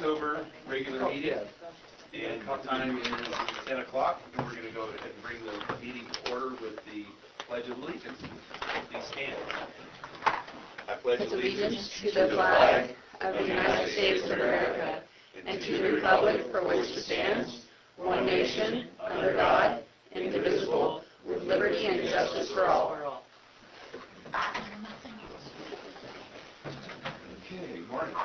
October regular meeting, and the time is 10 o'clock, and we're going to go ahead and bring the meeting to order with the Pledge of Allegiance. Please stand. I pledge allegiance to the flag of the United States of America and to the republic for which it stands, one nation, under God, indivisible, with liberty and justice for all. Okay, morning.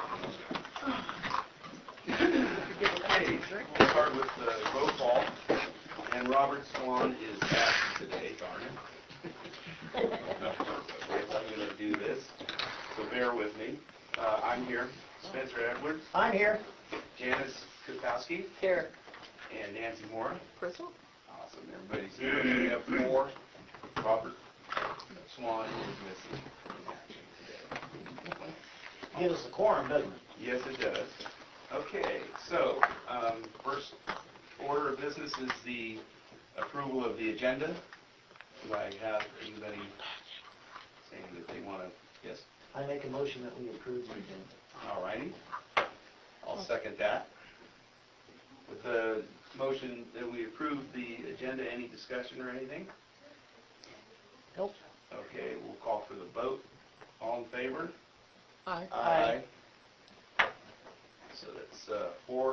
Okay, we'll start with the roll call, and Robert Swan is absent today, darn it. Yes, I'm going to do this, so bear with me. I'm here. Spencer Edwards. I'm here. Janice Kupowski. Here. And Nancy Moore. Crystal. Awesome. Everybody's here. So we have 4. Robert Swan is missing in action today. Gives us a quorum, doesn't it? Yes, it does. Okay, so first order of business is the approval of the agenda. Do I have anybody saying that they want to? Yes? I make a motion that we approve the agenda. All righty. I'll second that. With the motion that we approve the agenda, any discussion or anything? Nope. Okay, we'll call for the vote. All in favor? Aye. Aye. So that's 4-0.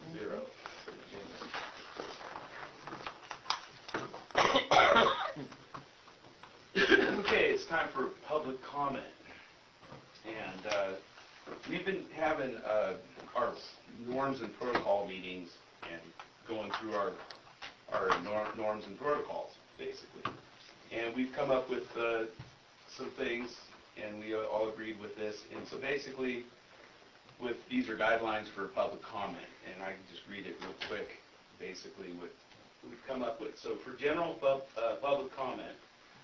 Okay, it's time for public comment. And we've been having our norms and protocol meetings and going through our norms and protocols, basically. And we've come up with some things, and we all agreed with this. And so basically, these are guidelines for public comment, and I can just read it real quick, basically, what we've come up with. So for general public comment,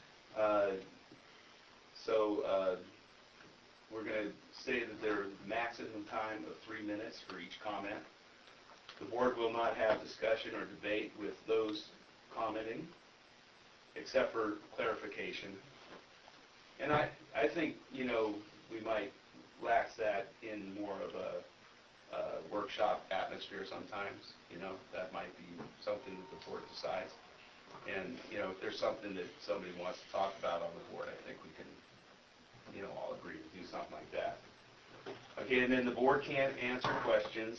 we're going to say that there's a maximum time of 3 minutes for each comment. The board will not have discussion or debate with those commenting, except for clarification. And I think, we might lax that in more of a workshop atmosphere sometimes. That might be something that the board decides. And, if there's something that somebody wants to talk about on the board, I think we can, all agree to do something like that. Okay, and then the board can't answer questions.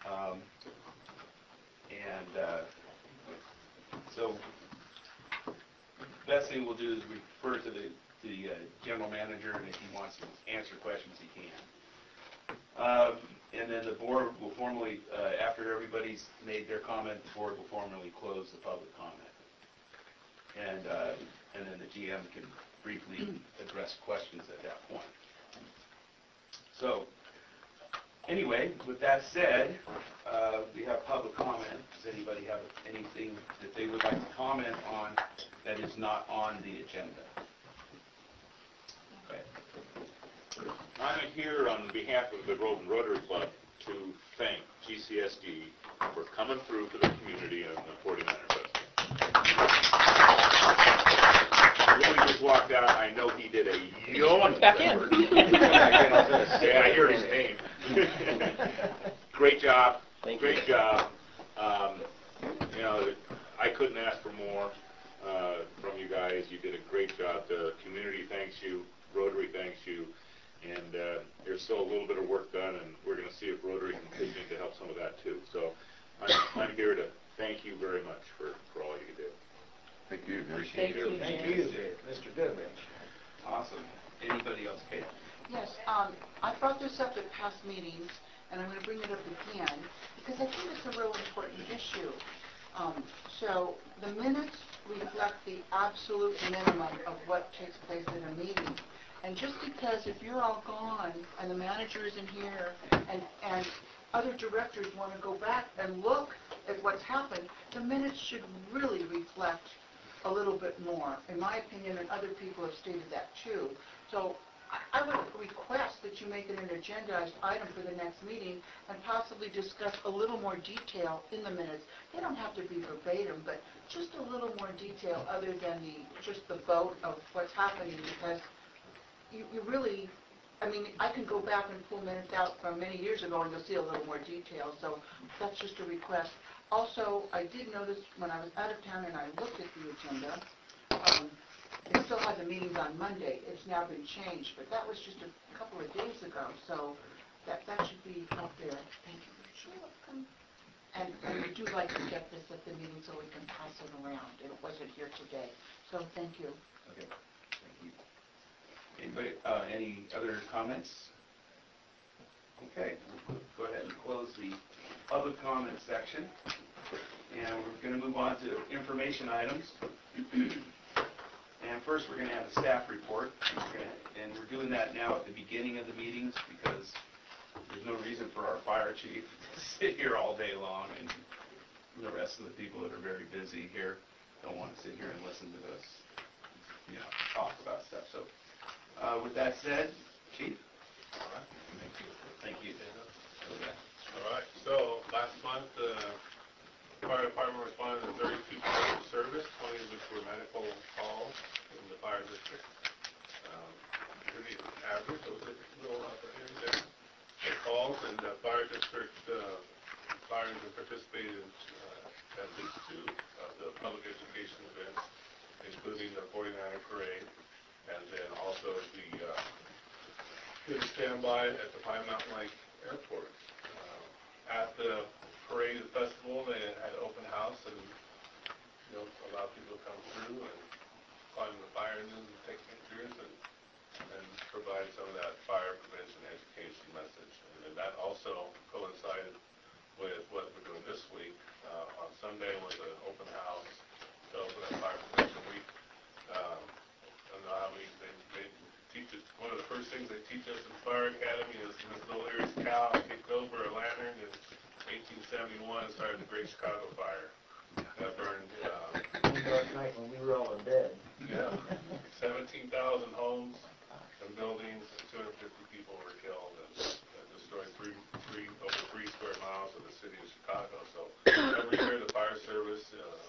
So best thing we'll do is refer to the general manager, and if he wants to answer questions, he can. And then the board will formally, after everybody's made their comment, the board will formally close the public comment. And then the GM can briefly address questions at that point. So, anyway, with that said, we have public comment. Does anybody have anything that they would like to comment on that is not on the agenda? Okay. I'm here on behalf of the Groveland Rotary Club to thank GCSD for coming through for the community on the 49er Festival. When we just walked out, I know he did a yeoman's effort. Yeah, I heard his name. Great job. Great job. I couldn't ask for more from you guys. You did a great job. The community thanks you. Rotary thanks you. And there's still a little bit of work done, and we're going to see if Rotary can pitch in to help some of that too. So I'm here to thank you very much for all you did. Thank you. Thank you, Mr. Goodrich. Awesome. Anybody else, Kate? Yes, I brought this up at past meetings, and I'm going to bring it up again, because I think it's a real important issue. So the minutes reflect the absolute minimum of what takes place in a meeting. And just because if you're all gone and the manager isn't here and other directors want to go back and look at what's happened, the minutes should really reflect a little bit more, in my opinion, and other people have stated that too. So I would request that you make it an agendized item for the next meeting and possibly discuss a little more detail in the minutes. They don't have to be verbatim, but just a little more detail other than just the vote of what's happening, because you really I mean, I can go back and pull minutes out from many years ago and you'll see a little more detail, so that's just a request. Also, I did notice when I was out of town and I looked at the agenda, it still has the meetings on Monday. It's now been changed, but that was just a couple of days ago, so that should be up there. Thank you. And we do like to get this at the meeting so we can pass it around. It wasn't here today, so thank you. Okay, thank you. Anybody, any other comments? Okay, we'll go ahead and close the public comment section. And we're going to move on to information items. And first we're going to have a staff report. And we're doing that now at the beginning of the meetings because there's no reason for our fire chief to sit here all day long, and the rest of the people that are very busy here don't want to sit here and listen to us, talk about stuff. So with that said, Chief? All right, thank you. Okay. All right, so last month, the fire department responded to 32 calls of service, 20 of which were medical calls in the fire district. Pretty average, so it's a little opportunity there. The calls in the fire district, fires have participated in at least 2 of the public education events, including the 49er parade, and then also the standby at the Pine Mountain Lake Airport. At the parade and festival, they had an open house and allowed people to come through and climb the fire engines and take pictures and provide some of that fire prevention education message. And then that also coincided with what we're doing this week. On Sunday was an open house to open up Fire Prevention Week. I don't know how they teach us. One of the first things they teach us in Fire Academy is Miss O'Leary's cow kicked over a lantern in 1871 and started the Great Chicago Fire. That burned Dark night when we were all in bed. 17,000 homes and buildings, and 250 people were killed, and destroyed over 3 square miles of the city of Chicago. So every year the fire service,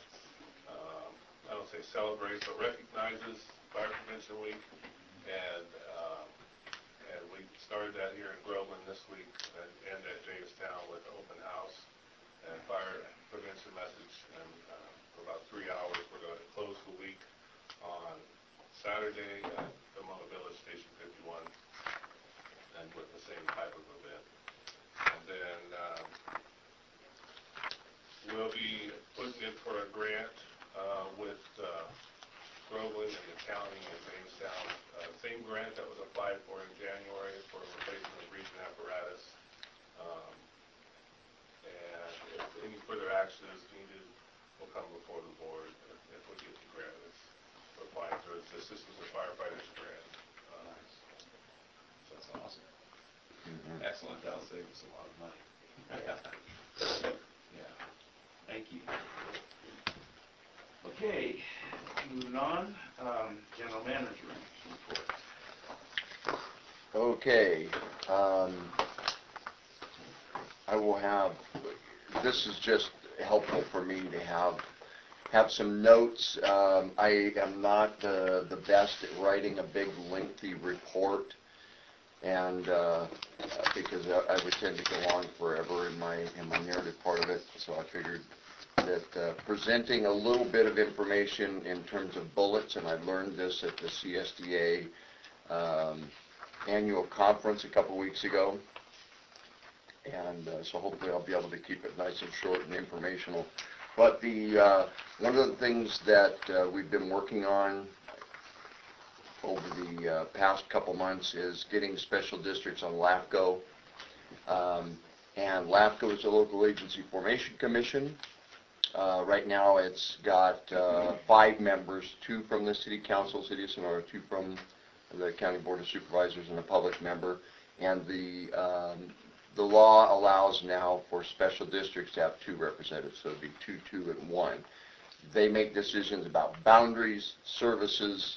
I don't say celebrates, but recognizes Fire Prevention Week, and we started that here in Groveland this week and at Jamestown with open house and fire prevention message. And for about 3 hours, we're going to close the week on Saturday at Pomona Village Station 51, and with the same type of event. And then we'll be putting in for a grant with Groveland and the county and Jamestown. Same grant that was applied for in January for replacement of region apparatus. And if any further action is needed, we'll come before the board if we get the grant. We're applying for the Systems of Firefighters grant. Nice. That's awesome. Excellent. That'll save us a lot of money. Yeah. Thank you. Okay, moving on. General Manager report. Okay, I will have, this is just helpful for me to have some notes. I am not the best at writing a big lengthy report, and because I would tend to go on forever in my narrative part of it, so I figured that presenting a little bit of information in terms of bullets, and I learned this at the CSDA annual conference a couple weeks ago, and so hopefully I'll be able to keep it nice and short and informational. But one of the things that we've been working on over the past couple months is getting special districts on LAFCO. And LAFCO is a local agency formation commission. Right now it's got 5 members, 2 from the City Council, City of Sonora, 2 from the County Board of Supervisors, and a public member. And the law allows now for special districts to have 2 representatives, so it'd be 2, 2, and 1. They make decisions about boundaries, services,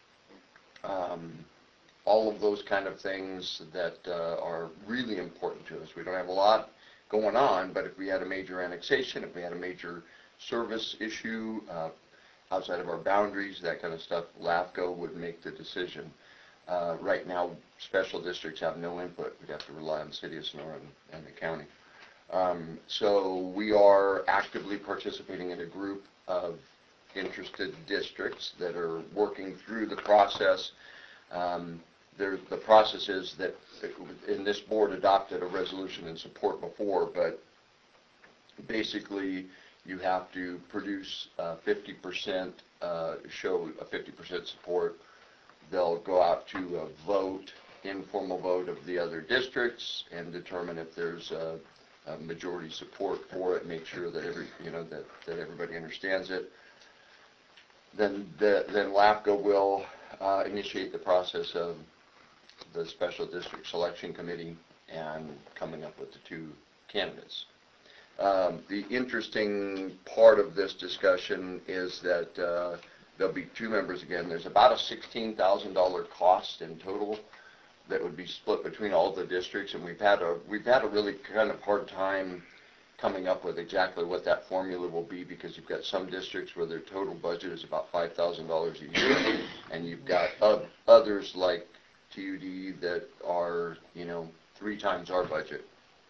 all of those kind of things that are really important to us. We don't have a lot going on, but if we had a major annexation, if we had a major service issue outside of our boundaries, that kind of stuff, LAFCO would make the decision. Right now, special districts have no input. We'd have to rely on the city of Sonora and the county. So we are actively participating in a group of interested districts that are working through the process. The process is that, and this board adopted a resolution in support before, but basically you have to produce 50%, show a 50% support. They'll go out to a vote, informal vote of the other districts, and determine if there's a majority support for it. Make sure that that everybody understands it. Then LAFCO will initiate the process of the special district selection committee and coming up with the 2 candidates. The interesting part of this discussion is that there'll be 2 members again. There's about a $16,000 cost in total that would be split between all the districts, and we've had a really kind of hard time coming up with exactly what that formula will be, because you've got some districts where their total budget is about $5,000 a year, and you've got others like TUD that are 3 times our budget.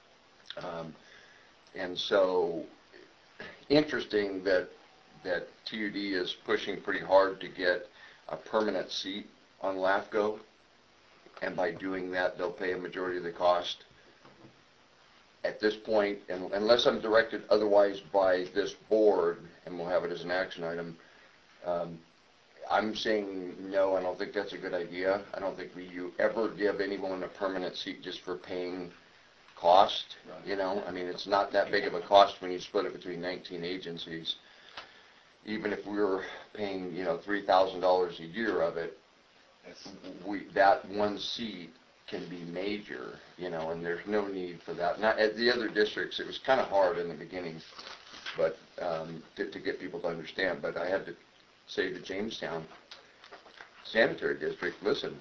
And so, interesting that TUD is pushing pretty hard to get a permanent seat on LAFCO, and by doing that, they'll pay a majority of the cost. At this point, and unless I'm directed otherwise by this board, and we'll have it as an action item, I'm saying no, I don't think that's a good idea. I don't think you ever give anyone a permanent seat just for paying cost, I mean, it's not that big of a cost when you split it between 19 agencies. Even if we were paying, $3,000 a year of it, that one seat can be major, and there's no need for that. Not at the other districts, it was kind of hard in the beginning, but to get people to understand. But I had to say to Jamestown Sanitary District, listen,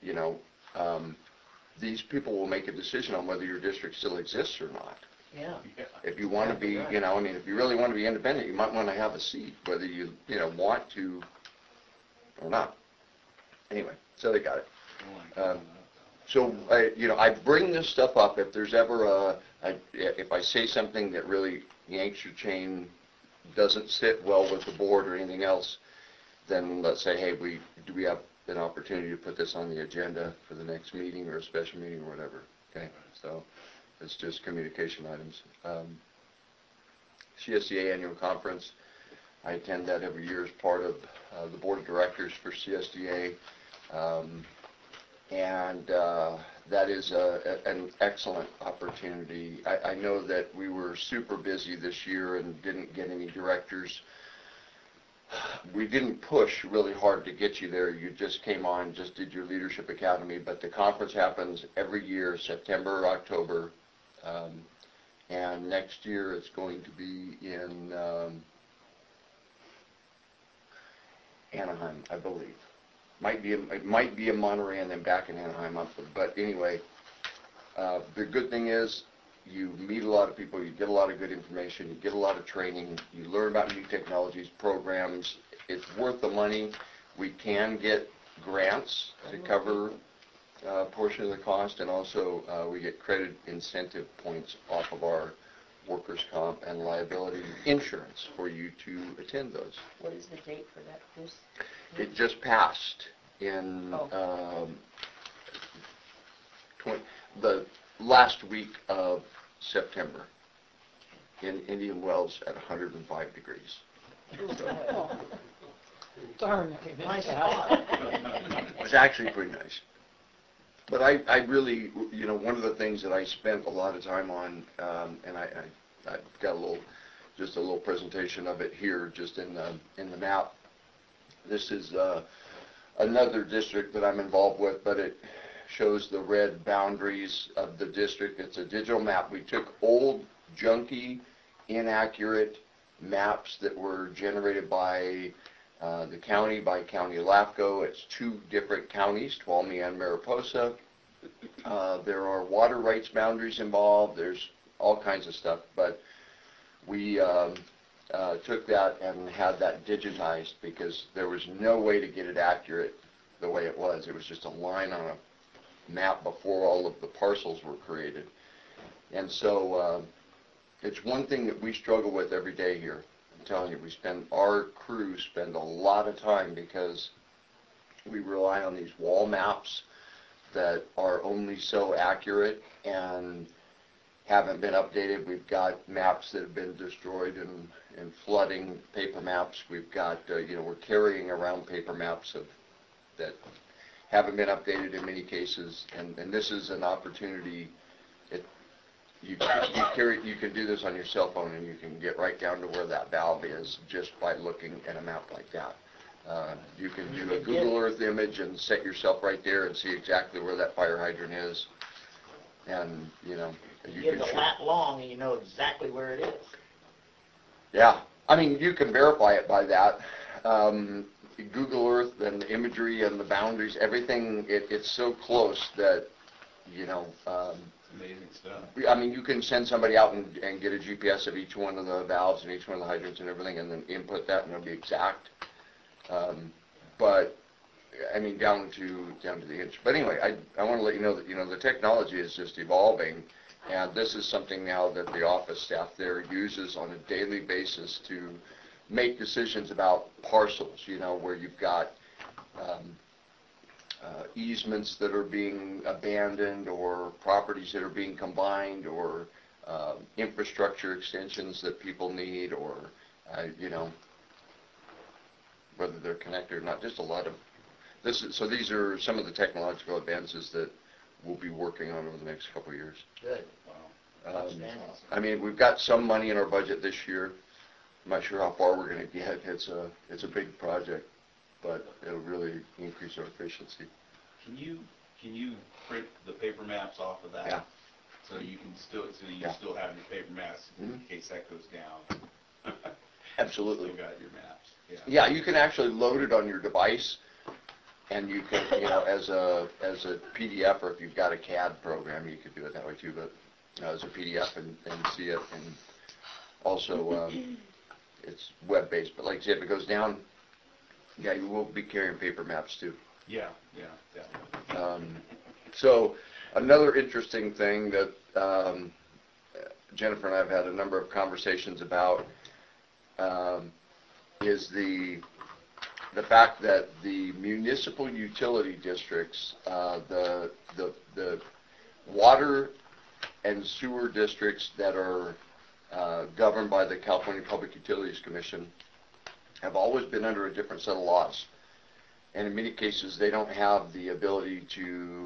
these people will make a decision on whether your district still exists or not. Yeah. If you want to be, if you really want to be independent, you might want to have a seat, whether you, want to or not. Anyway, so they got it. So, I bring this stuff up if there's ever if I say something that really yanks your chain, doesn't sit well with the board or anything else, then let's say, hey, do we have an opportunity to put this on the agenda for the next meeting or a special meeting or whatever, okay? So, it's just communication items. CSDA annual conference, I attend that every year as part of the board of directors for CSDA. And that is an excellent opportunity. I know that we were super busy this year and didn't get any directors. We didn't push really hard to get you there. You just came on, just did your leadership academy, but the conference happens every year, September or October. And next year it's going to be in Anaheim, I believe. It might be in Monterey and then back in Anaheim. But anyway, the good thing is you meet a lot of people, you get a lot of good information, you get a lot of training, you learn about new technologies, programs. It's worth the money. We can get grants to cover a portion of the cost, and also we get credit incentive points off of our workers' comp and liability insurance for you to attend those. What is the date for that? It just passed in the last week of September in Indian Wells at 105 degrees. Darn, nice spot. It's actually pretty nice. But I really, one of the things that I spent a lot of time on, and I've got just a little presentation of it here, just in the map. This is another district that I'm involved with, but it shows the red boundaries of the district. It's a digital map. We took old, junky, inaccurate maps that were generated by the county, by County of LAFCO. It's 2 different counties, Tuolumne and Mariposa. There are water rights boundaries involved. There's all kinds of stuff, but we took that and had that digitized because there was no way to get it accurate the way it was. It was just a line on a map before all of the parcels were created. And so it's one thing that we struggle with every day here. I'm telling you, our crew spend a lot of time because we rely on these wall maps that are only so accurate and haven't been updated. We've got maps that have been destroyed in flooding, paper maps. We've got, we're carrying around paper maps that haven't been updated in many cases, and this is an opportunity. You can do this on your cell phone, and you can get right down to where that valve is just by looking at a map like that. You can do a Google Earth image and set yourself right there and see exactly where that fire hydrant is. And, you Give the lat long and you know exactly where it is. Yeah. I mean, you can verify it by that. Google Earth and the imagery and the boundaries, everything, it's so close that, Amazing stuff. I mean, you can send somebody out and get a GPS of each one of the valves and each one of the hydrants and everything, and then input that, and it'll be exact. But I mean, down to the inch. But anyway, I want to let you know that the technology is just evolving, and this is something now that the office staff there uses on a daily basis to make decisions about parcels. Where you've got easements that are being abandoned, or properties that are being combined, or infrastructure extensions that people need, or whether they're connected or not. Just a lot of so these are some of the technological advances that we'll be working on over the next couple of years. Good. Wow. I mean, we've got some money in our budget this year. I'm not sure how far we're going to get. It's a big project, but it'll really increase our efficiency. Can you print the paper maps off of that? Yeah. So you still have your paper maps in case that goes down. Absolutely. Still got your maps. Yeah. Yeah, you can actually load it on your device, and you can, as a PDF, or if you've got a CAD program, you could do it that way too. But as a PDF and see it, and also it's web-based. But like I said, if it goes down, yeah, you will be carrying paper maps too. Yeah, definitely. So another interesting thing that Jennifer and I have had a number of conversations about is the fact that the municipal utility districts, the water and sewer districts that are governed by the California Public Utilities Commission, have always been under a different set of laws. And in many cases, they don't have the ability to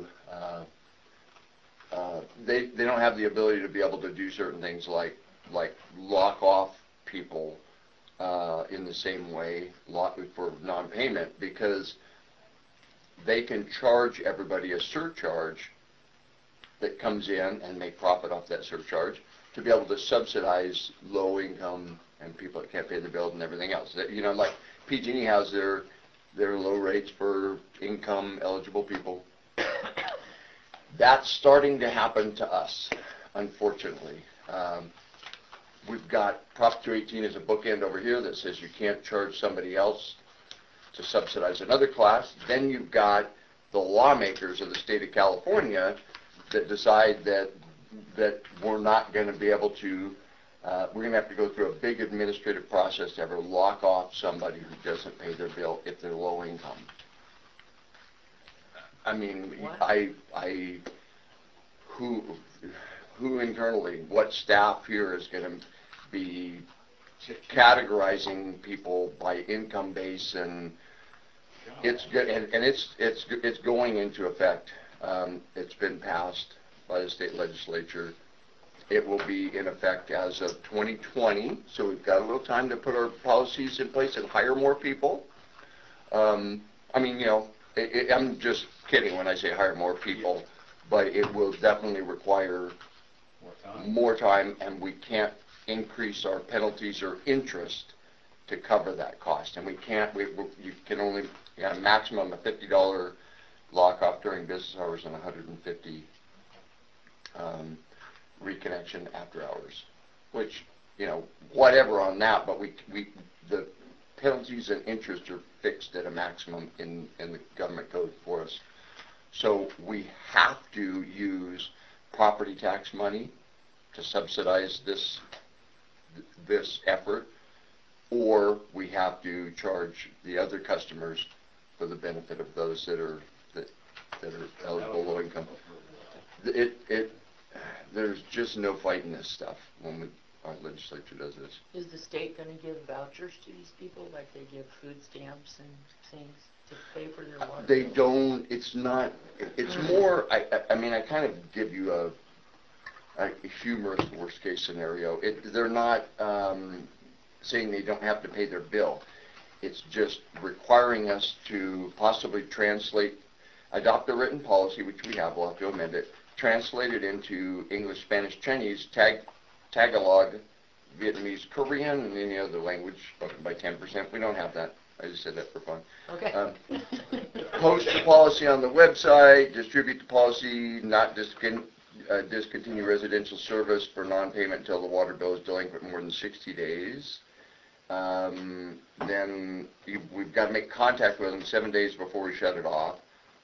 they don't have the ability to be able to do certain things like lock off people in the same way for non-payment, because they can charge everybody a surcharge that comes in and make profit off that surcharge to be able to subsidize low income and people that can't pay the bills and everything else. Like PG&E has their low rates for income eligible people. That's starting to happen to us, unfortunately. We've got Prop 218 as a bookend over here that says you can't charge somebody else to subsidize another class. Then you've got the lawmakers of the state of California that decide that we're not going to be able to, we're going to have to go through a big administrative process to ever lock off somebody who doesn't pay their bill if they're low income. I mean, who internally, what staff here is going to be categorizing people by income base, and it's good, and it's going into effect. It's been passed by the state legislature. It will be in effect as of 2020, so we've got a little time to put our policies in place and hire more people. I mean, I'm just kidding when I say hire more people, but it will definitely require more time, and we can't increase our penalties or interest to cover that cost. And we can't, you can only, a maximum of $50 lock-off during business hours and $150 reconnection after hours, which, whatever on that, but penalties and interest are fixed at a maximum in the government code for us. So we have to use property tax money to subsidize this effort, or we have to charge the other customers for the benefit of those that are eligible low income. There's just no fighting this stuff when our legislature does this. Is the state gonna give vouchers to these people like they give food stamps and things to pay for their water? They bill? don't, it's not, it's more, I mean, I kind of give you a humorous worst case scenario. They're not saying they don't have to pay their bill. It's just requiring us to possibly adopt a written policy, which we have, we'll have to amend it, translate it into English, Spanish, Chinese, Tagalog, Vietnamese, Korean, and any other language spoken by 10%. We don't have that. I just said that for fun. Okay. Post the policy on the website, distribute the policy, not discontinue residential service for non-payment until the water bill is delinquent more than 60 days. Then we've got to make contact with them 7 days before we shut it off.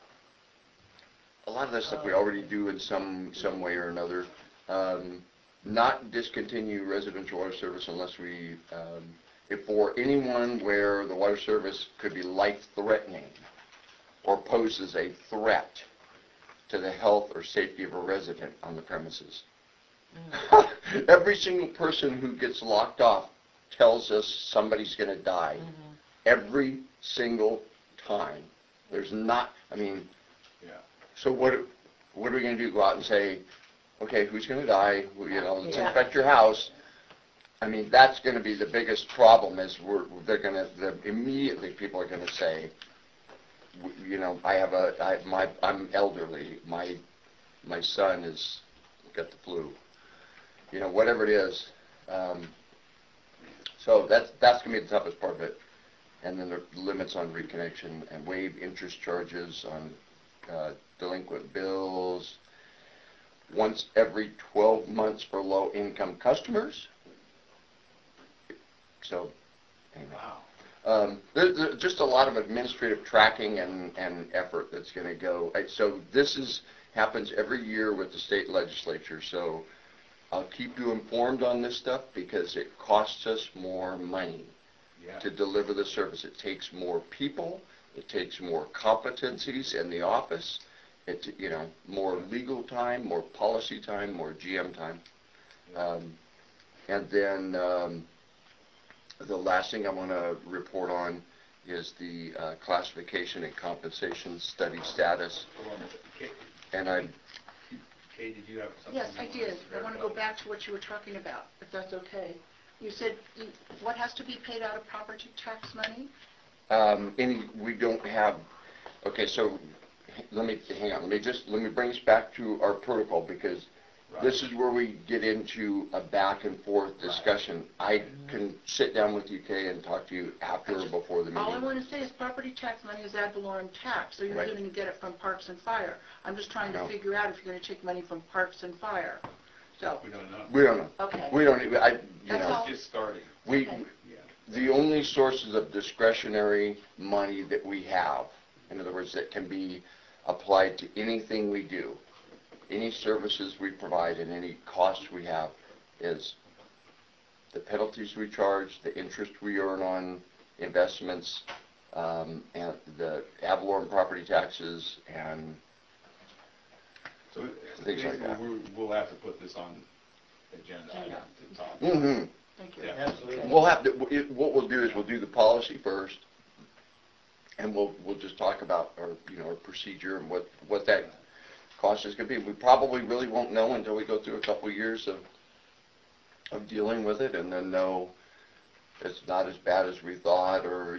A lot of that stuff we already do in some way or another. Not discontinue residential water service unless we, if for anyone where the water service could be life-threatening or poses a threat to the health or safety of a resident on the premises. Every single person who gets locked off tells us somebody's going to die. Every single time. There's not, I mean, so what are we going to do? Go out and say, okay, who's going to die? You know, let's infect your house. I mean, that's going to be the biggest problem. Is immediately people are going to say, you know, I'm elderly. My son has got the flu. You know, whatever it is. So that's going to be the toughest part of it. And then the limits on reconnection and waive interest charges on delinquent bills once every 12 months for low-income customers. So, anyway. Wow. There's just a lot of administrative tracking and effort that's going to go. So this happens every year with the state legislature. So I'll keep you informed on this stuff because it costs us more money to deliver the service. It takes more people. It takes more competencies in the office. More legal time, more policy time, more GM time. And then the last thing I want to report on is the classification and compensation study status. And Kay, did you have something? Yes, I did. I want to go back to what you were talking about, if that's okay. You said, what has to be paid out of property tax money? We don't have, okay, so let me bring us back to our protocol because this is where we get into a back and forth discussion. I can sit down with you, Kay, and talk to you after or before the meeting. All I want to say is property tax money is ad valorem tax, so you're going to get it from Parks and Fire. I'm just trying to figure out if you're going to take money from Parks and Fire. So We don't know. we don't know. Okay. We don't even, That's all. Just starting. The only sources of discretionary money that we have, in other words, that can be applied to anything we do, any services we provide and any costs we have, is the penalties we charge, the interest we earn on investments, and the ad valorem property taxes, and So things like that. We'll have to put this on agenda item to talk. Mm-hmm. Thank you. Yeah. Absolutely. We'll have to. What we'll do is we'll do the policy first, and we'll just talk about our procedure and what that cost is going to be. We probably really won't know until we go through a couple of years of dealing with it, and then know it's not as bad as we thought, or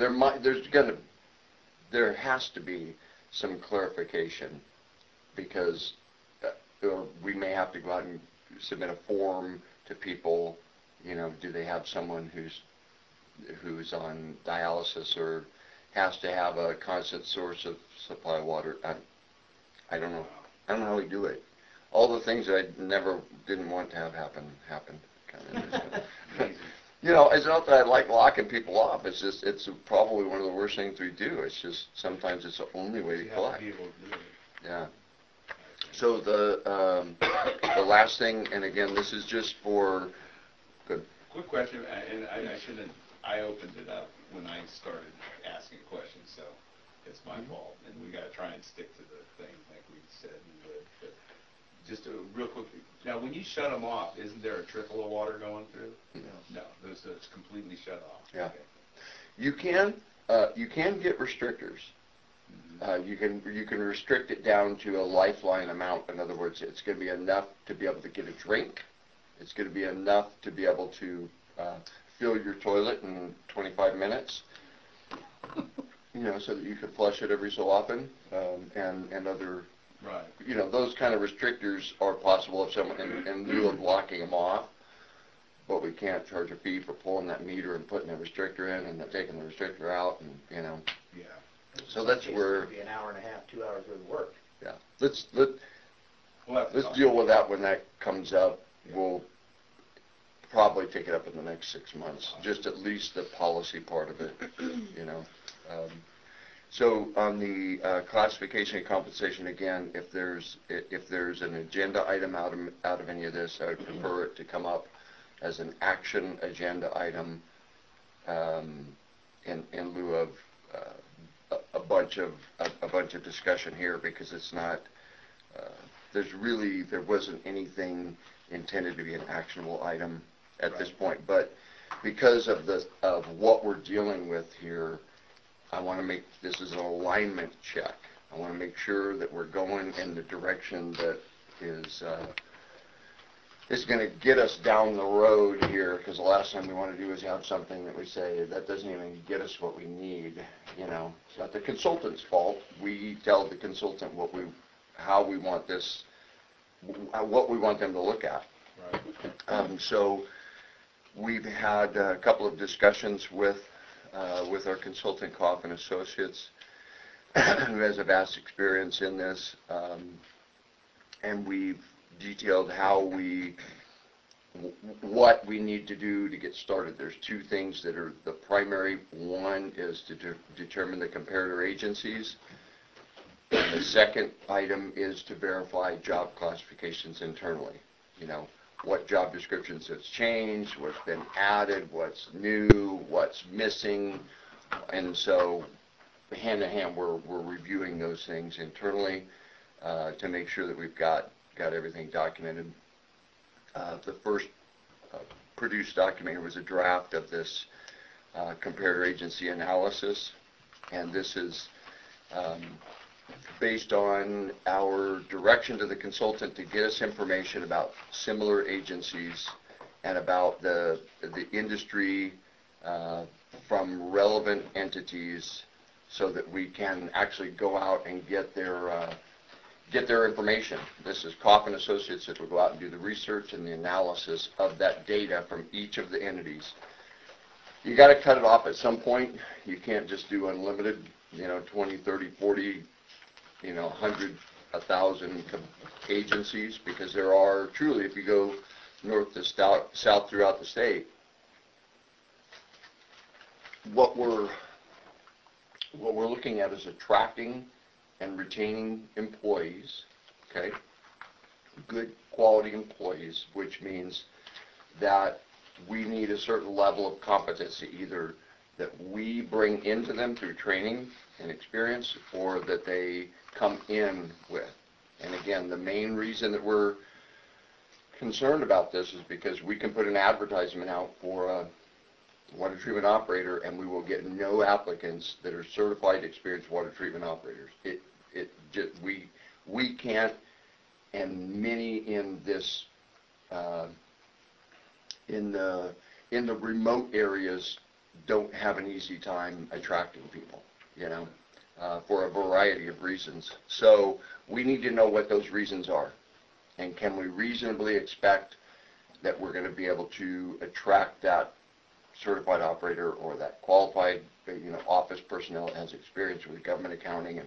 there has to be some clarification because we may have to go out and submit a form to people. Do they have someone who's on dialysis or has to have a constant source of supply of water? I don't know. I don't know how we do it. All the things that I didn't want to have happen. Kind of. You know, it's not that I like locking people off. It's just, it's probably one of the worst things we do. It's just, sometimes it's the only way to You have collect. to be able to do it. Yeah. So the last thing, and again, this is just for the, Quick question, and I shouldn't, I opened it up when I started asking questions, so it's my fault. And we gotta try and stick to the thing like we said we would. But just a real quick, now when you shut them off, isn't there a trickle of water going through? No, so it's completely shut off. Yeah. Okay. you can get restrictors. You can restrict it down to a lifeline amount. In other words, it's going to be enough to be able to get a drink. It's going to be enough to be able to fill your toilet in 25 minutes. You know, so that you can flush it every so often, and other, Right. you know, those kind of restrictors are possible if someone, in lieu of locking them off. But we can't charge a fee for pulling that meter and putting the restrictor in and then taking the restrictor out, and you know. Yeah. So that's where. It'd be an hour and a half, 2 hours worth of work. Yeah. We'll have to Let's talk. deal with that when that comes up. We'll probably take it up in the next 6 months, just at least the policy part of it, you know. So on the classification and compensation, again, if there's an agenda item out of any of this, I would prefer it to come up as an action agenda item in lieu of a bunch of discussion here, because it's not. There wasn't anything intended to be an actionable item at this point, but because of what we're dealing with here, I want to make this is an alignment check. I want to make sure that we're going in the direction that is going to get us down the road here, because the last time we want to do is have something that we say that doesn't even get us what we need. You know, it's not the consultant's fault. We tell the consultant how we want this, what we want them to look at. Right. So we've had a couple of discussions with our consultant, Coffin Associates, who has a vast experience in this, and we've detailed what we need to do to get started. There's two things that are the primary. One is to determine the comparator agencies. And the second item is to verify job classifications internally. You know, what job descriptions has changed, what's been added, what's new, what's missing. And so hand in hand, we're reviewing those things internally to make sure that we've got everything documented. The first produced document was a draft of this comparator agency analysis, and this is based on our direction to the consultant to get us information about similar agencies and about the industry from relevant entities, so that we can actually go out and get their information. This is Coffin Associates that will go out and do the research and the analysis of that data from each of the entities. You got to cut it off at some point. You can't just do unlimited, 20, 30, 40, 100, 1,000 agencies, because there are truly, if you go north to south throughout the state, what we're looking at is attracting and retaining employees, okay, good quality employees, which means that we need a certain level of competency, either that we bring into them through training and experience, or that they come in with. And again, the main reason that we're concerned about this is because we can put an advertisement out for a water treatment operator, and we will get no applicants that are certified, experienced water treatment operators. We can't, and many in this in the remote areas don't have an easy time attracting people, for a variety of reasons. So we need to know what those reasons are, and can we reasonably expect that we're going to be able to attract that certified operator or that qualified, office personnel that has experience with government accounting,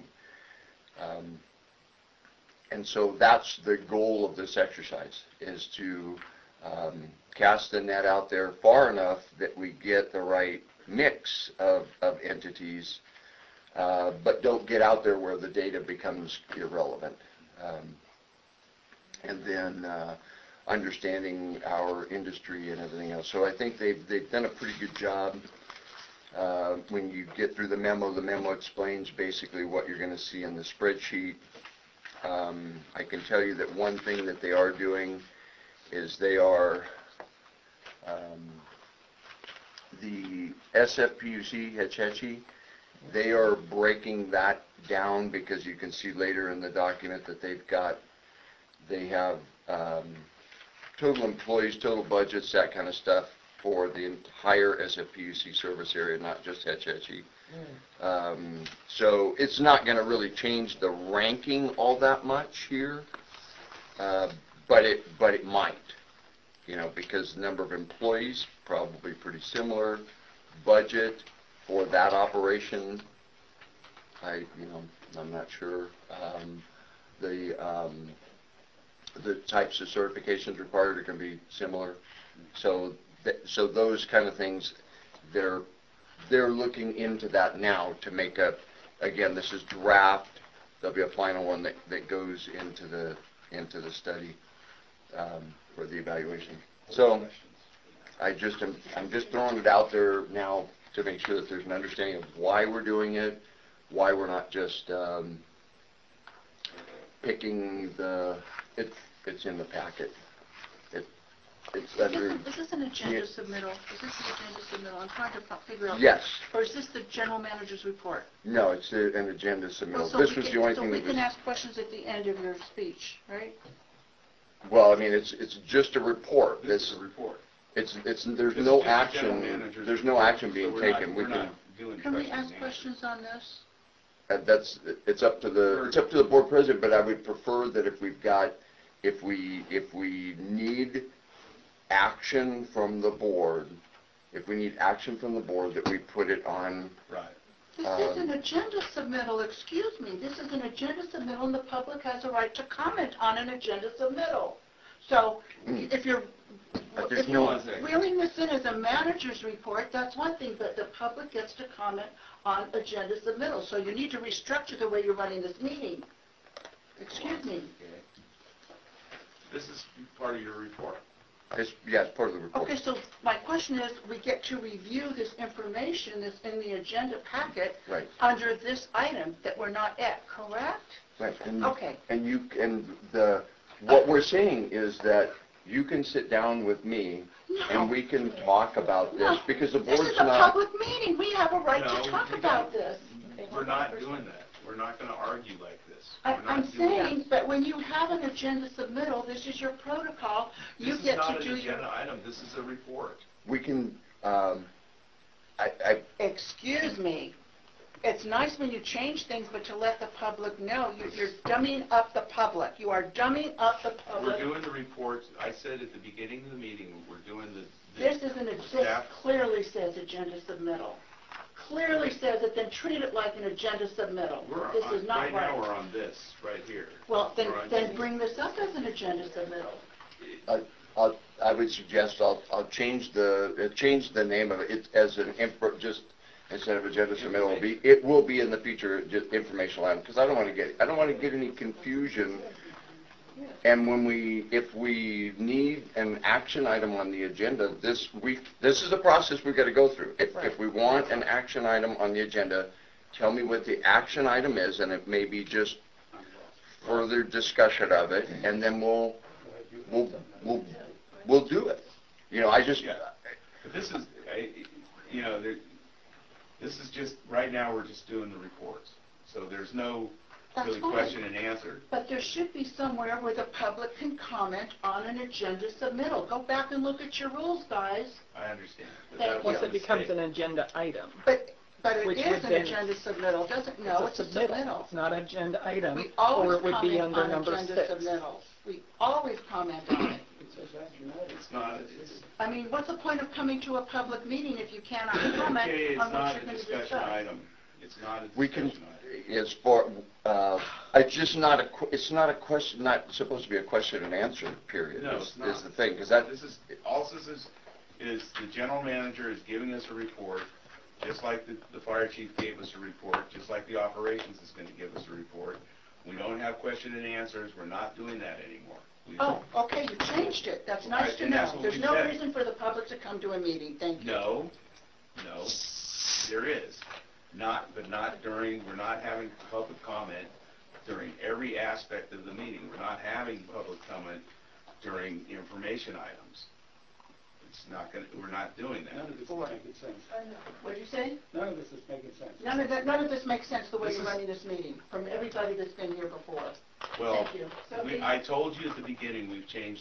and so that's the goal of this exercise, is to cast the net out there far enough that we get the right mix of entities, but don't get out there where the data becomes irrelevant. And then understanding our industry and everything else. So I think they've done a pretty good job. When you get through the memo explains basically what you're going to see in the spreadsheet. I can tell you that one thing that they are doing is they are, the SFPUC, Hetch Hetchy, they are breaking that down because you can see later in the document that they have total employees, total budgets, that kind of stuff for the entire SFPUC service area, not just Hetch Hetchy. So it's not going to really change the ranking all that much here, but it might, because the number of employees probably pretty similar. Budget for that operation, I'm not sure. The types of certifications required are going to be similar. So those kind of things, they're looking into that now to make again, this is draft. There'll be a final one that goes into the study for the evaluation. So I'm just throwing it out there now to make sure that there's an understanding of why we're doing it, why we're not just picking it's in the packet. It's under. Is this an agenda submittal? Is this an agenda submittal? I'm trying to figure out. Yes. Or is this the general manager's report? No, it's an agenda submittal. So This was the only so thing we that was. can ask questions at the end of your speech, right? Well, I mean, it's just a report. This is a report. There's This no is just the general action. manager's There's no report, action so being we're taken. not doing Can we questions ask and questions on this? It's up to the board president. But I would prefer that if we need action from the board, that we put it on. Right. This is an agenda submittal, excuse me. This is an agenda submittal, and the public has a right to comment on an agenda submittal. So if you're wheeling this in as a manager's report, that's one thing, but the public gets to comment on agenda submittal. So you need to restructure the way you're running this meeting. Excuse me. This is part of your report. It's part of the report. Okay, so my question is, we get to review this information that's in the agenda packet Right. under this item that we're not at, correct? Right. And, Okay. What we're saying is that you can sit down with me and we can talk about this because the board's This is a not. public meeting. We have a right No, to talk we about don't. this. We're not doing that. We're not going to argue like this. I'm saying that when you have an agenda submittal, this is your protocol. You This is get not to an do your. agenda item. This is a report. We can. Excuse me. It's nice when you change things, but to let the public know, you're dumbing up the public. You are dumbing up the public. We're doing the reports. I said at the beginning of the meeting, we're doing the This isn't this staff. clearly says agenda submittal. Clearly says it, then treat it like an agenda submittal. This is not Right now, we're on this right here. Well, We're on- then bring this up as an agenda submittal. I would suggest I'll change the name of it as an just instead of agenda submittal. It will be in the future just informational item because I don't want to get any confusion. And if we need an action item on the agenda, this is a process we've got to go through. If we want an action item on the agenda, tell me what the action item is, and it may be just further discussion of it, and then we'll do it. But this is, this is just right now. We're just doing the reports, so there's no That's really fine. question and answer. But there should be somewhere where the public can comment on an agenda submittal. Go back and look at your rules, guys. I understand. But Thank that you. was Once a it becomes mistake. an agenda item. But it Which is would an then- agenda submittal, doesn't? No, it's a submittal. It's not an agenda item, We or always it would be comment under on number agenda 6. submittals. We always comment on it. It's not. It's, I mean, what's the point of coming to a public meeting if you cannot comment okay, on it's what not you're a going to discussion discuss? item. It's not a We can, discussion item. as far, it's just not it's not a question, not supposed to be a question and answer period. No, is, it's not. is the thing, because that, This is, all this is the general manager is giving us a report, just like the fire chief gave us a report, just like the operations is gonna give us a report. We don't have question and answers, we're not doing that anymore. Oh, okay, you changed it. That's nice Right, to and that's know. what There's we no said. reason for the public to come to a meeting. Thank you. No, there is. But not during, we're not having public comment during every aspect of the meeting. We're not having public comment during information items. It's not gonna, we're not doing that. None of this is making sense. What'd you say? None of this is making sense. None of this makes sense the way This you're is- running this meeting, from everybody that's been here before. Well, Thank you. Sophie? I told you at the beginning, we've changed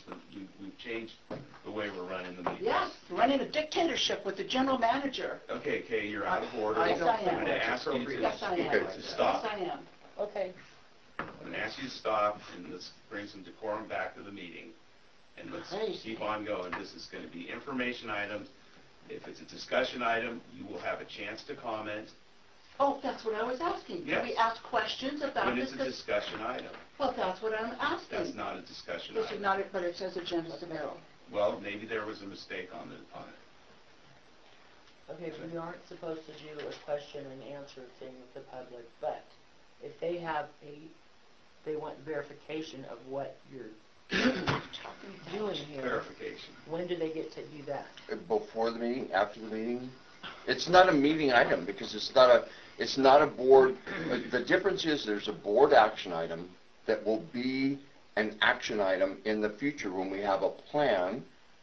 the way we're running the meeting. Yes, running a dictatorship with the general manager. Okay, Kay, you're out of order. Yes, I am. I'm gonna ask you to Yes, I am. to stop. Yes, I am. Okay. I'm gonna ask you to stop, and let's bring some decorum back to the meeting. And let's Crazy. keep on going. This is gonna be information items. If it's a discussion item, you will have a chance to comment. Oh, that's what I was asking. Can we Yes. ask questions about When this? it's a discussion item, Well, that's what I'm asking. that's not a discussion This is item. not it, but it says agenda submittal. Well, maybe there was a mistake on it. Okay, we aren't supposed to do a question and answer thing with the public, but if they have they want verification of what you're doing here, Verification. when do they get to do that? before the meeting, after the meeting, it's not a meeting item, because it's not a board, the difference is there's a board action item that will be an action item in the future when we have a plan,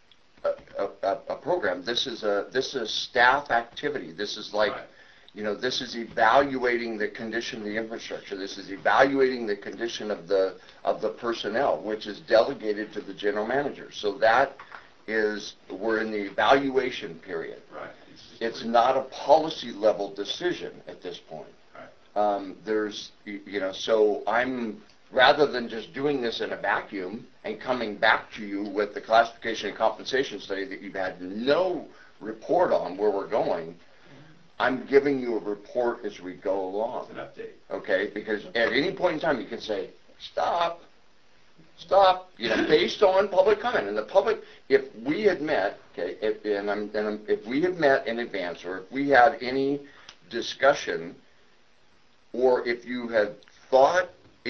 a program. This is a staff activity. This is like, Right. this is evaluating the condition of the infrastructure. This is evaluating the condition of the personnel, which is delegated to the general manager. So that is, we're in the evaluation period. Right. It's not a policy level decision at this point. Right. There's, so rather than just doing this in a vacuum and coming back to you with the classification and compensation study that you've had no report on where we're going, I'm giving you a report as we go along. It's an update. Okay? Because at any point in time you can say, stop, based on public comment. And the public, if we had met, okay, if we had met in advance, or if we had any discussion, or if you had thought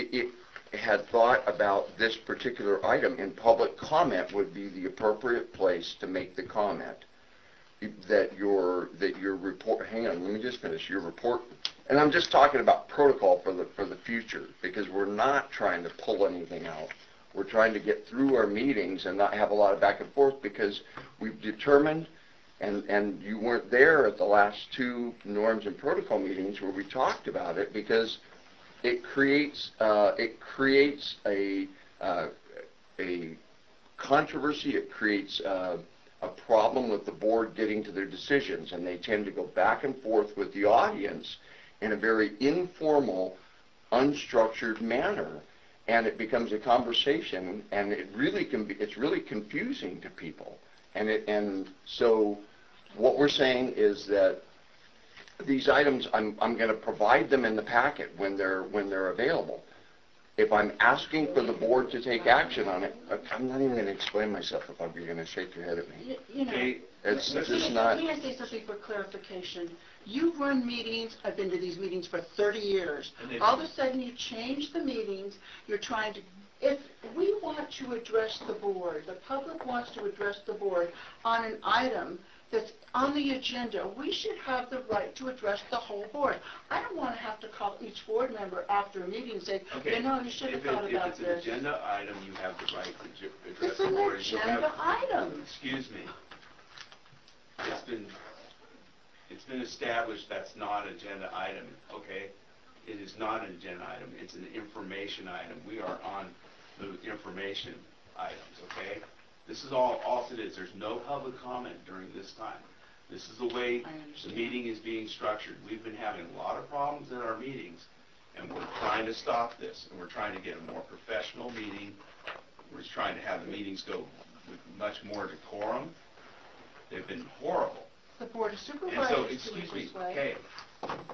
about this particular item, in public comment would be the appropriate place to make the comment. That your report, hang on, let me just finish, your report, and I'm just talking about protocol for the future, because we're not trying to pull anything out. We're trying to get through our meetings and not have a lot of back and forth, because we've determined, and you weren't there at the last two norms and protocol meetings where we talked about it, because it creates a controversy, it creates a problem with the board getting to their decisions, and they tend to go back and forth with the audience in a very informal, unstructured manner, and it becomes a conversation, and it's really confusing to people, and so what we're saying is that these items, I'm going to provide them in the packet when they're available. If I'm asking for the board to take action on it, I'm not even going to explain myself if you're going to shake your head at me. Okay. It's just not. May I say something for clarification? You run meetings, I've been to these meetings for 30 years. All of a sudden you change the meetings, you're trying to, if we want to address the board, the public wants to address the board on an item that's on the agenda, we should have the right to address the whole board. I don't want to have to call each board member after a meeting and say, Okay. you should have thought about If it's this. an agenda item, you have the right to address It's the an board. You have- agenda item. Excuse me. It's been established that's not an agenda item, okay? It is not an agenda item. It's an information item. We are on the information items, okay? This is all it is. There's no public comment during this time. This is the way I the understand. meeting is being structured. We've been having a lot of problems in our meetings, and we're trying to stop this, and we're trying to get a more professional meeting. We're just trying to have the meetings go with much more decorum. They've been horrible. The board of And so, supervisors do it excuse me, this way. okay,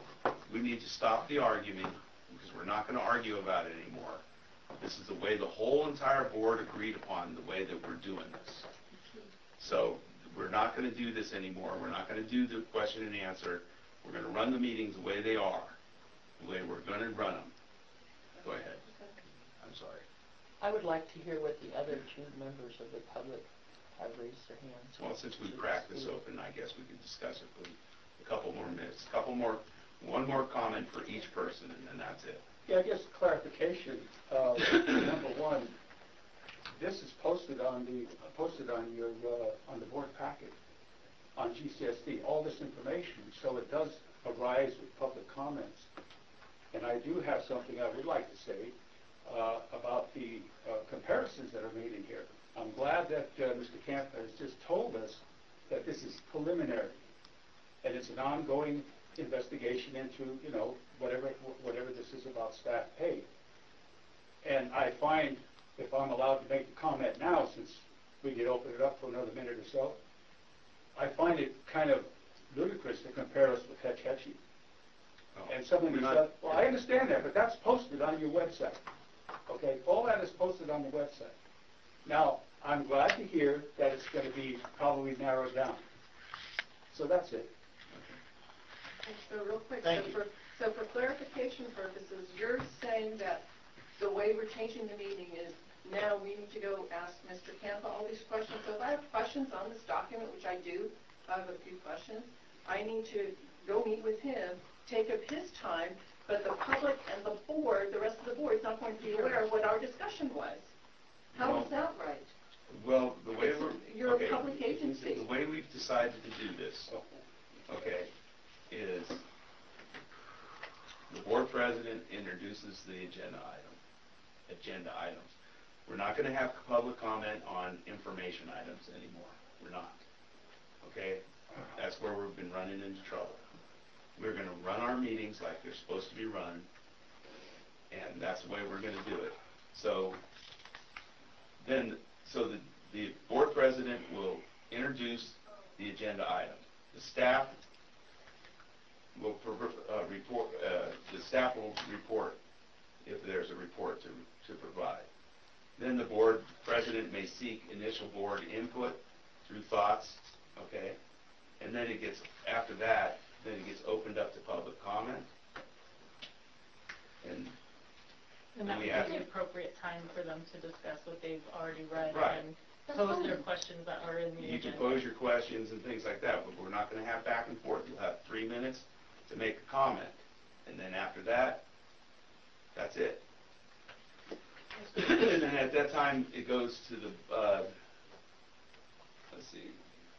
we need to stop the argument, because we're not going to argue about it anymore. This is the way the whole entire board agreed upon, the way that we're doing this. So we're not going to do this anymore. We're not going to do the question and answer. We're going to run the meetings the way they are, the way we're going to run them. Go ahead. I'm sorry. I would like to hear what the other two members of the public have raised their hands. Well, since we cracked this open, I guess we can discuss it for a couple more minutes. One more comment for each person, and then that's it. Yeah, I guess clarification. Number one, this is posted on your on the board packet on GCSD. All this information, so it does arise with public comments. And I do have something I would like to say about the comparisons that are made in here. I'm glad that Mr. Camp has just told us that this is preliminary, and it's an ongoing investigation into, you know, whatever this is about staff pay. And I find, if I'm allowed to make a comment now, since we could open it up for another minute or so, I find it kind of ludicrous to compare us with Hetch Hetchy. And some of these well, I understand that, but that's posted on your website. Okay, all that is posted on the website. Now, I'm glad to hear that it's going to be probably narrowed down. So that's it. So real quick, Thank you. So for clarification purposes, you're saying that the way we're changing the meeting is now we need to go ask Mr. Campa all these questions. So if I have questions on this document, which I do, I have a few questions, I need to go meet with him, take up his time, but the public and the board, the rest of the board, is not going to be aware of what our discussion was. How is that right? Well, the way You're a public agency. The way we've decided to do this, okay, is the board president introduces the agenda items. We're not going to have public comment on information items anymore. We're not. Okay? That's where we've been running into trouble. We're going to run our meetings like they're supposed to be run, and that's the way we're going to do it. So the board president will introduce the agenda item. The staff will report. The staff will report if there's a report to provide. Then the board president may seek initial board input through thoughts. Okay, and then it gets after that. Then it gets opened up to public comment. And that would be the appropriate time for them to discuss what they've already read right. and pose their questions that are in the agenda. You can pose your questions and things like that, but we're not going to have back and forth. You'll have 3 minutes to make a comment. And then after that, that's it. And then at that time, it goes to the, let's see,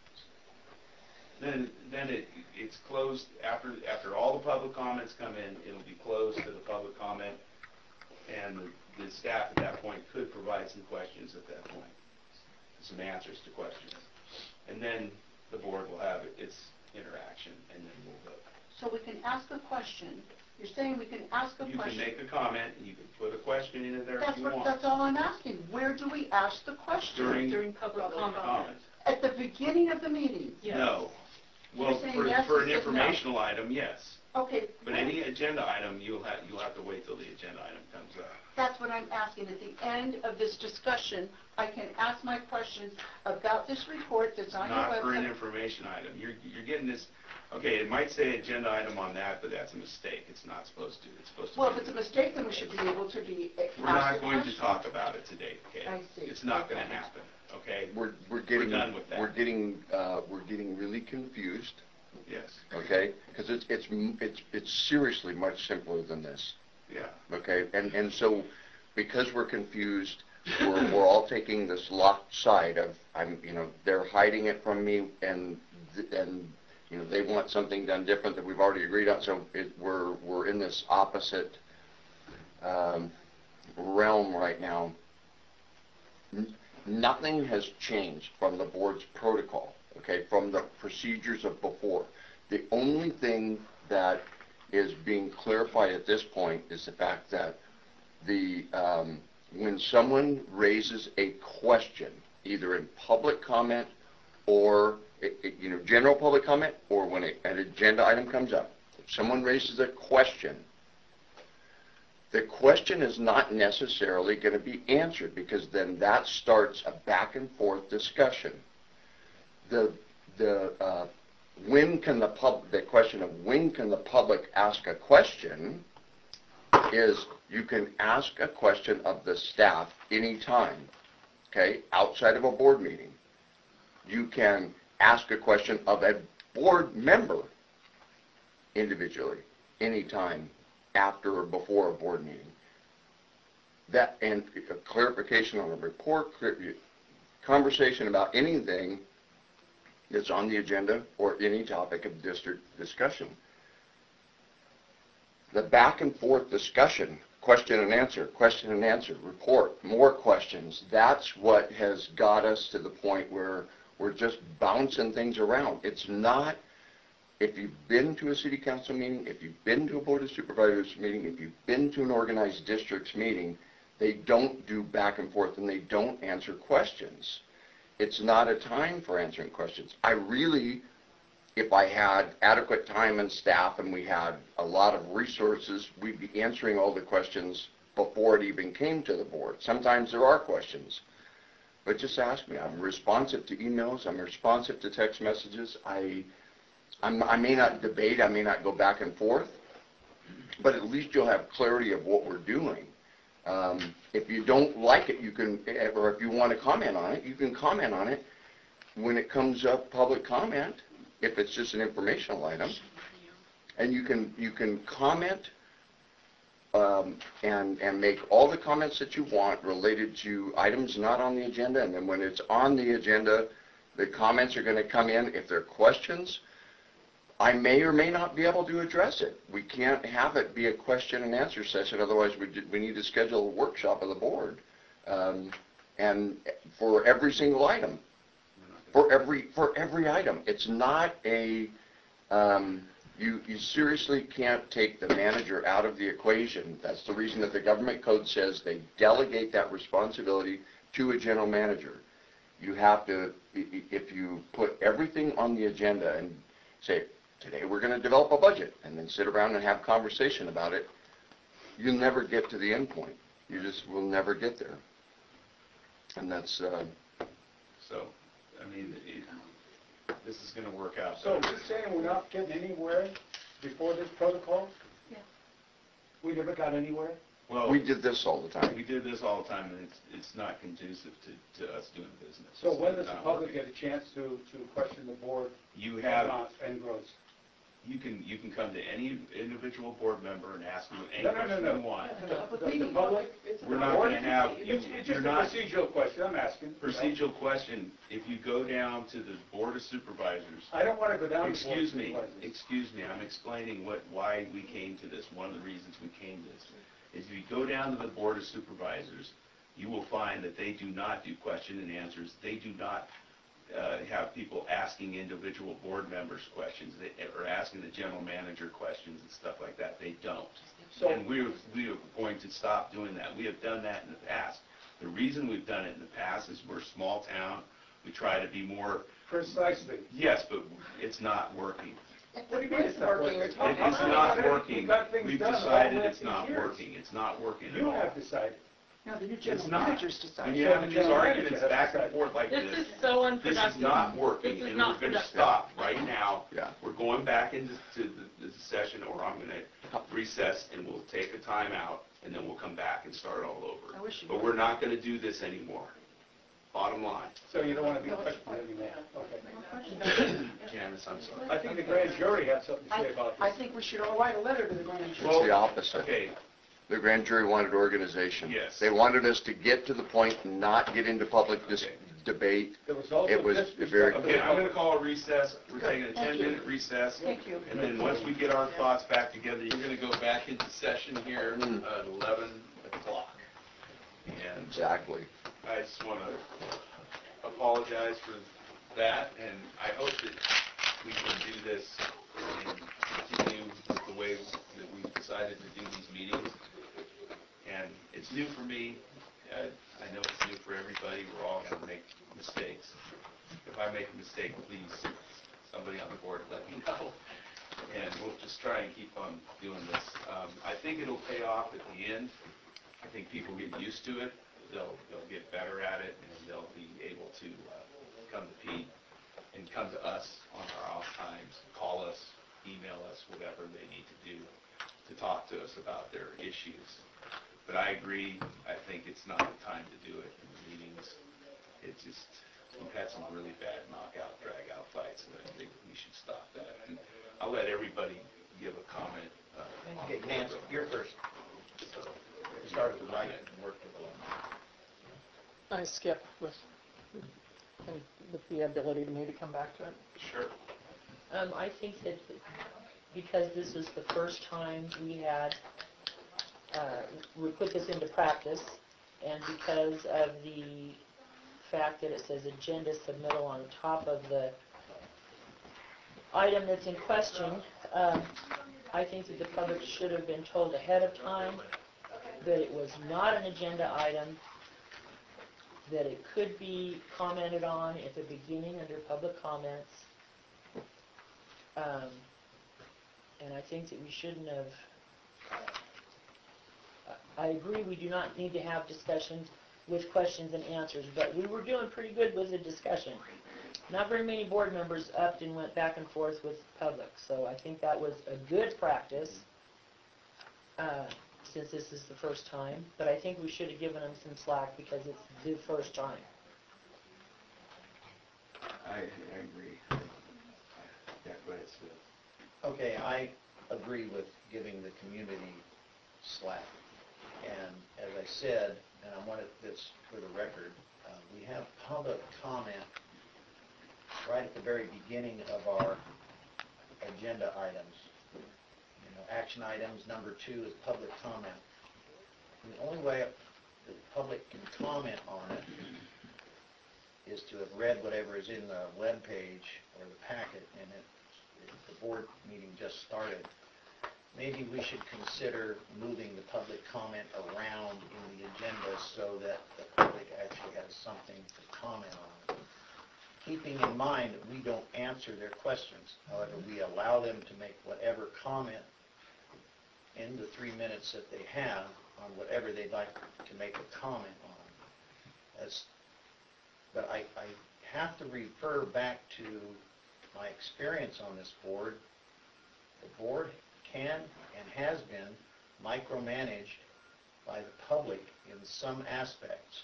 then it's closed after all the public comments come in. It'll be closed to the public comment, and the staff at that point could provide some questions at that point, some answers to questions, and then the board will have its interaction, and then we'll vote. So we can ask a question. You're saying we can ask a question. You can make a comment, and you can put a question in there if you want. That's all I'm asking. Where do we ask the question? During public comment. At the beginning of the meeting? Yes. No. Well, for an informational item, yes. Okay. But any agenda item, you'll have to wait till the agenda item comes up. That's what I'm asking. At the end of this discussion, I can ask my questions about this report that's on your website. Not for an information item. You're getting this. Okay, it might say agenda item on that, but that's a mistake. It's not supposed to. It's supposed to. Well, if it's a mistake, then we should be able to be. We're not going to talk about it today. Okay. I see. It's not going to happen. Okay. We're getting done with that. We're getting really confused. Yes. Okay, because it's seriously much simpler than this. Yeah. Okay, and so because we're confused, we're all taking this locked side of they're hiding it from me, and they want something done different that we've already agreed on. So we're in this opposite realm right now. Nothing has changed from the board's protocol. Okay, from the procedures of before. The only thing that is being clarified at this point is the fact that when someone raises a question, either in public comment or general public comment, or when an agenda item comes up, If someone raises a question, the question is not necessarily going to be answered, because then that starts a back and forth discussion. The question of when can the public ask a question is, you can ask a question of the staff anytime, okay, outside of a board meeting. You can ask a question of a board member individually anytime after or before a board meeting. That, and a clarification on a report, conversation about anything that's on the agenda or any topic of district discussion. The back and forth discussion, question and answer, report, more questions, that's what has got us to the point where we're just bouncing things around. It's not, if you've been to a city council meeting, if you've been to a board of supervisors meeting, if you've been to an organized districts meeting, they don't do back and forth and they don't answer questions. It's not a time for answering questions. I really, if I had adequate time and staff and we had a lot of resources, we'd be answering all the questions before it even came to the board. Sometimes there are questions, but just ask me. I'm responsive to emails. I'm responsive to text messages. I may not debate. I may not go back and forth, but at least you'll have clarity of what we're doing. If you don't like it, you can, or if you want to comment on it, you can comment on it when it comes up, public comment, if it's just an informational item. And you can comment and make all the comments that you want related to items not on the agenda. And then when it's on the agenda, the comments are going to come in. If there are questions, I may or may not be able to address it. We can't have it be a question and answer session. Otherwise, we need to schedule a workshop of the board, and for every single item, for every item. It's not a you seriously can't take the manager out of the equation. That's the reason that the government code says they delegate that responsibility to a general manager. You have to, if you put everything on the agenda and say, today we're going to develop a budget, and then sit around and have conversation about it, you'll never get to the end point. You just will never get there. And that's... So, I mean, this is going to work out. So you're saying we're not getting anywhere before this protocol? Yeah. We never got anywhere? Well, we did this all the time. We did this all the time, and it's not conducive to us doing business. So when does the public get a chance to question the board? You have... and growth? You can come to any individual board member and ask them any question you want. The public? We're not going to have... It's just a procedural question, I'm asking. Procedural question, if you go down to the Board of Supervisors... I don't want to go down to the Board of Excuse me, I'm explaining why we came to this. One of the reasons we came to this is if you go down to the Board of Supervisors, you will find that they do not do question and answers. They do not have people asking individual board members questions, or asking the general manager questions and stuff like that. They don't. So, and we are going to stop doing that. We have done that in the past. The reason we've done it in the past is we're a small town. We try to be more... Precisely. Yes, but it's not working. What do you mean it's not working? It's not working. We've decided it's not working. It's not working at all. You have decided. No, the new It's general not. manager's decided. When you have these arguments back and forth like This this, is so unproductive. this is not working, This is and not we're going to productive. stop right now. Yeah. We're going back into the session, or I'm going to recess, and we'll take a time out, and then we'll come back and start all over. I wish you But would. we're not going to do this anymore. Bottom line. So you don't want to be questioned anymore? Okay. Janice, I'm sorry. I think the grand jury had something to say about this. I think we should all write a letter to the grand jury. It's the opposite. Okay, The grand jury wanted organization. Yes. They wanted us to get to the point and not get into public debate. There was also It was disrespect very- of the okay, I'm going to public. call a recess. We're taking a Thank you. 10-minute recess. Thank you. And then once we get our thoughts back together, We're going to go back into session here at 11 o'clock. And Exactly. I just want to apologize for that, and I hope that we can do this and continue the way that we've decided to do these meetings. And it's new for me. I know it's new for everybody. We're all going to make mistakes. If I make a mistake, please, somebody on the board let me know. and we'll just try and keep on doing this. I think it'll pay off at the end. I think people get used to it. They'll get better at it, and they'll be able to come to Pete and come to us on our off times, call us, email us, whatever they need to do to talk to us about their issues. But I agree, I think it's not the time to do it in the meetings. It just, we've had some really bad knockout, drag-out fights, and I think we should stop that. And I'll let everybody give a comment. Okay, Nancy, you're first. Start at the right and work to the left. I skip with the ability to maybe come back to it. Sure. I think that because this is the first time we put this into practice, and because of the fact that it says agenda submittal on top of the item that's in question, I think that the public should have been told ahead of time that it was not an agenda item, that it could be commented on at the beginning under public comments. And I think that we shouldn't have, I agree we do not need to have discussions with questions and answers, but we were doing pretty good with the discussion. Not very many board members upped and went back and forth with the public, so I think that was a good practice since this is the first time, but I think we should have given them some slack because it's the first time. I agree. Yeah, go ahead, Smith. Okay, I agree with giving the community slack. And as I said, and I wanted this for the record, we have public comment right at the very beginning of our agenda items. Action items, number 2 is public comment. The only way the public can comment on it is to have read whatever is in the web page or the packet, and the board meeting just started. Maybe we should consider moving the public comment around in the agenda so that the public actually has something to comment on. Keeping in mind that we don't answer their questions. However, we allow them to make whatever comment in the 3 minutes that they have on whatever they'd like to make a comment on. But I have to refer back to my experience on this board. The board can and has been micromanaged by the public in some aspects.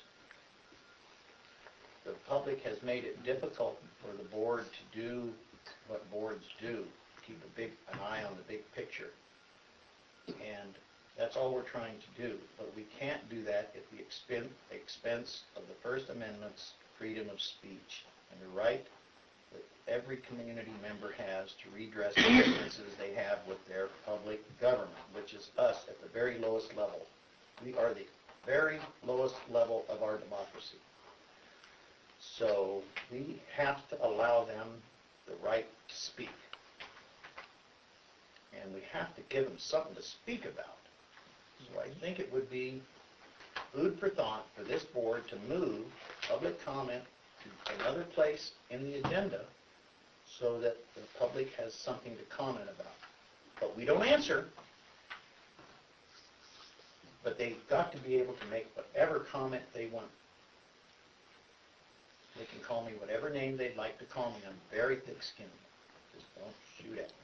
The public has made it difficult for the board to do what boards do, keep an eye on the big picture. And that's all we're trying to do. But we can't do that at the expense of the First Amendment's freedom of speech and the right that every community member has to redress the differences they have with their public government, which is us at the very lowest level. We are the very lowest level of our democracy. So we have to allow them the right to speak. And we have to give them something to speak about. So I think it would be food for thought for this board to move public comment to another place in the agenda so that the public has something to comment about. But we don't answer. But they've got to be able to make whatever comment they want. They can call me whatever name they'd like to call me. I'm very thick-skinned. Just don't shoot at me.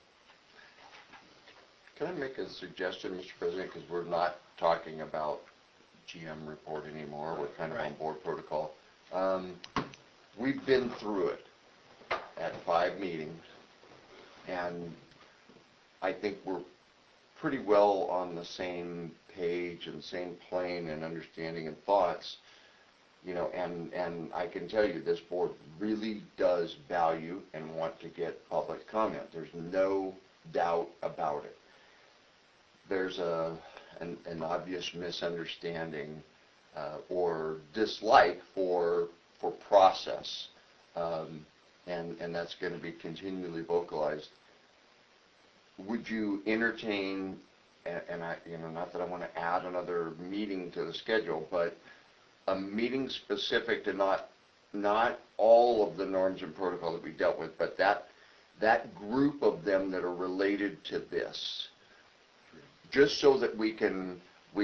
Can I make a suggestion, Mr. President, because we're not talking about GM report anymore, we're kind of on board protocol. We've been through it at 5 meetings, and I think we're pretty well on the same page and same plane and understanding and thoughts, and I can tell you this board really does value and want to get public comment. There's no doubt about it. There's an obvious misunderstanding or dislike for process, and that's going to be continually vocalized. Would you entertain, and I, not that I want to add another meeting to the schedule, but a meeting specific to not all of the norms and protocol that we dealt with, but that group of them that are related to this, just so that we can,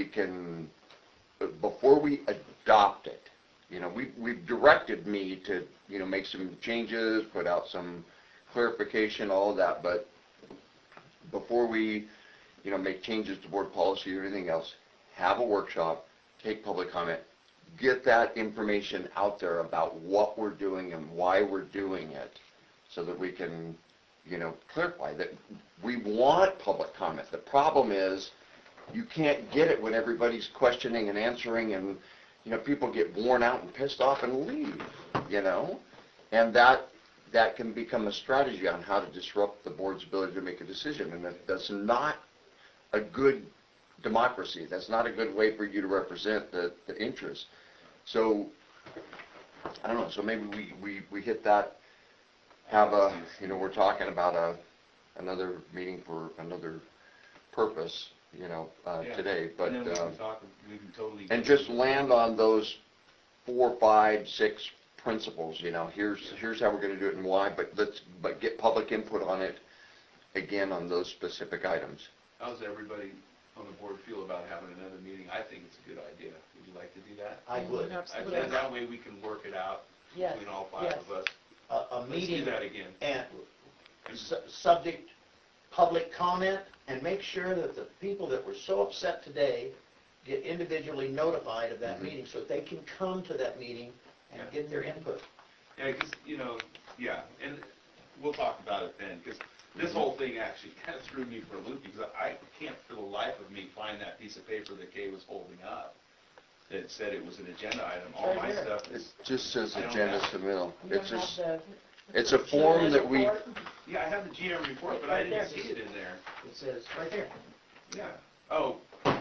before we adopt it, we've directed me to, make some changes, put out some clarification, all of that, but before we, make changes to board policy or anything else, have a workshop, take public comment, get that information out there about what we're doing and why we're doing it, so that we can, clarify that we want public comment. The problem is, you can't get it when everybody's questioning and answering, and, people get worn out and pissed off and leave, and that can become a strategy on how to disrupt the board's ability to make a decision, and that's not a good democracy. That's not a good way for you to represent the interests. So, I don't know, so maybe we hit that, have a, we're talking about another meeting for another purpose, today, but, And then we can totally. and just land on those 4, 5, 6 principles, here's how we're gonna do it and why, but get public input on it, again, on those specific items. How does everybody on the board feel about having another meeting? I think it's a good idea. Would you like to do that? I would. Absolutely. And that way we can work it out Yes, between all 5 yes. of us. A Let's do meeting that again. and subject public comment, and make sure that the people that were so upset today get individually notified of that meeting, so that they can come to that meeting and get their input. Yeah, because, and we'll talk about it then, because this whole thing actually kind of threw me for a loop, because I can't for the life of me find that piece of paper that Kay was holding up that said it was an agenda item. All my stuff It is, just says I don't agenda have- submittal. You don't It's just, have it's a form that we, report? yeah, I have the GM report, but I Right didn't there. see it in there. It says right there. Yeah. Oh, I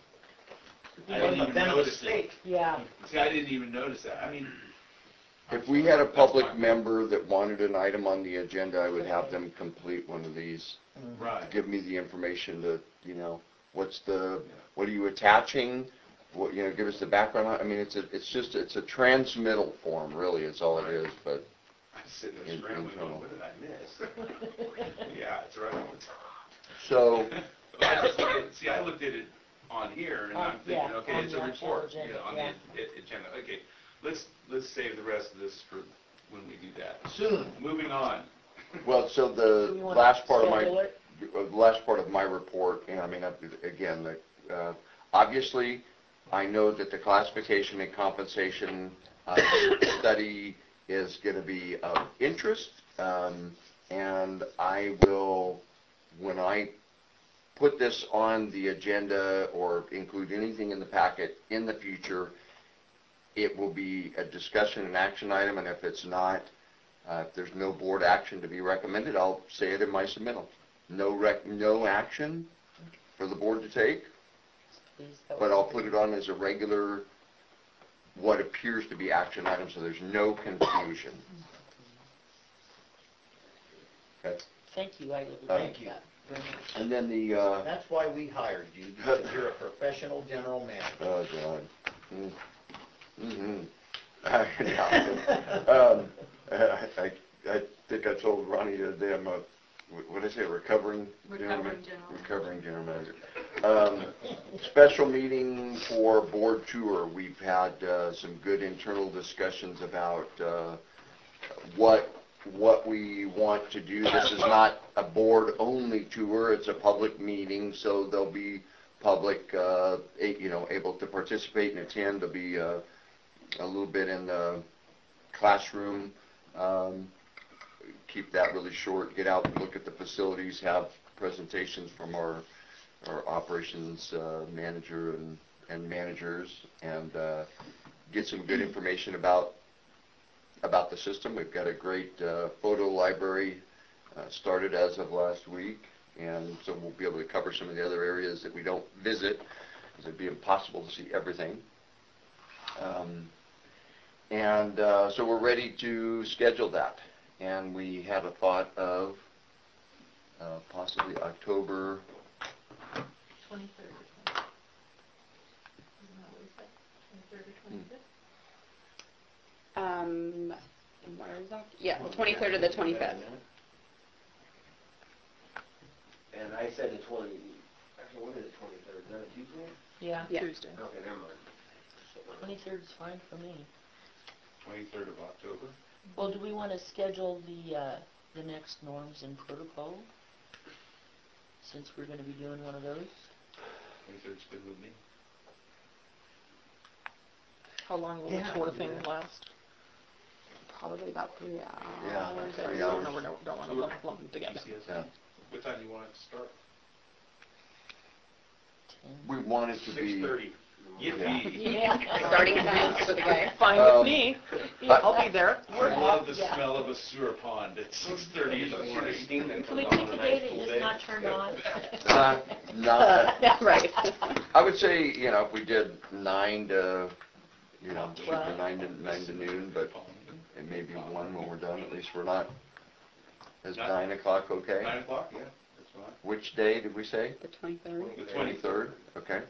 Then didn't even the notice it. state. Yeah, See, I didn't even notice that. I mean, if we had a That's public my- member that wanted an item on the agenda, I would have them complete one of these. right. Give me the information to, what are you attaching? What, give us the background. I mean, it's a transmittal form, really, is all it is, but. I'm sitting there In- scrambling, internal. going, what did I miss? Yeah, it's right on the top. So, I looked at it on here, and I'm yeah, thinking, okay, on it's the a actual report, agenda, on yeah. the agenda. Okay, let's save the rest of this for when we do that. Soon. Moving on. well, so Do the we want last to part of schedule it? the last part of my report, and I mean, again, obviously, I know that the classification and compensation study is going to be of interest, and I will, when I put this on the agenda or include anything in the packet in the future, it will be a discussion and action item, and if it's not, if there's no board action to be recommended, I'll say it in my submittal. No action for the board to take, Please, that but would I'll be put good. it on as a regular, what appears to be action item, so there's no confusion. Okay. Thank you, I would Thank like you. that. And then the, That's why we hired you, because you're a professional general manager. oh, God. I think I told Ronnie the other day I'm what did I say, recovering general manager. Special meeting for board tour. We've had some good internal discussions about what we want to do. This is not a board-only tour, it's a public meeting, so there'll be public, able to participate and attend. There'll be a little bit in the classroom. Keep that really short, get out and look at the facilities, have presentations from our operations manager and managers, and get some good information about the system. We've got a great photo library started as of last week, and so we'll be able to cover some of the other areas that we don't visit, because it'd be impossible to see everything. So we're ready to schedule that, and we have a thought of possibly October. 23rd or 25th. Isn't that what we said? 23rd or 25th? Where is that? Yeah, the 23rd or the 25th. And I said the 20, actually, when is the 23rd? Is that a Tuesday? Yeah, Yeah. Tuesday. Okay, never mind. 23rd is fine for me. 23rd of October? Well, do we want to schedule the next norms and protocol? Since we're going to be doing one of those? 23rd's good with me. How long will the tour thing last? Probably about 3 hours. Yeah, Okay, 3 so hours. no, we don't want to lump them together. Yeah. What time do you want it to start? 10. We want it to be. 6:30. Yippee! Yeah. Starting time for the guy. Fine with me. I'll be there. I love the smell of a sewer pond at 6:30 in the morning. Can we pick a date that is not turned on? Not, Yeah, right. I would say, if we did 9 to, shoot for 12. 9 to noon, but it may be 1 when we're done, at least we're not. Is Not- 9 o'clock okay? 9 o'clock, yeah, that's fine. Which day did we say? The 23rd. The 23rd, okay.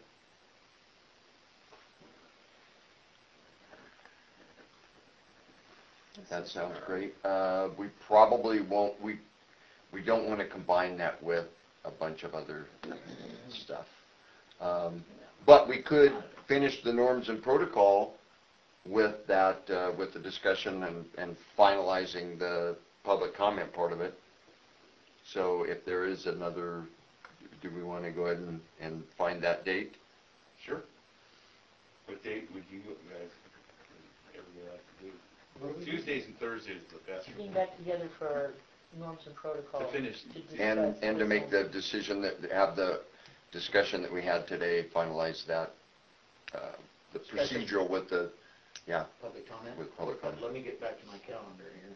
That sounds great. We probably won't, we don't want to combine that with a bunch of other stuff. But we could finish the norms and protocol with that, with the discussion and finalizing the public comment part of it. So if there is another, do we want to go ahead and find that date? Sure. What date would you guys ever like to do? Tuesdays and Thursdays are the best for me. Getting back together for our norms and protocol. To finish. discuss And to make the this. decision have the discussion that we had today, finalize that, the procedural with the, Public comment? with public comment. Let me get back to my calendar here.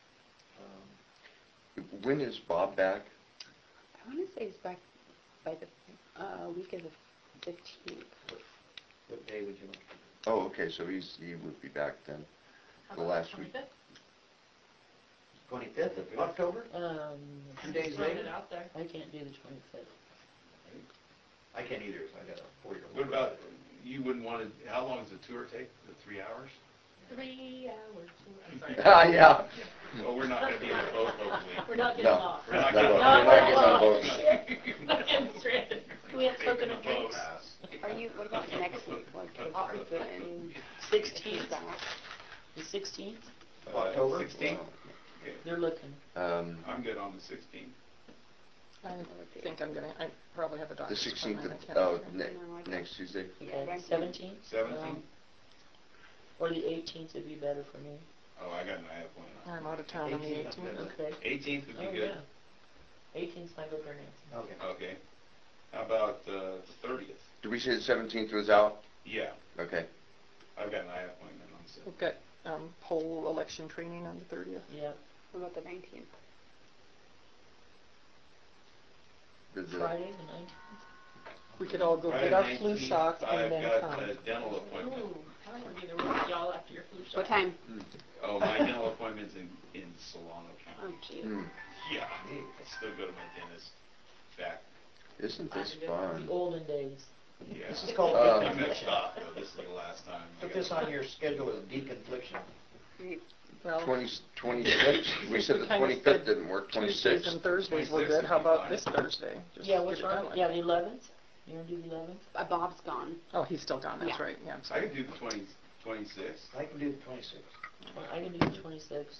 When is Bob back? I want to say it's back by the week of the 15th. What day would you like? Oh, okay, so he would be back then, the last week. 25th of October? 2 days Throwing later? it out there. I can't do the 25th. I can't either, 'cause I got a 4-year-old. What about, you wouldn't want to, how long does the tour take? 3 hours? 3 hours. I'm sorry. Yeah. Well, we're not going to be in a boat, hopefully. We're not getting No. lost. We're not No, getting we're lost. not getting on boats. Not getting stranded. Do we have coconut drinks? What about next week? Like, in 16th. The 16th? October? 16th? They're looking. I'm good on the 16th. I think I probably have a The doctor's 16th appointment. of, I can't oh, next Tuesday? Okay, 17th? 17th? Or the 18th would be better for me. Oh, I got an eye appointment. I'm out of town on the 18th. Okay. 18th would be Oh, good. yeah. 18th's fine with her, Nancy. Okay. Okay. How about the 30th? Did we say the 17th was out? Yeah, Okay. I've got an eye appointment on the 17th. We've got poll election training on the 30th. Yep. What about the 19th? Friday, the 19th? We could all go Friday get our the flu 19th, shot and then I've come. got a dental appointment. Ooh, I want to be there with y'all after your flu shot. What time? Oh, my dental appointment's in Solano Oh, County. gee. Yeah, I still go to my dentist back. Isn't this The fun? olden days. Yeah. This is called I'm deconfliction. gonna stop though. This is the last time. I Put got- this on your schedule as deconfliction. Well, 26th? We said the Kinda 25th said didn't work, Tuesdays 26th. and Thursdays were 26th good. How would be about fine. this Thursday? Just Yeah, get which it one? done with. Yeah, the 11th? You want to do the 11th? Bob's gone. Oh, he's still gone, that's Yeah. right, yeah, I'm I sorry. can do the 26th. I can do the 26th. I can do the 26th.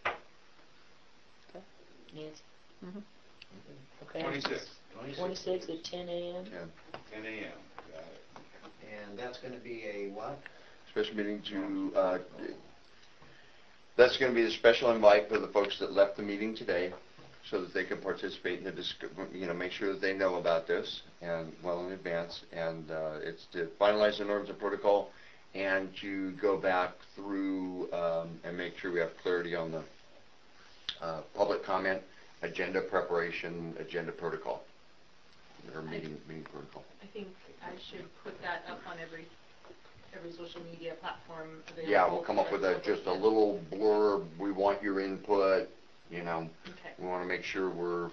Okay. Nancy? Mhm. Okay. 26th, 26th at 10 a.m. 10 a.m. Got it. And that's gonna be a what? Special meeting to, that's going to be the special invite for the folks that left the meeting today so that they can participate in the make sure that they know about this and well in advance. And it's to finalize the norms and protocol and to go back through and make sure we have clarity on the public comment, agenda preparation, agenda protocol, or meeting protocol. I think I should put that up on every social media platform available. Yeah, we'll come up with just a little blurb. We want your input. Okay. We want to make sure we're,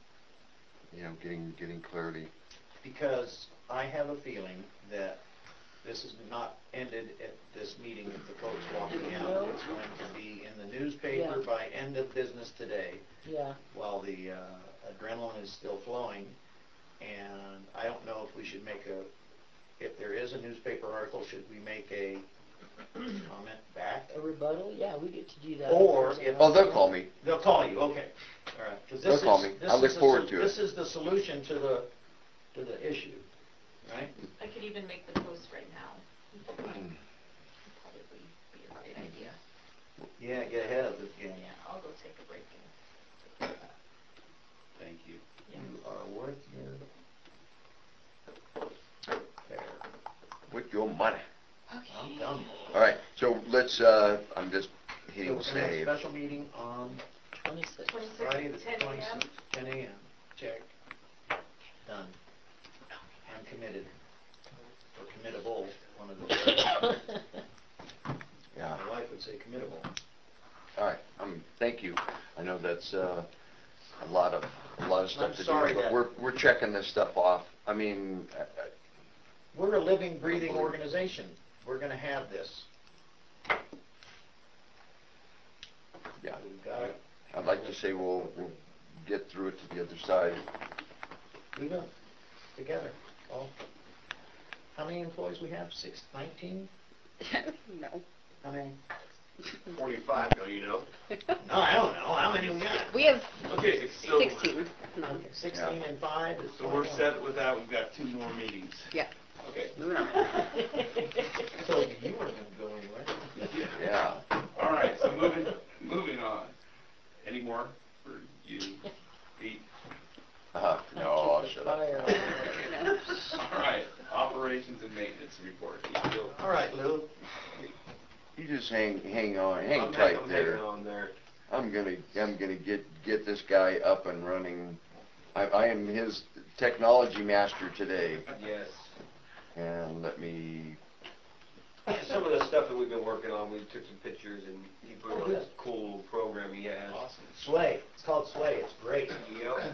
getting clarity. Because I have a feeling that This is not ended at this meeting with the folks walking out. It's going to be in the newspaper Yeah. by end of business today, Yeah, while the adrenaline is still flowing. And I don't know if we should make if there is a newspaper article, should we make a comment back? a rebuttal, yeah, we get to do that. Or if... Oh, they'll call me. They'll call you, okay. All right. 'Cause They'll call me. I look forward to it. This is the solution to the issue, right? I could even make the post right now. Probably be a great idea. Yeah, get ahead of it. Yeah, I'll go take a break and. Thank you. You are worth your fare. With your money. I'm done. All right, so let's, I'm just So hitting we're gonna have a save. special meeting on 26. Friday, the 10 a.m. 26th, 10 a.m. Check. Done. I'm committed. Or committable, one of the... Yeah, My wife would say committable. all right, thank you. I know that's, a lot of stuff I'm to do, sorry but that- we're checking this stuff off. I mean, We're a living, breathing organization. We're gonna have this. yeah, We've got it. I'd like to say we'll get through it to the other side. We will. Together. All. How many employees we have? 19? No. How many? 45, don't you know? No, I don't know. How many we got? We have Okay, so, 16. No. Okay, 16 and 5 is so we're 21. set with that, we've got 2 more meetings. Yeah. Okay. Moving on. So you weren't gonna go anywhere. Yeah. All right, so moving on. Any more for you, Pete? No, shut up. Fire. All right, operations and maintenance report. All right, Lou. You just hang on, hang I'm tight hanging there. on there. I'm gonna get this guy up and running. I am his technology master today, Yes. and let me, Some of the stuff that we've been working on, we took some pictures and he put on this cool program he has. Awesome. Sway. It's called Sway. It's great. Yep.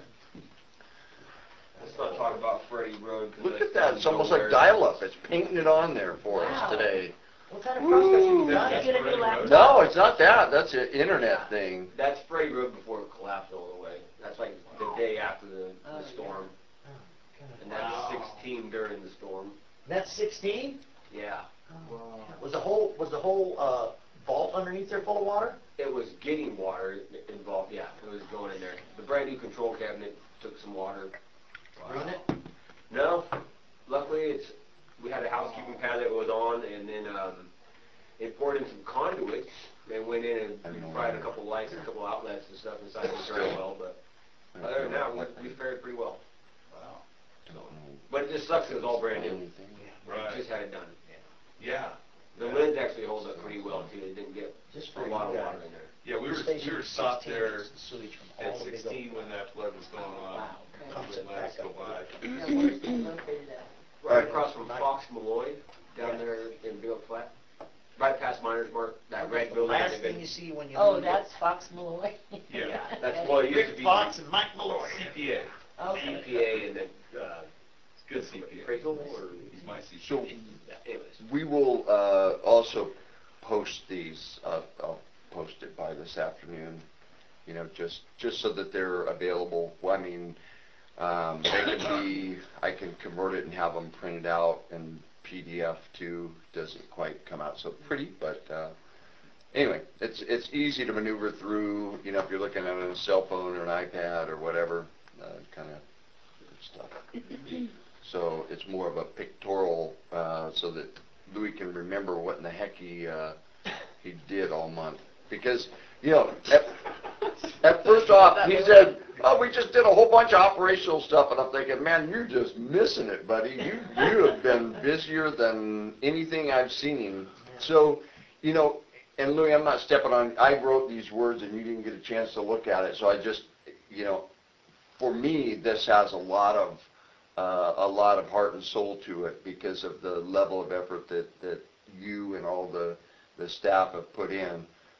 Let's not talk about Freddie Road. 'cause look that's at that, it's almost nowhere. like dial-up, it's painting it on there for Wow. us today. What kind of processing you got? Did you get a new laptop? No, it's not that, that's an internet thing. That's Freddie Road before it collapsed all the way. That's like the day after the storm. And that's 16 during the storm. That's 16? Yeah. Was the whole vault underneath there full of water? It was getting water involved, yeah, it was going in there. The brand new control cabinet took some water. Ruin it? No, luckily we had a housekeeping pad that was on, and then it poured in some conduits and went in and fried a couple lights and a couple outlets and stuff inside the very well, but other than that, we fared pretty well. Wow. But it just sucks 'cause it's all brand new. Right. Just had it done. Yeah. The lids actually hold up pretty well too, they didn't get Just a for lot of you water guys. in there. Yeah, we This were station is stopped 16, there it's the sewage from at all the big 16 when that flood was going on. Wow. Pumps it Let us back go up. by. Yeah, where's it located at? Right across from Fox Malloy, down there in Bill Flat. Right past Miners Mark, that red The building. last they've thing been- you see when you Oh, leave that's Fox Malloy? Yeah. That's what it used to Rick be. Fox and Mike Malloy. CPA. Okay. EPA and then, It's good CPA. Crazel or? He's my CPA. So Anyways. we will also post these, I'll post it by this afternoon, you know, just so that they're available. Well, I mean, they can be, I can convert it and have them printed out, and PDF too. Doesn't quite come out so pretty, but anyway, it's easy to maneuver through, you know, if you're looking at it on a cell phone or an iPad or whatever, kind of stuff. So it's more of a pictorial, so that Louis can remember what in the heck he did all month. Because, you know, at first off, he said, oh, we just did a whole bunch of operational stuff, and I'm thinking, man, you're just missing it, buddy. You have been busier than anything I've seen. So, you know, and Louis, I'm not stepping on, I wrote these words and you didn't get a chance to look at it, so I just, you know, for me, this has a lot of heart and soul to it because of the level of effort that you and all the staff have put in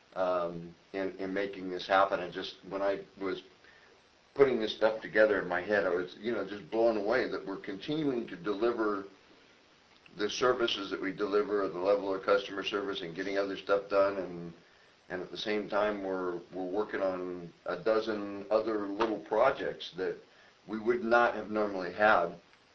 making this happen. And just when I was putting this stuff together in my head, I was, you know, just blown away that we're continuing to deliver the services that we deliver, the level of customer service and getting other stuff done, and at the same time, we're working on a dozen other little projects that we would not have normally had.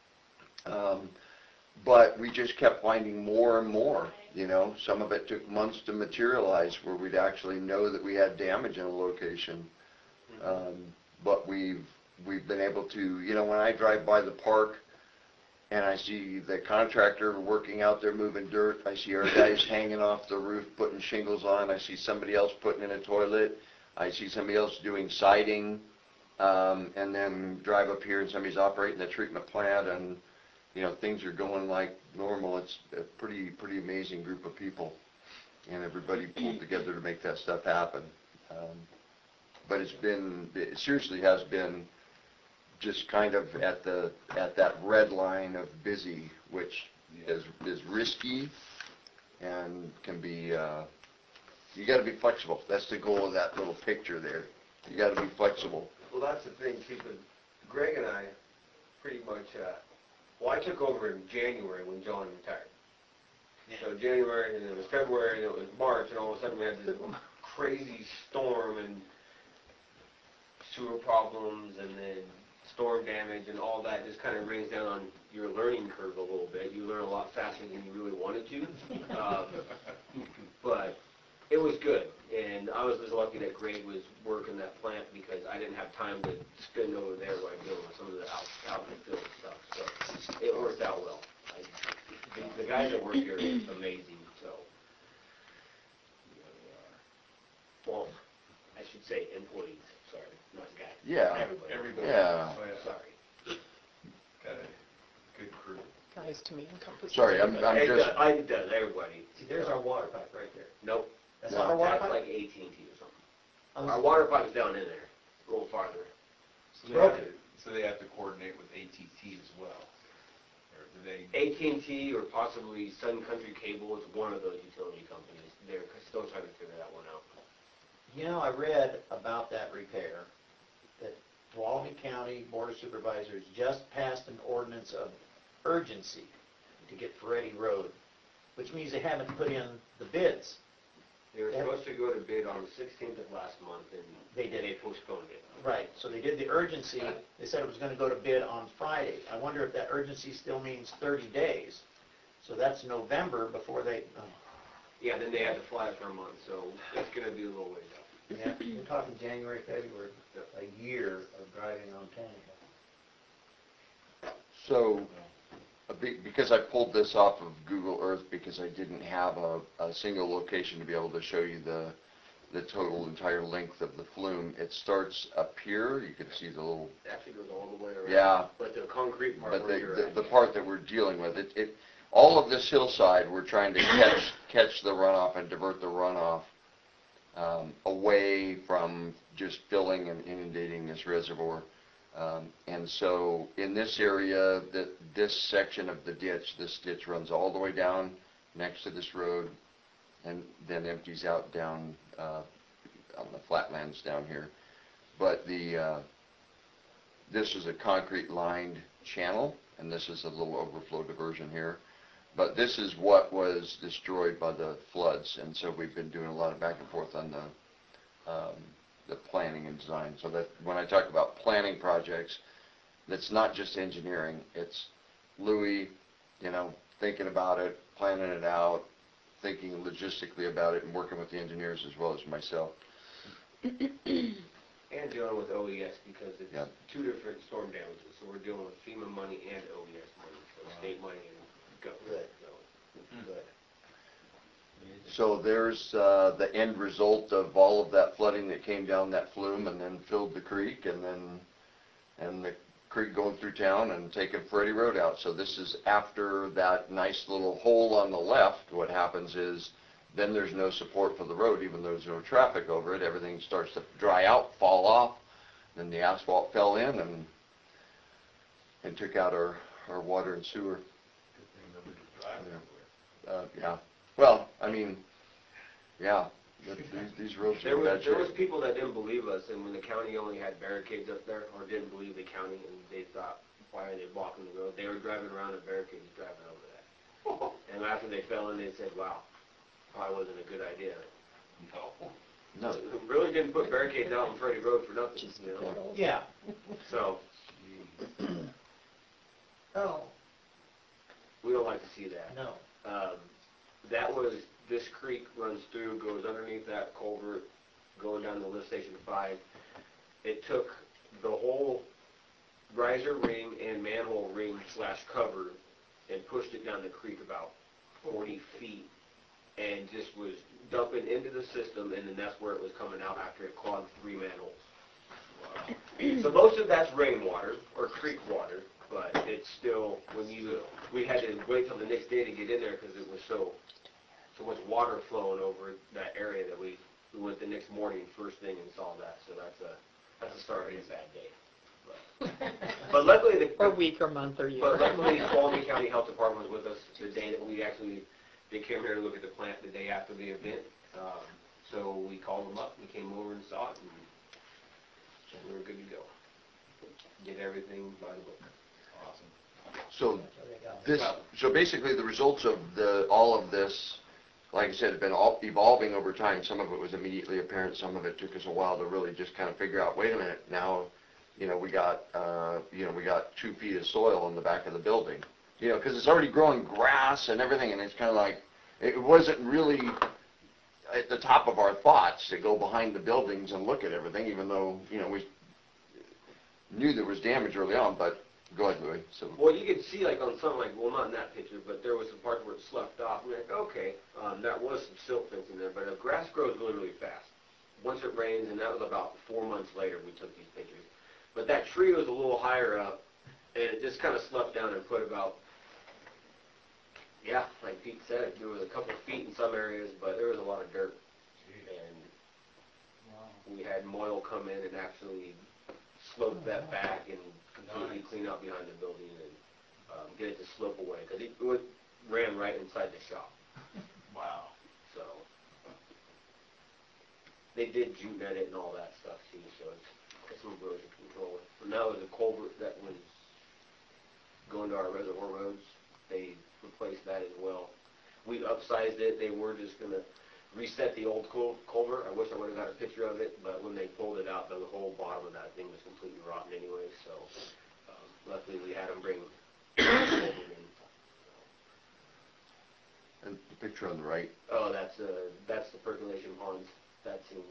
But we just kept finding more and more, you know. Some of it took months to materialize where we'd actually know that we had damage in a location. But we've been able to, you know, when I drive by the park and I see the contractor working out there moving dirt, I see our guys hanging off the roof putting shingles on, I see somebody else putting in a toilet, I see somebody else doing siding, and then drive up here and somebody's operating the treatment plant, and you know, things are going like normal. It's a pretty amazing group of people, and everybody pulled together to make that stuff happen. But it seriously has been just kind of at that red line of busy, which is risky and can be, you got to be flexible. That's the goal of that little picture there. You got to be flexible. Well, that's the thing, too, because Greg and I pretty much, well, I took over in January when John retired. So January, and it was February, and it was March, and all of a sudden we had this crazy storm and sewer problems, and then storm damage, and all that just kind of brings down on your learning curve a little bit. You learn a lot faster than you really wanted to. But it was good, and I was just lucky that Greg was working that plant because I didn't have time to spend over there while I'm dealing with some of the out in the field stuff. So it worked out well. The guys that work here are amazing, so. Well, I should say employees, sorry, not guys. Yeah. Everybody. Yeah. Sorry. Got a good crew. Guys to me encompasses. Sorry, I'm just. It does, everybody. See, there's our water pipe right there. Nope. That's not our water That's pipe? like AT&T or something. Our water pipe's down in there, a little farther. So they have to coordinate with AT&T as well? Or do they? AT&T or possibly Sun Country Cable is one of those utility companies. They're still trying to figure that one out. You know, I read about that repair, that Tuolumne County Board of Supervisors just passed an ordinance of urgency to get Ferretti Road, which means they haven't put in the bids. They were supposed to go to bid on the 16th of last month, and They did. they postponed it. Right, so they did the urgency, they said it was gonna go to bid on Friday. I wonder if that urgency still means 30 days. So that's November before they, Yeah, then they had to fly it for a month, so it's going to be a little ways out. yeah, you're talking January, February, a year of driving on Tannehill. So, because I pulled this off of Google Earth because I didn't have a single location to be able to show you the total entire length of the flume, it starts up here. You can see the little. It actually goes all the way around. Yeah. But the concrete part But where you're at. the part that we're dealing with, all of this hillside, we're trying to catch the runoff and divert the runoff away from just filling and inundating this reservoir. And so in this area, this section of the ditch, this ditch runs all the way down next to this road and then empties out down on the flatlands down here. But this is a concrete lined channel, and this is a little overflow diversion here. But this is what was destroyed by the floods, and so we've been doing a lot of back and forth on the planning and design. So that when I talk about planning projects, that's not just engineering. It's Louis, thinking about it, planning it out, thinking logistically about it, and working with the engineers as well as myself. And dealing with OES because it's Yep. two different storm damages. So we're dealing with FEMA money and OES money, so state money and government. Good. So there's the end result of all of that flooding that came down that flume and then filled the creek, and the creek going through town and taking Ferretti Road out. So this is after that nice little hole on the left. What happens is then there's no support for the road, even though there's no traffic over it. Everything starts to dry out, fall off. Then the asphalt fell in and took out our water and sewer. Good thing nobody could drive everywhere. Yeah. Well, I mean, yeah. These roads are There in bad was shape. people that didn't believe us, and when the county only had barricades up there, or didn't believe the county, and they thought, why are they blocking the road? They were driving around in barricades driving over that. And after they fell in, they said, wow, probably wasn't a good idea. No. Really didn't put barricades out on Freddie Road for nothing, you know? Yeah. So, Oh, we don't like to see that. no. That was, this creek runs through, goes underneath that culvert, going down to lift station 5. It took the whole riser ring and manhole ring / cover and pushed it down the creek about 40 feet and just was dumping into the system, and then that's where it was coming out after it clogged 3 manholes. So most of that's rainwater or creek water, but it's still, we had to wait till the next day to get in there because it was so much water flowing over that area that we went the next morning first thing and saw that. So that's the start of a bad day. But luckily, Or week, or month, or year. But luckily, Albany County Health Department was with us the day that they came here to look at the plant the day after the event. So we called them up, we came over and saw it, and we were good to go. Did everything by the book. So so basically the results of all of this, like I said, have been all evolving over time. Some of it was immediately apparent. Some of it took us a while to really just kind of figure out, wait a minute, now, we got 2 feet of soil in the back of the building. Because it's already growing grass and everything, and it's kind of like, it wasn't really at the top of our thoughts to go behind the buildings and look at everything, even though, we knew there was damage early on, but go ahead, Louis. So. Well, you could see, like, on some, not in that picture, but there was some parts where it sloughed off. We're like, okay, that was some silt fencing there, but grass grows really, really fast. Once it rains, and that was about 4 months later we took these pictures. But that tree was a little higher up, and it just kind of sloughed down and put about, like Pete said, there was a couple of feet in some areas, but there was a lot of dirt. And we had Moyle come in and actually slope that back and completely clean out behind the building and get it to slope away, because it ran right inside the shop. Wow. So they did jute net it and all that stuff too, so it's some erosion control. And that was a culvert that was going to our reservoir roads. They replaced that as well. We upsized it. They were just going to reset the old culvert. I wish I would have got a picture of it, but when they pulled it out, the whole bottom of that thing was completely rotten anyway, so luckily we had them bring the culvert in. And the picture on the right. Oh, that's the percolation ponds. That's in,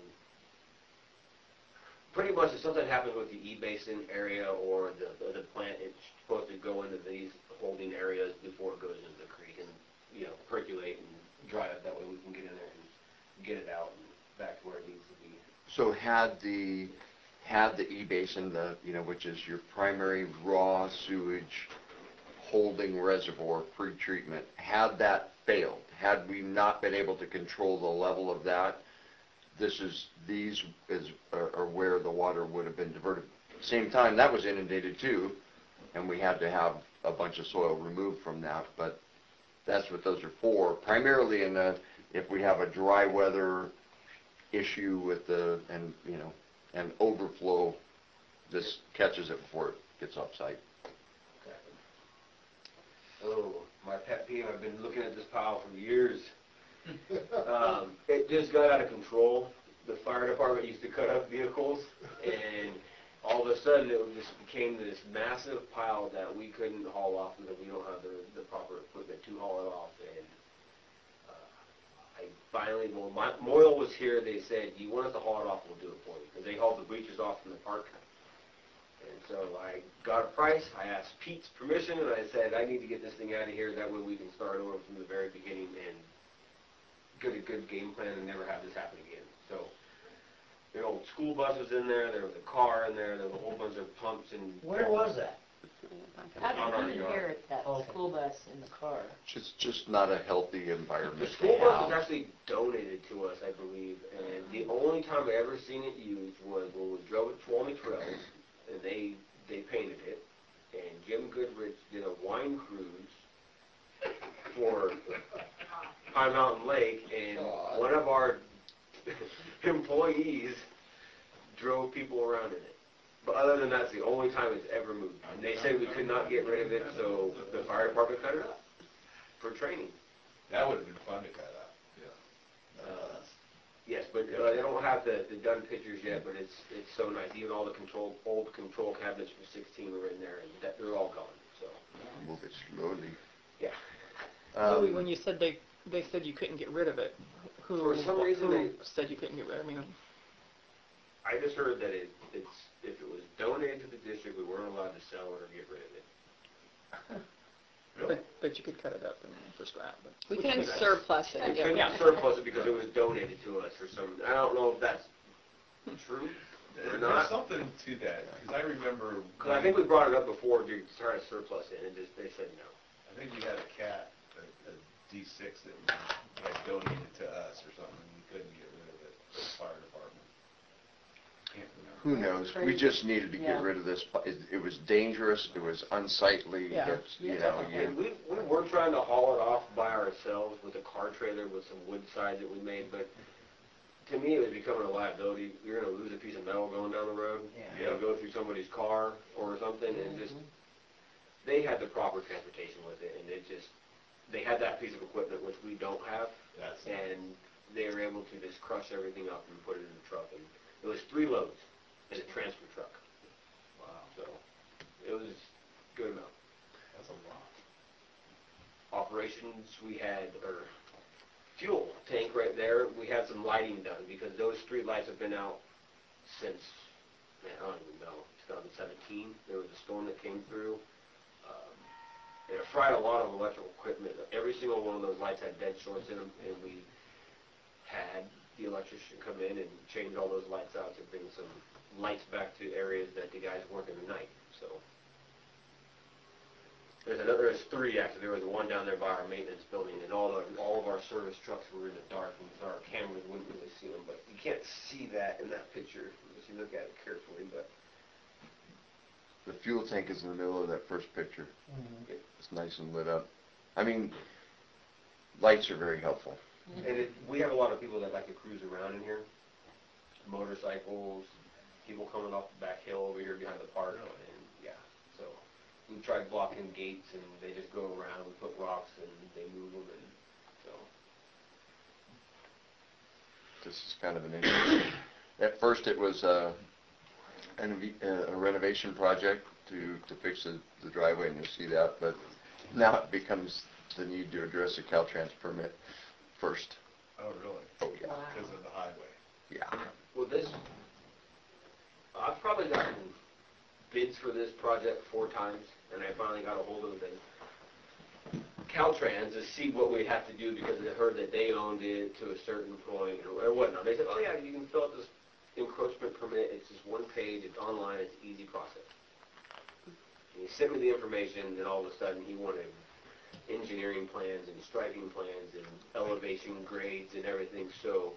pretty much if something happens with the E-basin area or the plant, it's supposed to go into these holding areas before it goes into the creek and, percolate and dry it. That way we can get in there and get it out and back to where it needs to be. So had the E-basin, which is your primary raw sewage holding reservoir pre-treatment, had that failed, had we not been able to control the level of that, these are where the water would have been diverted. Same time, that was inundated too, and we had to have a bunch of soil removed from that, but that's what those are for. Primarily if we have a dry weather issue with and overflow, this catches it before it gets off site. Oh, my pet peeve, I've been looking at this pile for years. It just got out of control. The fire department used to cut up vehicles, and all of a sudden it just became this massive pile that we couldn't haul off because we don't have the proper equipment to haul it off. And I finally, Moyle was here, they said, you want us to haul it off, we'll do it for you. Because they hauled the bleachers off from the park. And so I got a price, I asked Pete's permission, and I said, I need to get this thing out of here, that way we can start over from the very beginning and get a good game plan and never have this happen again. So, the old school bus was in there was a car in there was a whole bunch of pumps and... Where was that? How did you inherit that school bus in the car? Just not a healthy environment. The school bus was actually donated to us, I believe, and the only time I ever seen it used was when we drove it to Tuolumne Trails, and they painted it, and Jim Goodrich did a wine cruise for Pine Mountain Lake, and one of our employees drove people around in it. But other than that, it's the only time it's ever moved. And they said we could not get rid of it, so the fire department cut it up. for training. That would have been fun to cut out. Yes, but they don't have the done pictures yet, but it's so nice. Even all the old control cabinets from 16 were in there, and they're all gone, so. Move it slowly. Yeah. Louis, when you said they said you couldn't get rid of it, who For some reason who said you couldn't get rid of it? I mean, I just heard that if it was donated to the district, we weren't allowed to sell it or get rid of it. but you could cut it up and for scrap. But We can surplus it. We couldn't surplus it because it was donated to us or something. I don't know if that's true or There's not. something to that, because I remember. Because I think we brought it up before to try to surplus it, and they said no. I think we had a cat, a D6 that we had donated to us or something, and we couldn't get rid of it, the fire department. Can't remember. Who knows? We just needed to get Yeah. rid of this. It was dangerous. It was unsightly. Yeah. It's, you know, And we were trying to haul it off by ourselves with a car trailer with some wood sides that we made, but to me it was becoming a liability. You're going to lose a piece of metal going down the road. Yeah. And go through somebody's car or something, and just they had the proper transportation with it, and they had that piece of equipment which we don't have, and they were able to just crush everything up and put it in the truck, and it was 3 loads in a transfer truck. Wow, So it was a good amount. that's a lot. Operations, we had our fuel tank right there. We had some lighting done because those street lights have been out since, man, I don't even know, 2017. There was a storm that came through. And it fried a lot of electrical equipment. Every single one of those lights had dead shorts in them, and we had the electrician come in and change all those lights out to bring some lights back to areas that the guys work in the night. So there's 3 actually. There was one down there by our maintenance building, and all of our service trucks were in the dark, and our cameras wouldn't really see them. But you can't see that in that picture if you look at it carefully. But the fuel tank is in the middle of that first picture. It's nice and lit up. I mean, lights are very helpful. and we have a lot of people that like to cruise around in here, motorcycles, people coming off the back hill over here behind the park, and yeah, so we tried blocking gates, and they just go around. We put rocks, and they move them, and so. This is kind of an interesting. At first, it was a renovation project to fix the driveway, and you'll see that. But now it becomes the need to address a Caltrans permit first. Oh, really? Oh, yeah. Because of the highway. Yeah. Well, I've probably gotten bids for this project 4 times, and I finally got a hold of Caltrans to see what we have to do because I heard that they owned it to a certain point or whatnot. They said, oh yeah, you can fill out this encroachment permit. It's just 1 page. It's online. It's an easy process. And he sent me the information, and then all of a sudden he wanted engineering plans and striping plans and elevation grades and everything. So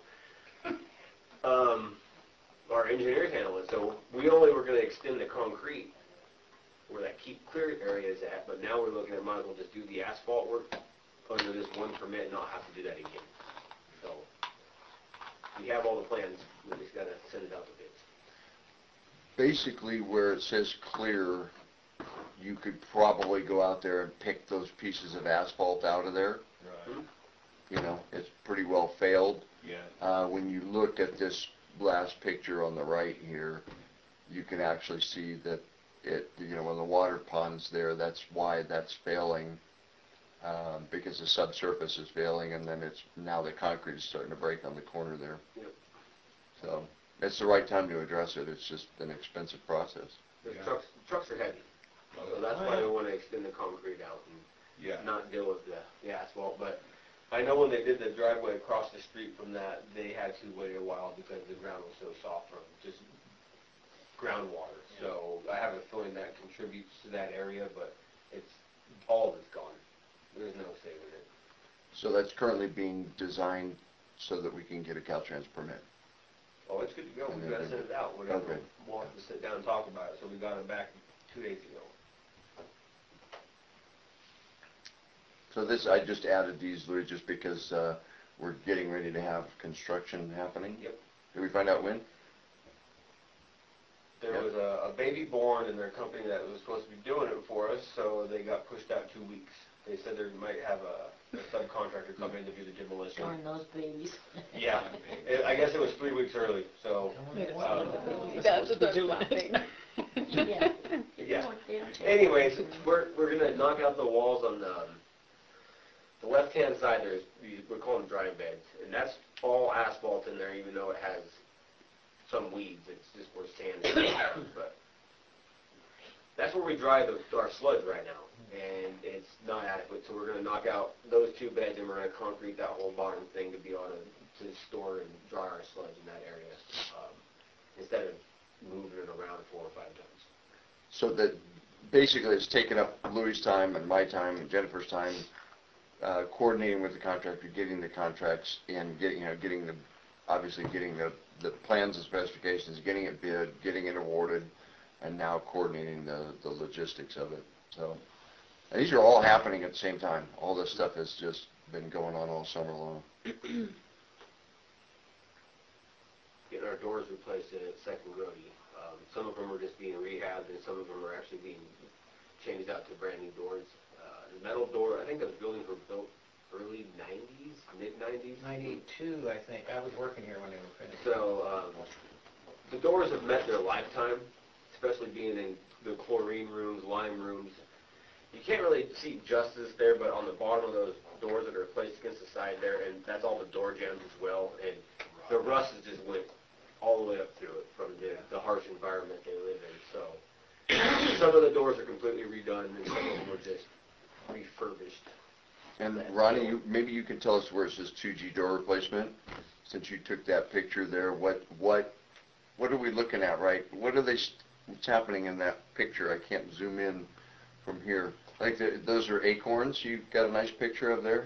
our engineers handle it. So we only were going to extend the concrete where that keep clear area is at, but now we're looking at might as well just do the asphalt work under this 1 permit and not have to do that again. So we have all the plans. We just got to send it out to bids. Basically, where it says clear, you could probably go out there and pick those pieces of asphalt out of there. Right. You know, it's pretty well failed. Yeah. When you look at this last picture on the right here, you can actually see that when the water pond's there, that's why that's failing, because the subsurface is failing, and then now the concrete is starting to break on the corner there. Yep. So it's the right time to address it. It's just an expensive process. The trucks are heavy, so that's why we want to extend the concrete out and not deal with the asphalt. But I know when they did the driveway across the street from that, they had to wait a while because the ground was so soft from just groundwater. So I have a feeling that contributes to that area, but all of it's gone. There's no saving it. So that's currently being designed so that we can get a Caltrans permit. Oh, it's good to go. We've got to send it out. We'll have to sit down and talk about it. So we got it back 2 days ago. So this, I just added these, Louis, just because we're getting ready to have construction happening. Yep. Did we find out when? There was a baby born in their company that was supposed to be doing it for us, so they got pushed out 2 weeks. They said they might have a subcontractor come in to do the demolition. Darn those babies. Yeah, I guess it was 3 weeks early, so, That's what they're laughing. Yeah. yeah. They don't take- Anyways, we're gonna knock out the walls on the left-hand side. We're calling them drying beds, and that's all asphalt in there, even though it has some weeds. It's just where sand is. But that's where we dry our sludge right now, and it's not adequate. So we're gonna knock out those 2 beds, and we're gonna concrete that whole bottom thing to be able to store and dry our sludge in that area, instead of moving it around 4 or 5 times. So that basically it's taken up Louis' time and my time and Jennifer's time, coordinating with the contractor, getting the contracts in, getting the plans and specifications, getting it bid, getting it awarded, and now coordinating the logistics of it. So, and these are all happening at the same time. All this stuff has just been going on all summer long. Getting our doors replaced at Second Grody. Some of them are just being rehabbed, and some of them are actually being changed out to brand new doors. The metal door, I think those buildings were built early 90s, mid-90s. 92, I think. I was working here when they were finished. So the doors have met their lifetime, especially being in the chlorine rooms, lime rooms. You can't really see justice there, but on the bottom of those doors that are placed against the side there, and that's all the door jambs as well, and the rust has just went all the way up through it from the harsh environment they live in. So some of the doors are completely redone, and some of them are just refurbished. And Ronnie, maybe you can tell us where it says 2G door replacement, since you took that picture there. What are we looking at, right? What's happening in that picture? I can't zoom in from here. I think those are acorns you got a nice picture of there?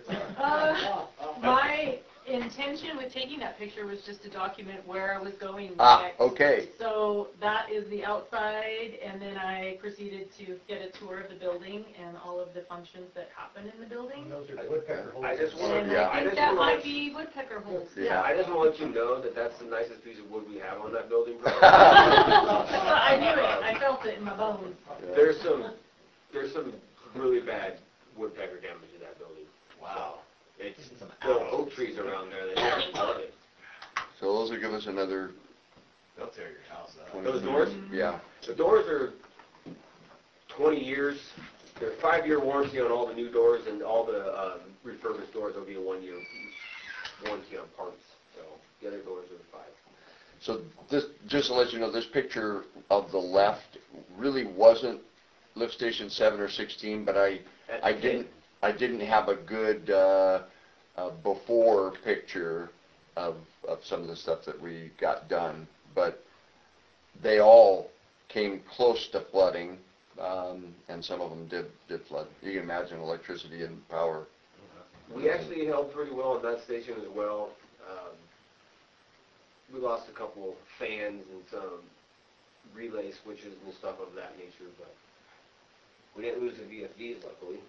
My intention with taking that picture was just to document where I was going next. next. Okay. So that is the outside, and then I proceeded to get a tour of the building and all of the functions that happen in the building. And those are woodpecker holes. I just want And to, I think that might be woodpecker holes. Yeah. I just want to let you know that that's the nicest piece of wood we have on that building. I knew it. I felt it in my bones. There's some really bad woodpecker damage in that building. Wow. It's the oak trees around there. They love it. So those will give us another They'll tear your house up. 20 Those doors? Yeah. The doors are 20 years. They're 5-year warranty on all the new doors, and all the refurbished doors will be a 1-year warranty on parts. So the other doors are 5. So this, just to let you know, this picture of the left really wasn't lift station 7 or 16, but I didn't have a good before picture of some of the stuff that we got done, but they all came close to flooding, and some of them did flood. You can imagine electricity and power. We actually held pretty well on that station as well. We lost a couple fans and some relay switches and stuff of that nature, but we didn't lose the VFDs, luckily.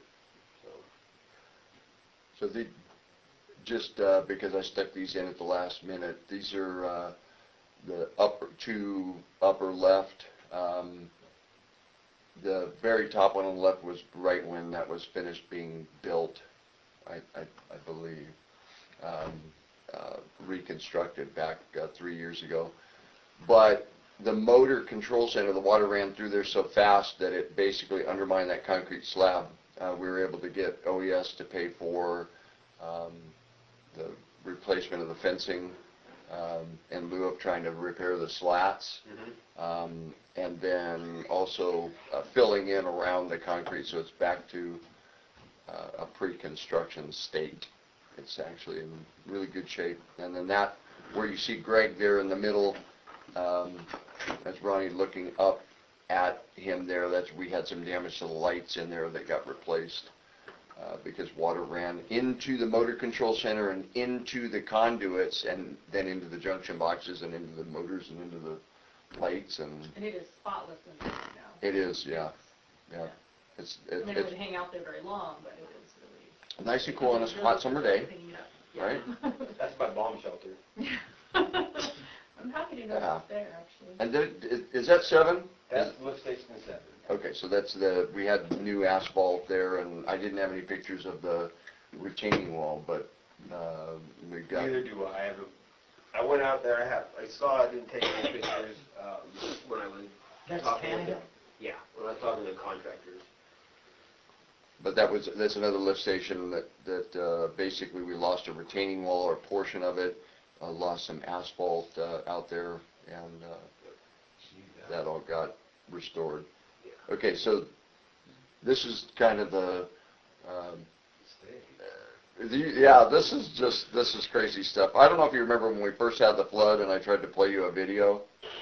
So because I stuck these in at the last minute, these are the upper left. The very top one on the left was right when that was finished being built, I believe, reconstructed back 3 years ago. But the motor control center, the water ran through there so fast that it basically undermined that concrete slab. We were able to get OES to pay for the replacement of the fencing in lieu of trying to repair the slats, and then also filling in around the concrete so it's back to a pre-construction state. It's actually in really good shape. And then that, where you see Greg there in the middle, that's Ronnie looking up at him there. We had some damage to the lights in there that got replaced because water ran into the motor control center and into the conduits and then into the junction boxes and into the motors and into the lights. And it is spotless in there now. It is, yeah. It wouldn't hang out there very long, but it is really nice and cool on a hot summer day, right? That's my bomb shelter. I'm happy to know it's there, actually. And is that 7? That's lift station 7. Okay, so we had new asphalt there, and I didn't have any pictures of the retaining wall, but, we got. Neither do I. I went out there, I saw, I didn't take any pictures, when I was That's talking with Canada? yeah, when I was talking to contractors. But that's another lift station that basically we lost a retaining wall or a portion of it, lost some asphalt out there, and that all got restored. Okay, so this is kind of this is crazy stuff. I don't know if you remember when we first had the flood and I tried to play you a video.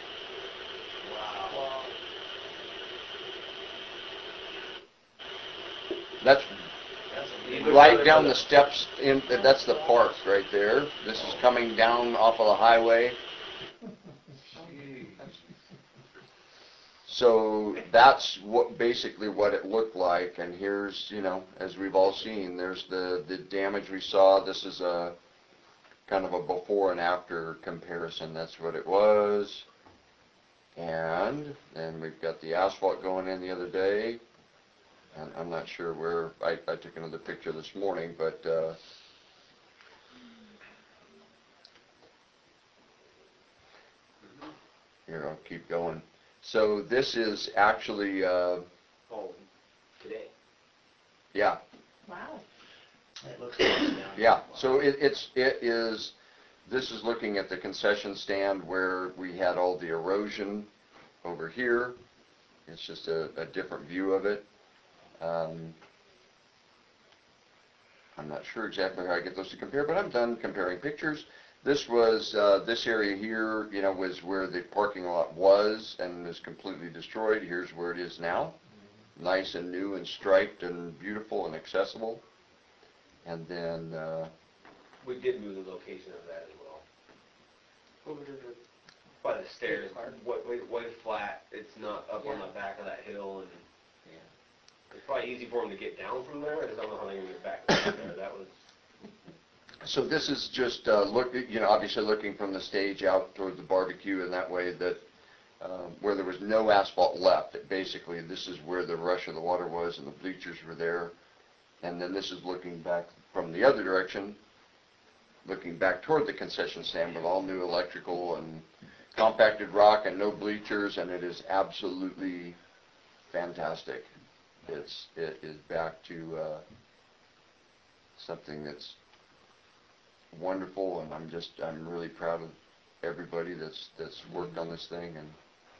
That's right down the steps that's the park right there. This is coming down off of the highway. So that's basically what it looked like, and here's, as we've all seen, there's the damage we saw. This is a kind of a before and after comparison. That's what it was. And we've got the asphalt going in the other day. And I'm not sure where, I took another picture this morning, but here, I'll keep going. So this is actually, Today. Yeah. Wow. It looks like it's down. Yeah, so this is looking at the concession stand where we had all the erosion over here. It's just a different view of it. I'm not sure exactly how I get those to compare, but I'm done comparing pictures. This was, this area here, was where the parking lot was and was completely destroyed. Here's where it is now. Nice and new and striped and beautiful and accessible. And then, We did move the location of that as well. By the stairs, way flat, it's not up on the back of that hill, and it's probably easy for them to get down from there. I just don't know how they're gonna get back up there. That was. so this is just obviously looking from the stage out toward the barbecue, and that way that where there was no asphalt left. Basically, this is where the rush of the water was, and the bleachers were there. And then this is looking back from the other direction, looking back toward the concession stand with all new electrical and compacted rock and no bleachers, and it is absolutely fantastic. It is back to something that's wonderful, and I'm really proud of everybody that's worked on this thing. And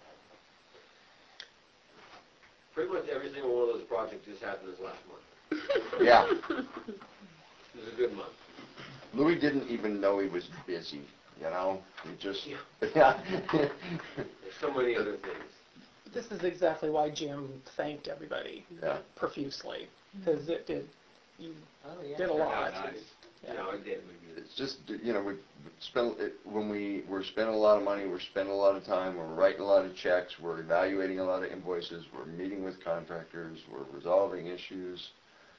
Pretty much every single one of those projects just happened this last month. yeah, It was a good month. Louis didn't even know he was busy. He just There's so many other things. This is exactly why Jim thanked everybody profusely, because you did a lot. No, I did. It's just, we spend when we're spending a lot of money, we're spending a lot of time, we're writing a lot of checks, we're evaluating a lot of invoices, we're meeting with contractors, we're resolving issues,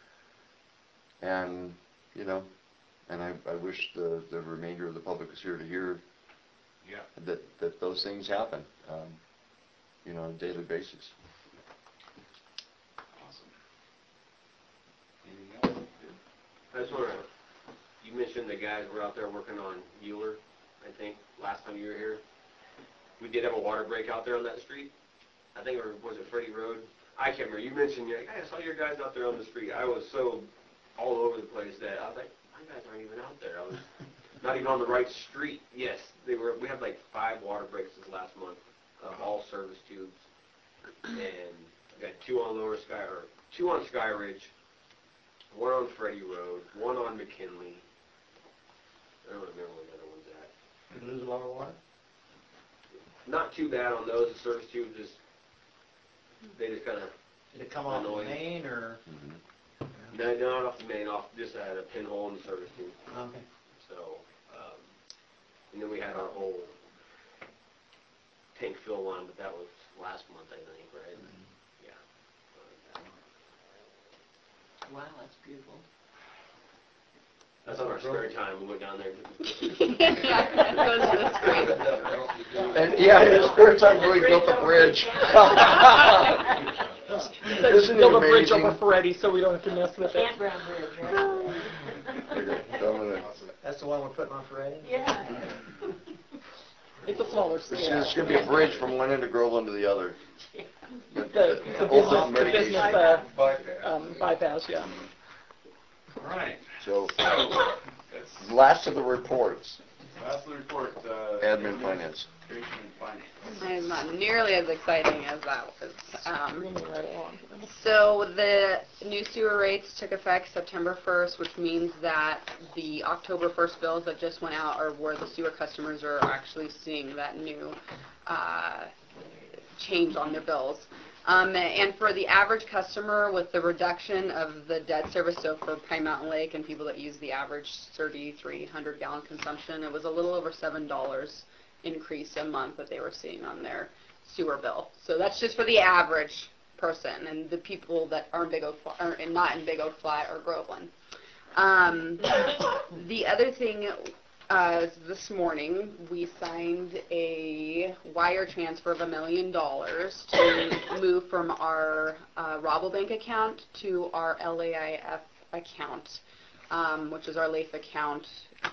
and and I wish the remainder of the public is here to hear that those things happen, on a daily basis. Awesome. Anything else? I just want to. You mentioned the guys were out there working on Euler, I think, last time you were here. We did have a water break out there on that street. I think, or was it Freddie Road? I can't remember. You mentioned, hey, I saw your guys out there on the street. I was so all over the place that I was like, my guys aren't even out there. I was not even on the right street. Yes, they were. We had like 5 water breaks this last month, all service tubes. And I got 2 on Lower Sky, or 2 on Sky Ridge, 1 on Freddie Road, 1 on McKinley. I don't remember where the other one's at. Did you lose a lot of water? Not too bad on those. The service tubes they just kind of. Did it come off the main, or? No, not off the main. Off just had a pinhole in the service tube. Okay. So, and then we had our whole tank fill line, but that was last month, I think, right? Yeah. Wow, that's beautiful. That's on our spare time. We went down there. And in his spare time, Louis built a bridge. Isn't it build a bridge over amazing? Ferretti so we don't have to mess with it. Campground Bridge, right? Dominic. That's the one we're putting on Friday? Yeah. It's a smaller It's scale. going to be a bridge from one end of Groveland to the other. The Ultimate business mitigation. bypass, yeah. All right. So, That's last of the reports, last of the report. admin finance. Administration and finance. I'm not nearly as exciting as that was. Moving right along. So the new sewer rates took effect September 1st, which means that the October 1st bills that just went out are where the sewer customers are actually seeing that new change on their bills. And for the average customer, with the reduction of the debt service, so for Pine Mountain Lake and people that use the average 3,300 gallon consumption, it was a little over $7 increase a month that they were seeing on their sewer bill. So that's just for the average person and the people that are in Big Oak, not in Big Oak Flat or Groveland. The other thing, this morning we signed a wire transfer of $1 million to move from our Rabobank account to our LAIF account, which is our LAIF account,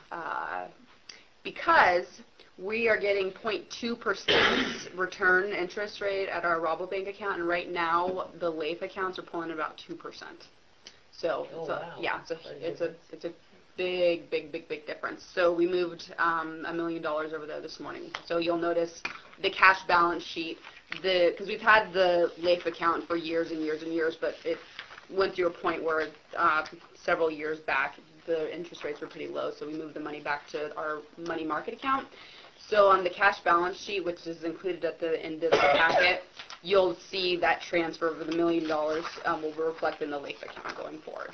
because we are getting 0.2% return interest rate at our Rabobank account, and right now the LAIF accounts are pulling about 2%. So, yeah, it's a big difference. So we moved $1 million over there this morning. So you'll notice the cash balance sheet, because we've had the LAIF account for years and years and years, but it went through a point where several years back the interest rates were pretty low, so we moved the money back to our money market account. So on the cash balance sheet, which is included at the end of the packet, you'll see that transfer of the $1 million will reflect in the LAIF account going forward.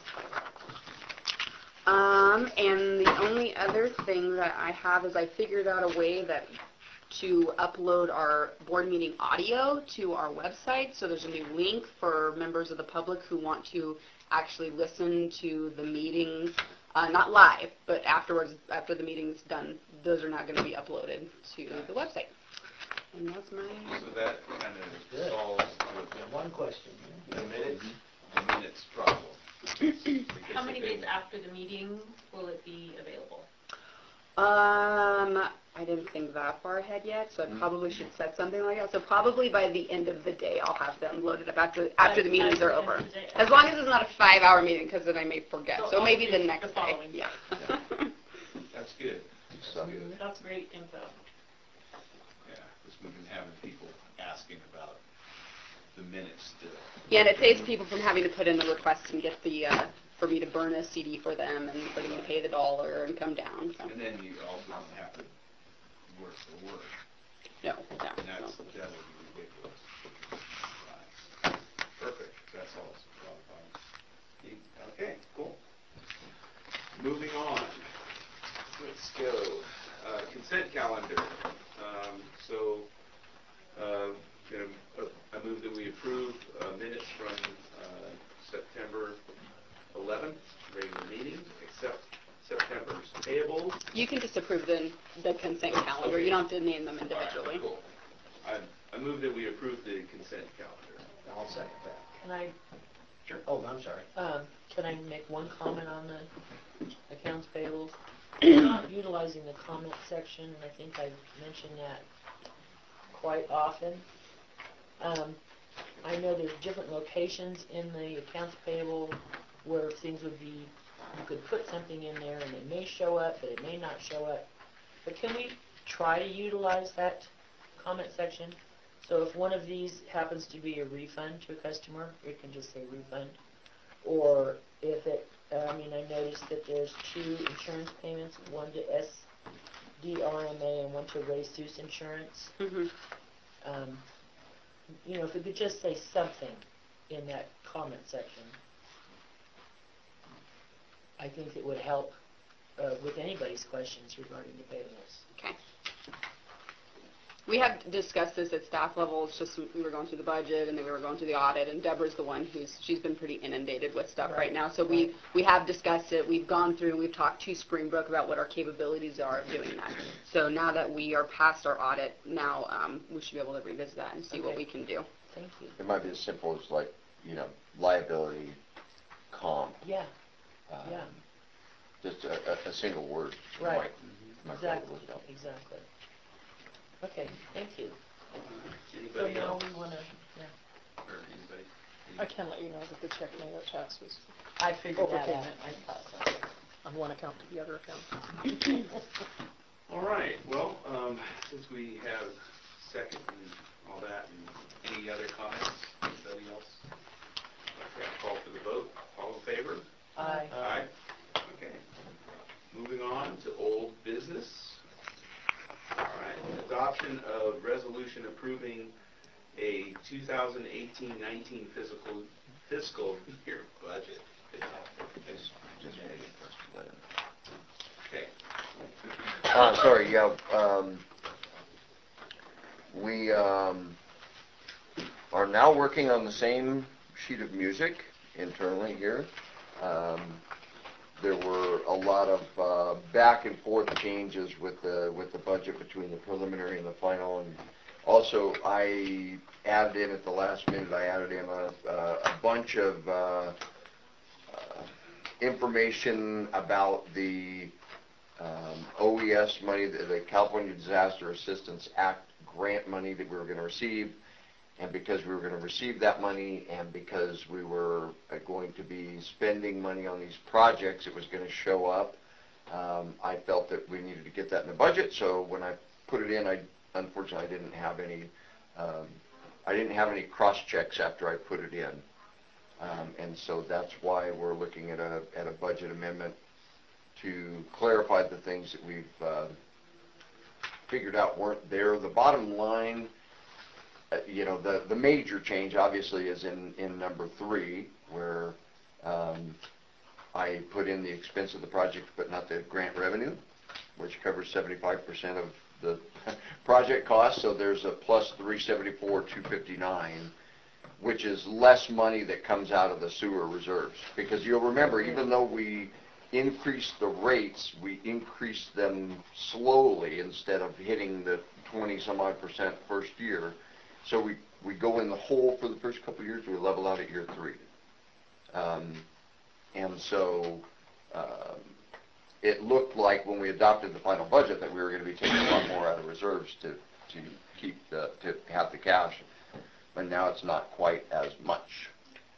And the only other thing that I have is I figured out a way to upload our board meeting audio to our website. So there's a new link for members of the public who want to actually listen to the meeting, not live, but afterwards, after the meeting's done. Those are now going to be uploaded to the website. And that's my... So that kind of solves One question. the minutes problem. How many days after the meeting will it be available? I didn't think that far ahead yet, so I probably should set something like that. So probably by the end of the day, I'll have them loaded up after the meetings are over. As long as it's not a 5-hour meeting, because then I may forget. So maybe the next day. Yeah. That's good. That's great info. Yeah, because we've been having people asking about the minutes still. Yeah, and it saves people from having to put in the request and get the for me to burn a CD for them and for them to pay the $1 and come down. So. And then you also don't have to word for word. No. That would be ridiculous. Right. Perfect. That solves a lot of problems. Okay, cool. Moving on. Let's go. Consent calendar. I move that we approve minutes from September 11th, regular meeting, except September's payables. You can just approve the consent calendar. Okay. You don't have to name them individually. All right, cool. I move that we approve the consent calendar. I'll second that. Can I, Sure. Oh, I'm sorry. can I make one comment on the accounts payables? We're not utilizing the comment section, and I think I've mentioned that quite often. I know there's different locations in the accounts payable where things would be, you could put something in there and it may show up, but it may not show up. But can we try to utilize that comment section? So if one of these happens to be a refund to a customer, it can just say refund. Or if it, I noticed that there's 2 insurance payments, one to SDRMA and one to Ray Seuss Insurance. Mm-hmm. If it could just say something in that comment section, I think it would help with anybody's questions regarding the payables. Okay. We have discussed this at staff level. It's just we were going through the budget and then we were going through the audit, and Deborah's the one she's been pretty inundated with stuff right now. So we have discussed it. We've gone through and we've talked to Springbrook about what our capabilities are of doing that. So now that we are past our audit, now we should be able to revisit that and see what we can do. Thank you. It might be as simple as like liability, comp. Yeah, yeah. Just a single word. Right. might Exactly, work out. exactly. Okay, thank you. So Anybody now else? we wanna, yeah, Or anybody? I can let you know that the check mailer tax was I figured that out. overpayment I thought so. on one account to the other account. All right, well, since we have second and all that, and any other comments, anybody else? Okay, call for the vote. All in favor? Aye. Aye. Okay. Moving on to old business. All right, adoption of resolution approving a 2018-19 fiscal year budget. Just waiting for us to let him. Okay. Sorry, yeah, we are now working on the same sheet of music internally here. There were a lot of back and forth changes with the budget between the preliminary and the final, and also I added in at the last minute. I added in a bunch of information about the OES money, the California Disaster Assistance Act grant money that we were going to receive. And because we were going to receive that money, and because we were going to be spending money on these projects, it was going to show up. I felt that we needed to get that in the budget. So when I put it in, unfortunately I didn't have any cross checks after I put it in, and so that's why we're looking at a budget amendment to clarify the things that we've figured out weren't there. The bottom line. The major change obviously is in number 3, where I put in the expense of the project but not the grant revenue, which covers 75% of the project cost. So there's a plus 374,259, which is less money that comes out of the sewer reserves. Because you'll remember, even though we increased the rates, we increased them slowly instead of hitting the 20-some-odd% first year. So we go in the hole for the first couple of years, we level out at year 3. And so it looked like when we adopted the final budget that we were going to be taking a lot more out of reserves to have the cash. But now it's not quite as much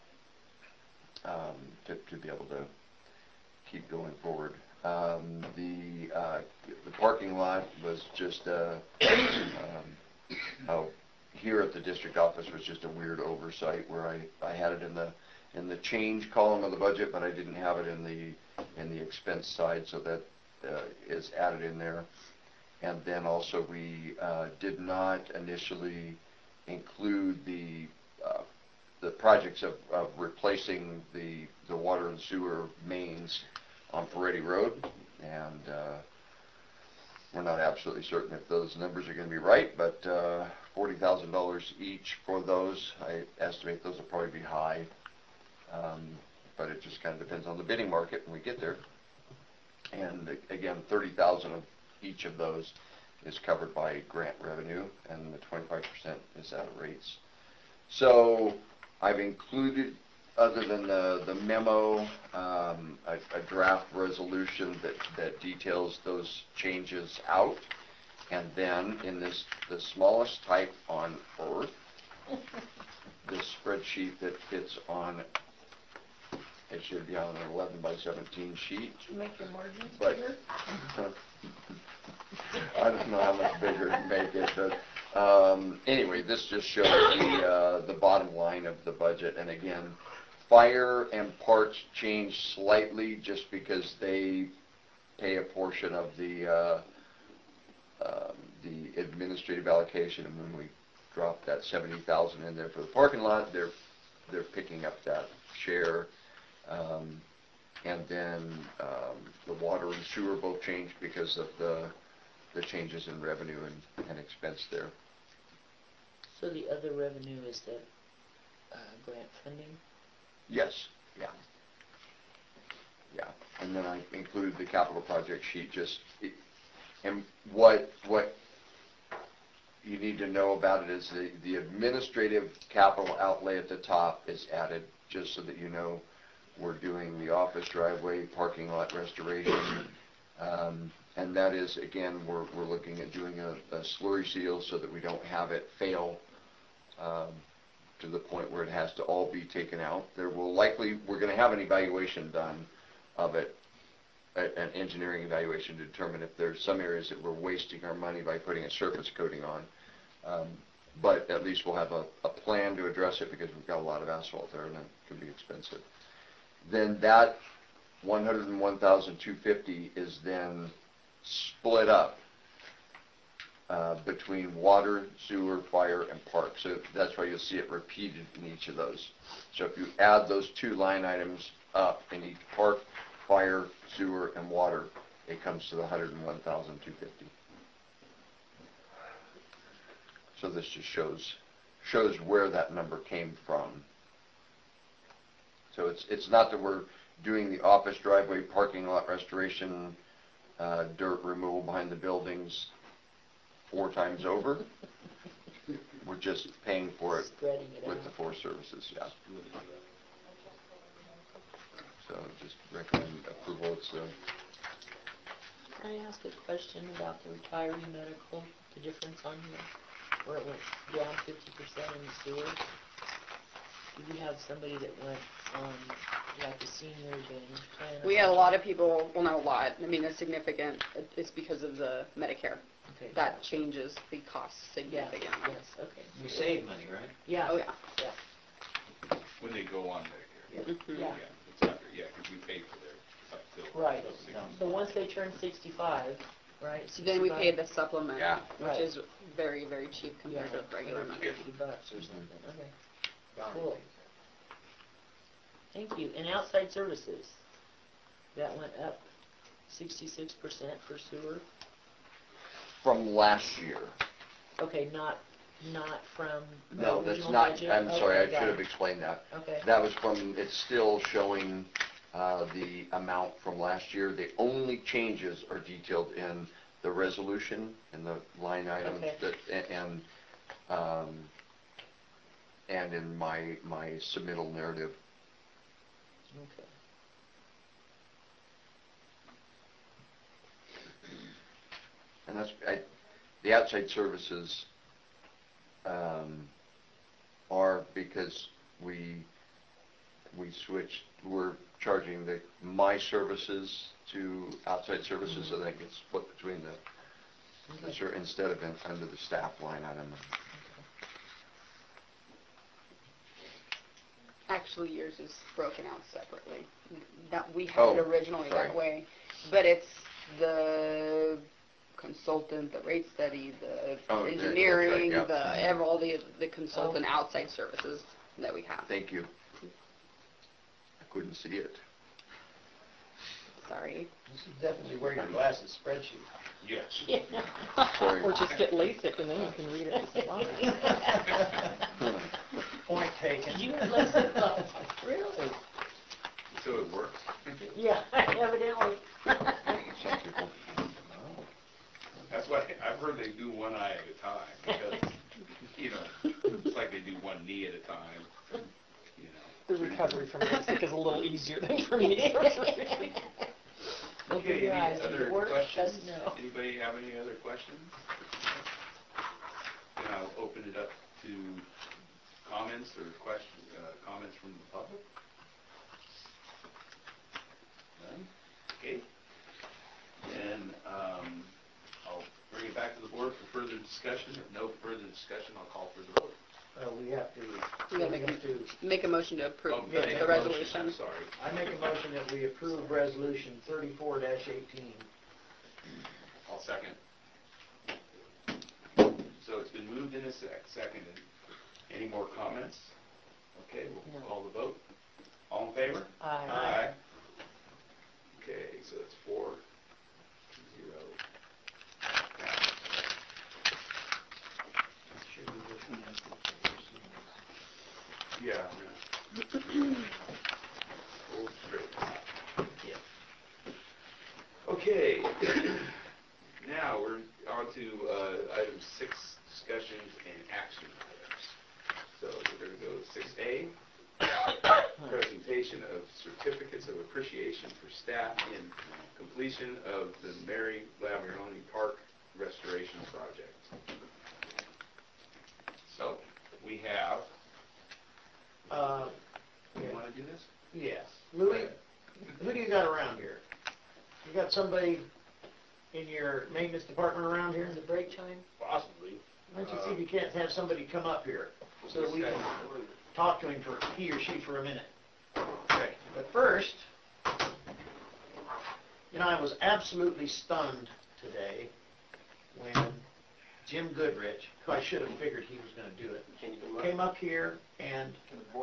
to be able to keep going forward. The parking lot was just here at the district office was just a weird oversight where I had it in the change column of the budget, but I didn't have it in the expense side, so that is added in there. And then also we did not initially include the projects of replacing the water and sewer mains on Peretti Road, and we're not absolutely certain if those numbers are going to be right, but $40,000 each for those. I estimate those will probably be high, but it just kind of depends on the bidding market when we get there. And again, $30,000 of each of those is covered by grant revenue, and the 25% is out of rates. So I've included, other than the memo, a draft resolution that details those changes out. And then in the smallest type on earth, this spreadsheet that fits on, it should be on an 11 by 17 sheet. Did you make your margins But bigger? I don't know how much bigger to make it, but anyway, this just shows the bottom line of the budget. And again, fire and parks change slightly just because they pay a portion of the administrative allocation, and when we drop that $70,000 in there for the parking lot, they're picking up that share. And then the water and sewer both change because of the changes in revenue and expense there. So the other revenue is the grant funding? Yes, yeah. Yeah, and then I included the capital project sheet, and what you need to know about it is the administrative capital outlay at the top is added, just so that you know we're doing the office driveway, parking lot restoration. And that is, again, we're looking at doing a slurry seal so that we don't have it fail to the point where it has to all be taken out. We're going to have an evaluation done of it, an engineering evaluation to determine if there's some areas that we're wasting our money by putting a surface coating on. But at least we'll have a plan to address it because we've got a lot of asphalt there and it can be expensive. Then that $101,250 is then split up between water, sewer, fire, and park. So that's why you'll see it repeated in each of those. So if you add those two line items up in each park, fire, sewer, and water, it comes to the $101,250. So this just shows where that number came from. So it's not that we're doing the office driveway, parking lot restoration, dirt removal behind the buildings 4 times over. We're just paying for it with the 4 services, yeah. So just recommend approval. It's Can I ask a question about the retiree medical, the difference on here, where it went down 50% in the sewer? Do we have somebody that went on, like the senior advantage plan? We had a lot of people, well, not a lot, I mean, a significant, it's because of the Medicare. Okay. That changes the cost significantly. Yes, okay. We save money, right? Yeah. Oh, yeah. Yeah. When they go on Medicare. Mhm. Yeah. It's under, because we pay for their, till. Right. till 60. So once they turn 65, right? So then we 65? pay the supplement, Yeah. which Right. is very, very cheap compared Yeah, to regular money. $50 or something, okay. Cool. Thank you. And outside services, that went up 66% for sewer. from last year. Okay, not from the No, that's original not, budget? I'm sorry, I Okay, got should have it. explained that. Okay. That was from, it's still showing the amount from last year. The only changes are detailed in the resolution and the line items Okay. and in my submittal narrative. Okay. And that's, the outside services are because we switched, we're charging my services to outside services, so that gets split between instead of under the staff line item. Actually, yours is broken out separately. That we had it originally that way, but it's the consultant, the rate study, the engineering, all the consultant outside services that we have. Thank you. I couldn't see it. Sorry. You should definitely wear your glasses spreadsheet. Yes. Sorry. Or just get LASIK and then you can read it. Point taken. You have LASIK? Really? So it works? Yeah, evidently. Some people. That's why I've heard they do one eye at a time, because, it's like they do one knee at a time, The recovery from LASIK is a little easier than for me. Open Okay, your eyes. any Does other it work? questions? Doesn't know. Anybody have any other questions? Then I'll open it up to comments or comments from the public. None? Okay. Then, I'll bring it back to the board for further discussion. If no further discussion, I'll call for the vote. We have to, We gotta make a motion to approve Oh, make a the motion. resolution. I'm sorry. I make a motion that we approve resolution 34-18. I'll second. So it's been moved in a seconded. Any more comments? Okay, we'll call the vote. All in favor? Aye. Okay, so it's 4-0. Yeah. Full straight. Okay. Now we're on to item 6, discussion certification of certificates of appreciation for staff in completion of the Mary Laveroni Park restoration project. So, we have, Yeah. you want to do this? Yes. Louis, who do you got around here? You got somebody in your maintenance department around here? In the break time? Possibly. Why don't you see if you can't have somebody come up here so that we can talk to him for, he or she for a minute. Okay. But first, I was absolutely stunned today when Jim Goodrich, who I should have figured he was going to do it, came up here and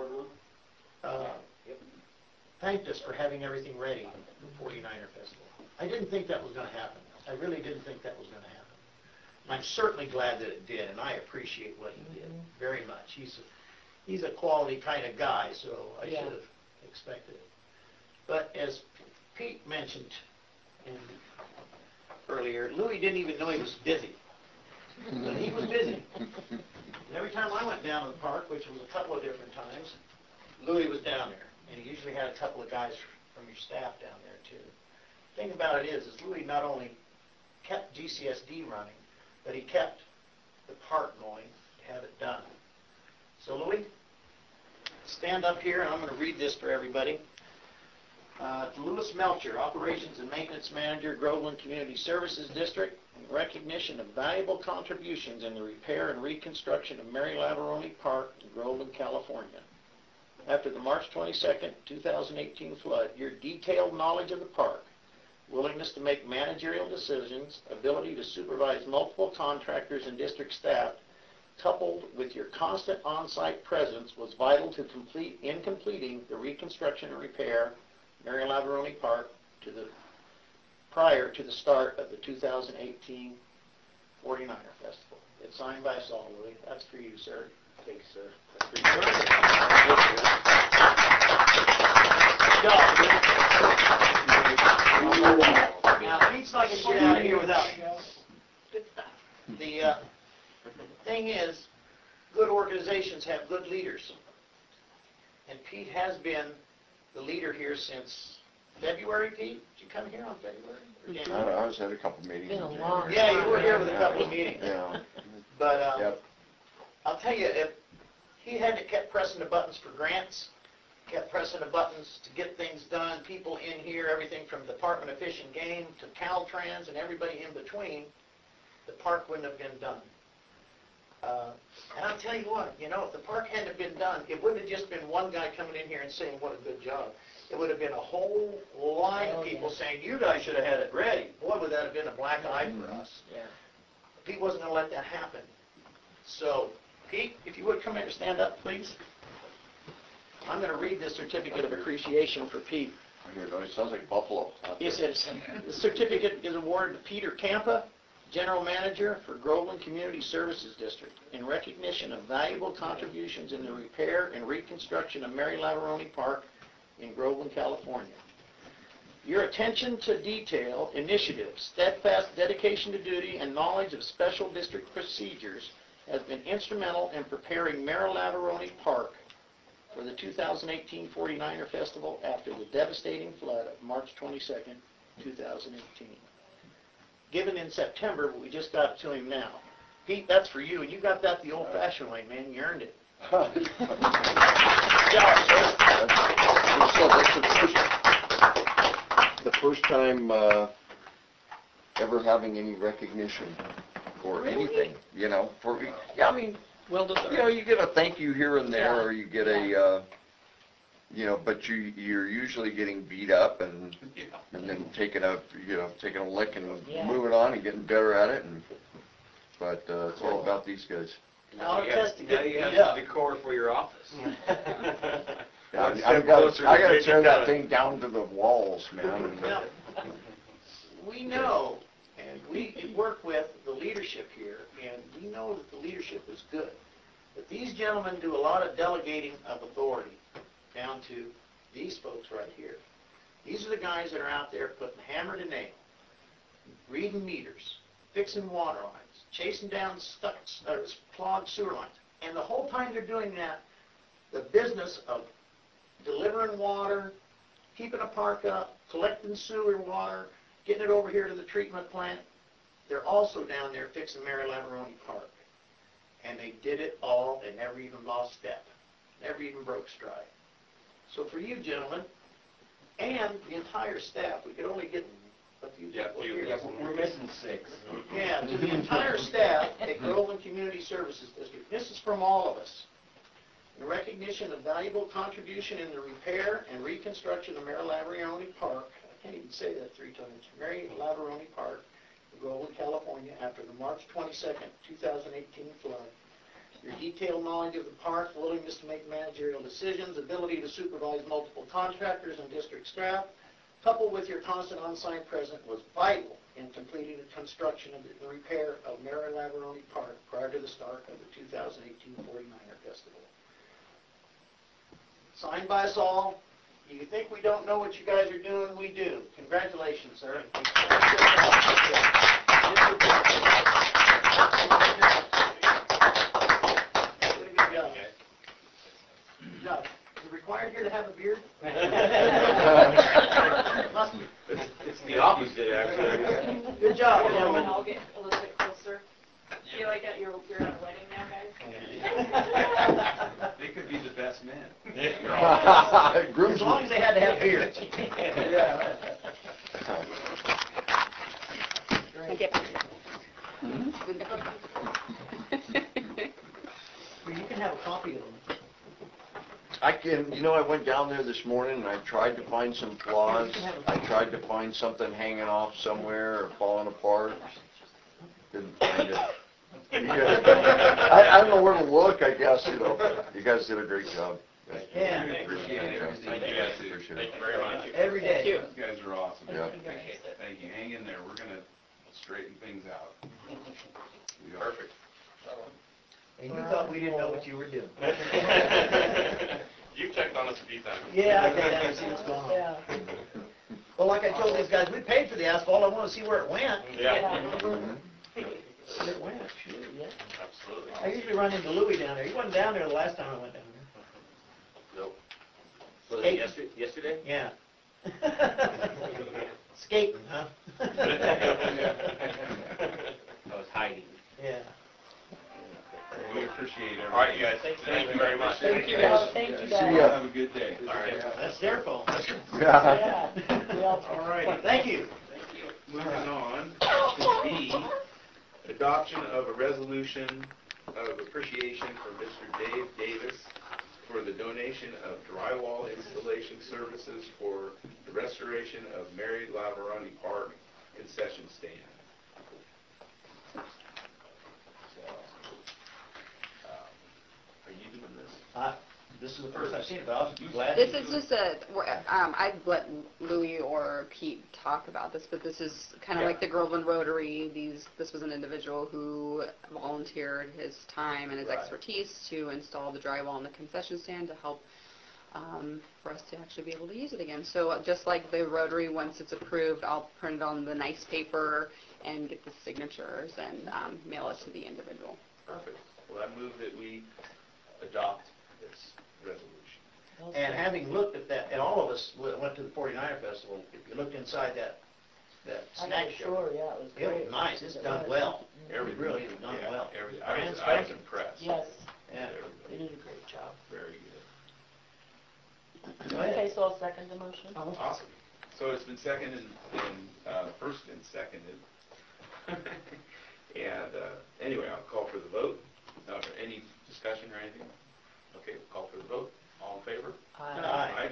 thanked us for having everything ready for 49er Festival. I didn't think that was going to happen. I really didn't think that was going to happen. And I'm certainly glad that it did, and I appreciate what he did very much. He's a quality kind of guy, so I should have expected it. But as Pete mentioned earlier, Louis didn't even know he was busy. But he was busy. And every time I went down to the park, which was a couple of different times, Louis was down there. And he usually had a couple of guys from your staff down there, too. The thing about it is Louis not only kept GCSD running, but he kept the park going to have it done. So, Louis, stand up here, and I'm going to read this for everybody. To Louis Melcher, Operations and Maintenance Manager, Groveland Community Services District, in recognition of valuable contributions in the repair and reconstruction of Mary Laveroni Park in Groveland, California. After the March 22nd, 2018 flood, your detailed knowledge of the park, willingness to make managerial decisions, ability to supervise multiple contractors and district staff, coupled with your constant on-site presence, was vital to completing the reconstruction and repair Mary Laveroni Park prior to the start of the 2018 49er Festival. It's signed by us all, Louis. That's for you, sir. Thanks, sir. That's pretty good. Now, Pete's not going to get out of here without good stuff. The thing is, good organizations have good leaders. And Pete has been the leader here since February, Pete? Did you come here on February? Or January? I was at a couple meetings. Been a in long January. Yeah, you were here with a couple of meetings. Yeah. But Yep. I'll tell you, if he had to kept pressing the buttons for grants, kept pressing the buttons to get things done, people in here, everything from Department of Fish and Game to Caltrans and everybody in between, the park wouldn't have been done. And I'll tell you what, if the park hadn't been done, it wouldn't have just been one guy coming in here and saying, what a good job. It would have been a whole line of people saying, you guys should have had it ready. Boy, would that have been a black eye for us. Yeah. Pete wasn't going to let that happen. So, Pete, if you would come here and stand up, please. I'm going to read this certificate of appreciation for Pete. It sounds like Buffalo. Yes, it is. The certificate is awarded to Peter Campa, General Manager for Groveland Community Services District, in recognition of valuable contributions in the repair and reconstruction of Mary Laveroni Park in Groveland, California. Your attention to detail, initiative, steadfast dedication to duty, and knowledge of special district procedures has been instrumental in preparing Mary Laveroni Park for the 2018 49er Festival after the devastating flood of March 22nd, 2018. Given in September, but we just got it to him now. Pete, that's for you, and you got that the old-fashioned way, man. You earned it. Good job, sir. That's the first time ever having any recognition for anything, I mean, Well deserved. you get a thank you here and there, Yeah. or you get a, but you're usually getting beat up and then taking a lick and moving on and getting better at it, but it's all about these guys. Now, you test to have, get now you beat have up. the decor for your office. Yeah, One step I got closer to to taking tear that down. thing down to the walls, man. Now, we know, and we work with the leadership here, and we know that the leadership is good. But these gentlemen do a lot of delegating of authority down to these folks right here. These are the guys that are out there putting hammer to nail, reading meters, fixing water lines, chasing down clogged sewer lines. And the whole time they're doing that, the business of delivering water, keeping a park up, collecting sewer water, getting it over here to the treatment plant. They're also down there fixing Mary Laveroni Park. And they did it all, they never even lost step, never even broke stride. So for you gentlemen, and the entire staff, we could only get a few people here. Yeah, we're missing 6. Yeah, to the entire staff at Groveland Community Services District, this is from all of us. In recognition of valuable contribution in the repair and reconstruction of Mary Laveroni Park, I can't even say that 3 times, Mary Laveroni Park, in Groveland, California, after the March 22nd, 2018 flood. Your detailed knowledge of the park, willingness to make managerial decisions, ability to supervise multiple contractors and district staff, coupled with your constant on-site presence, was vital in completing the construction of the repair of Mary Laveroni Park prior to the start of the 2018 49er Festival. Signed by us all. You think we don't know what you guys are doing? We do. Congratulations, sir. No. Is it required here to have a beard? Must be. It's the opposite, actually. Good job, gentlemen. I'll get a little bit closer. Feel like you're at a wedding now, guys? They could be the best men. As long as they had to have beards. Yeah. Well, you can have a copy of them. I can, I went down there this morning and I tried to find some flaws. I tried to find something hanging off somewhere or falling apart. Didn't find it. I don't know where to look, I guess, You guys did a great job. Yeah. Appreciate everything. Thank you guys. Appreciate Thank it. you very much. Every day. You guys are awesome. Yeah. Thank you. Hang in there. We're going to straighten things out. We are. Perfect. And you thought we didn't know what you were doing. You've checked on us a few times. Yeah, I got to see what's going on. Yeah. Well, like I told these guys, we paid for the asphalt. I want to see where it went. Yeah. Where it went, sure, yeah. Absolutely. I usually run into Louis down there. He wasn't down there the last time I went down there. Nope. Was it yesterday? Yeah. Skating, huh? I was hiding. Yeah. We appreciate everything. All right, you guys. Thank you very much. Thank you guys. Thank you See guys. ya. Have a good day. All right. That's their fault. Yeah. We all All right. Thank you. Moving on to B, adoption of a resolution of appreciation for Mr. Dave Davis for the donation of drywall installation services for the restoration of Mary Laveroni Park concession stand. So, are you doing this? This is the first I've seen it, but I'll be glad. This is just I'd let Louis or Pete talk about this, but this is kind of like the Groveland Rotary. This was an individual who volunteered his time and his expertise to install the drywall in the concession stand to help for us to actually be able to use it again. So just like the Rotary, once it's approved, I'll print it on the nice paper and get the signatures and mail it to the individual. Perfect. Well, I move that we adopt this resolution. And having looked at that, and all of us went to the 49er Festival, if you looked inside that snack show, Sure, yeah, it was it great. was nice. It's done well. It really is done well. I was impressed. Yes, Yeah. they did a great job. Very good. Go ahead. Okay, so I'll second the motion. Awesome. So it's been seconded and first and seconded. And anyway, I'll call for the vote. Any discussion or anything? Okay, call for the vote. All in favor? Aye.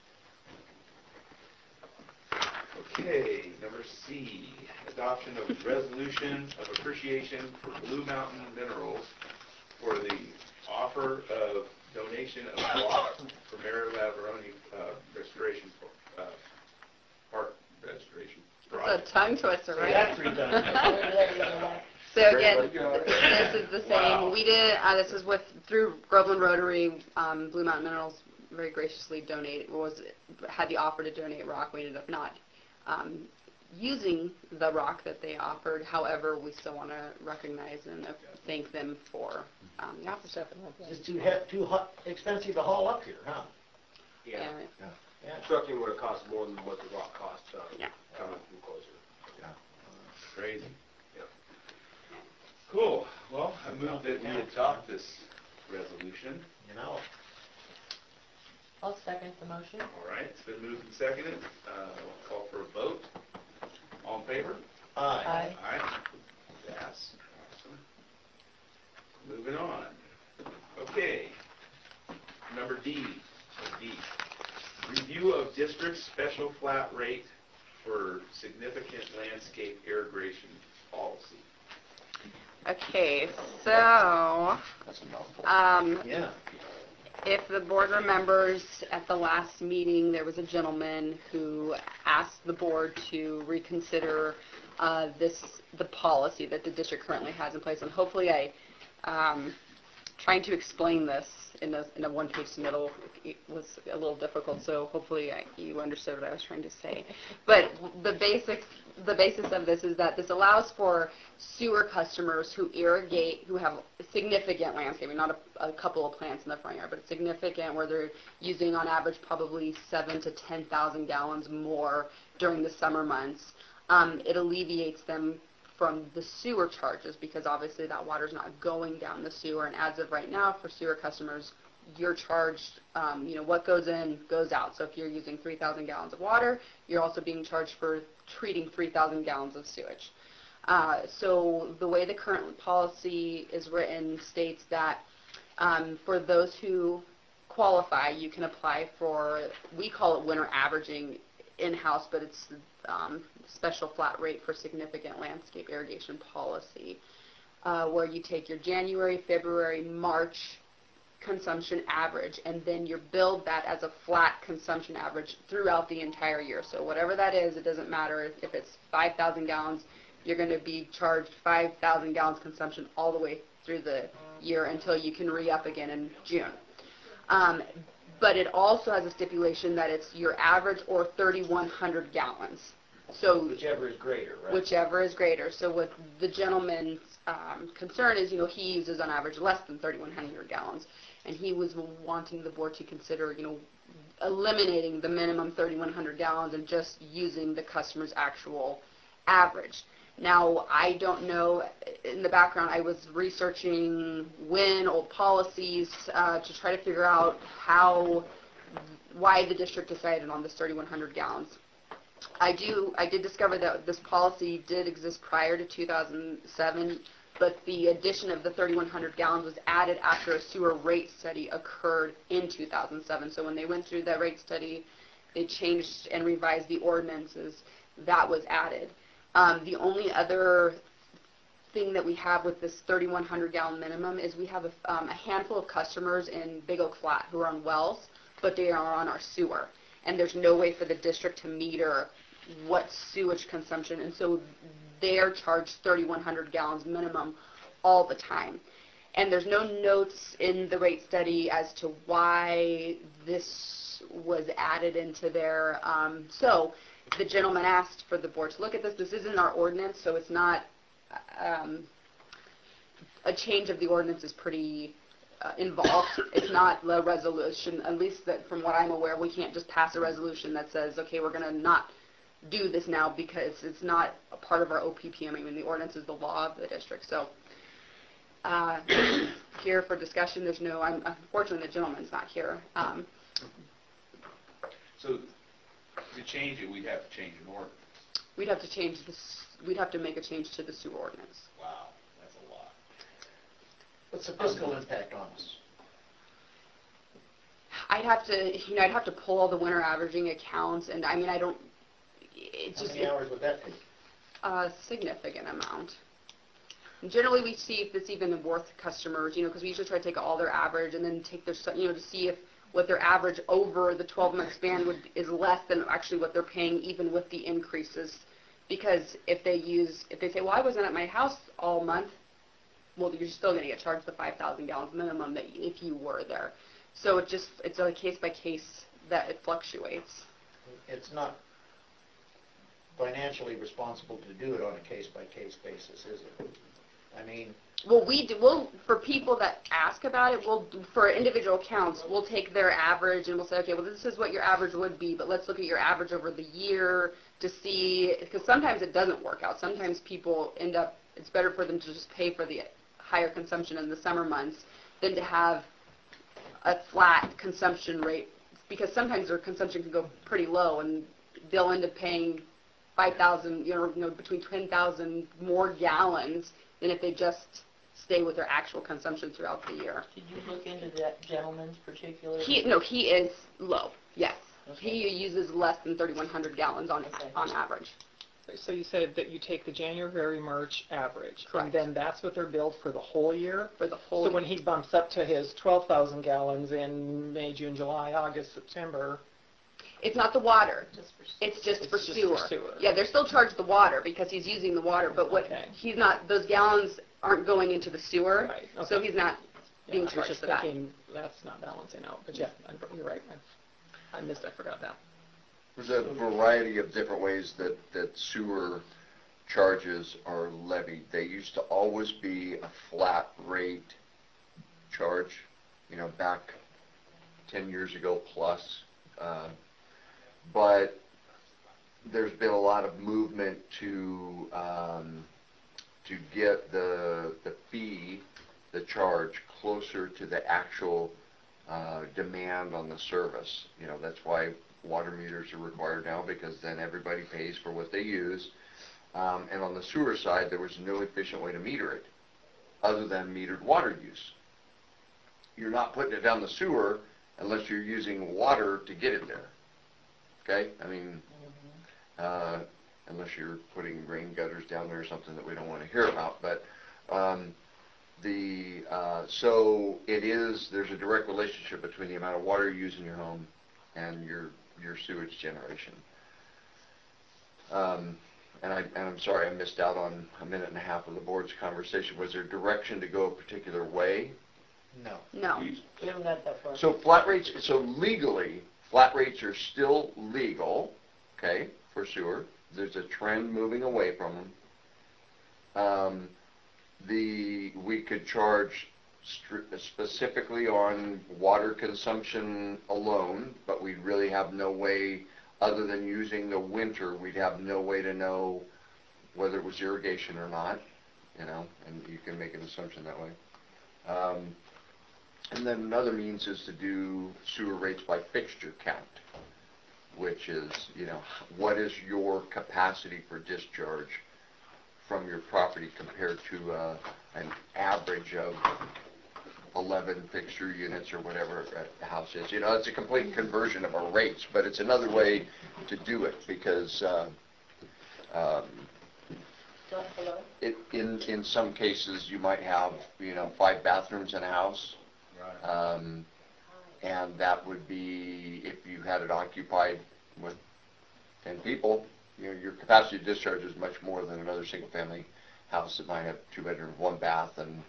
Okay, number C, adoption of resolution of appreciation for Blue Mountain Minerals for the offer of donation of rock for Mary Laveroni restoration, park restoration It's a project. tongue twister, right? That's redone. So again, this is the same. Wow. We did, this is through Groveland Rotary, Blue Mountain Minerals very graciously had the offer to donate rock. We ended up not using the rock that they offered. However, we still want to recognize and thank them for the offer. It's too expensive to haul up here, huh? Yeah. And- Yeah. Trucking would have cost more than what the rock costs, Yeah. coming from closer. Crazy. Yeah. Cool. Well, I move that we adopt this resolution. You know, I'll second the motion. All right, it's been moved and seconded. We'll call for a vote. All in favor? aye. Aye. Pass. Awesome. Moving on. Okay. Number D. Review of district special flat rate for significant landscape irrigation policy. Okay, so, That's a mouthful. Yeah. if the board remembers, at the last meeting, there was a gentleman who asked the board to reconsider the policy that the district currently has in place, and hopefully trying to explain this in a one-page submittal was a little difficult, so hopefully you understood what I was trying to say. But the basis of this is that this allows for sewer customers who irrigate, who have significant landscaping, not a couple of plants in the front yard, but significant, where they're using on average probably 7,000 to 10,000 gallons more during the summer months. It alleviates them from the sewer charges, because obviously that water's not going down the sewer, and as of right now, for sewer customers, you're charged, what goes in, goes out. So if you're using 3,000 gallons of water, you're also being charged for treating 3,000 gallons of sewage. So the way the current policy is written states that for those who qualify, you can apply for, we call it winter averaging in-house, but it's special flat rate for significant landscape irrigation policy, where you take your January, February, March consumption average, and then you build that as a flat consumption average throughout the entire year. So whatever that is, it doesn't matter if it's 5,000 gallons, you're going to be charged 5,000 gallons consumption all the way through the year until you can re-up again in June. But it also has a stipulation that it's your average or 3,100 gallons. So Whichever is greater, right? whichever is greater. So what the gentleman's concern is, he uses on average less than 3,100 gallons, and he was wanting the board to consider, eliminating the minimum 3,100 gallons and just using the customer's actual average. Now, I don't know, in the background, I was researching old policies to try to figure out why the district decided on this 3,100 gallons. I did discover that this policy did exist prior to 2007, but the addition of the 3,100 gallons was added after a sewer rate study occurred in 2007. So when they went through that rate study, they changed and revised the ordinances. That was added. The only other thing that we have with this 3,100 gallon minimum is we have a handful of customers in Big Oak Flat who are on wells, but they are on our sewer. And there's no way for the district to meter what sewage consumption, and so they're charged 3,100 gallons minimum all the time. And there's no notes in the rate study as to why this was added into there. So the gentleman asked for the board to look at this. This isn't our ordinance, so it's not, a change of the ordinance is pretty involved. It's not the resolution, at least that from what I'm aware, we can't just pass a resolution that says, okay, we're going to not do this now because it's not a part of our OPPM. I mean, the ordinance is the law of the district. So here for discussion, unfortunately the gentleman's not here. So to change it, we'd have to change an ordinance. We'd have to make a change to the sewer ordinance. Wow, that's a lot. What's the fiscal impact on us? I'd have to pull all the winter averaging accounts, and How many hours would that take? A significant amount. And generally, we see if it's even worth customers, because we usually try to take all their average and then take their, to see if what their average over the 12-month span is less than actually what they're paying, even with the increases. Because if they say, well, I wasn't at my house all month, well, you're still going to get charged the 5,000 gallons minimum that if you were there. So it's a case by case that it fluctuates. It's not financially responsible to do it on a case by case basis, is it? I mean, Well, we'll, for people that ask about it, for individual accounts, we'll take their average and we'll say, okay, well, this is what your average would be, but let's look at your average over the year to see, because sometimes it doesn't work out. Sometimes people end up, it's better for them to just pay for the higher consumption in the summer months than to have a flat consumption rate, because sometimes their consumption can go pretty low and they'll end up paying 5,000, between 10,000 more gallons than if they just stay with their actual consumption throughout the year. Did you look into that gentleman's particular? He is low, yes. Okay. He uses less than 3,100 gallons on average. So you said that you take the January, March average. Correct. And then that's what they're billed for the whole year? For the whole So when he bumps up to his 12,000 gallons in May, June, July, August, September. It's not the water. It's just It's for just sewer. for sewer. Yeah, they're still charged the water because he's using the water, but he's not, those gallons aren't going into the sewer, Right, okay. so he's not being I was charged just for that. thinking that's not balancing out, but yeah, you're right. I forgot that. There's a variety of different ways that sewer charges are levied. They used to always be a flat rate charge, back 10 years ago plus. But there's been a lot of movement to get the fee, the charge, closer to the actual demand on the service. That's why water meters are required now, because then everybody pays for what they use. And on the sewer side, there was no efficient way to meter it other than metered water use. You're not putting it down the sewer unless you're using water to get it there. Okay? I mean, unless you're putting rain gutters down there or something that we don't want to hear about. But so there's a direct relationship between the amount of water you use in your home and your sewage generation. And I'm sorry I missed out on a minute and a half of the board's conversation. Was there direction to go a particular way? no. No. We haven't got that far. So legally, flat rates are still legal, okay, for sewer. There's a trend moving away from them. We could charge specifically on water consumption alone, but we'd really have no way, other than using the winter, we'd have no way to know whether it was irrigation or not, and you can make an assumption that way. And then another means is to do sewer rates by fixture count, which is, what is your capacity for discharge from your property compared to an average of 11 fixture units or whatever the house is. It's a complete conversion of our rates, but it's another way to do it because in some cases you might have, 5 bathrooms in a house. Right. And that would be, if you had it occupied with 10 people, your capacity to discharge is much more than another single-family house that might have 2 bedrooms, 1 bath, and,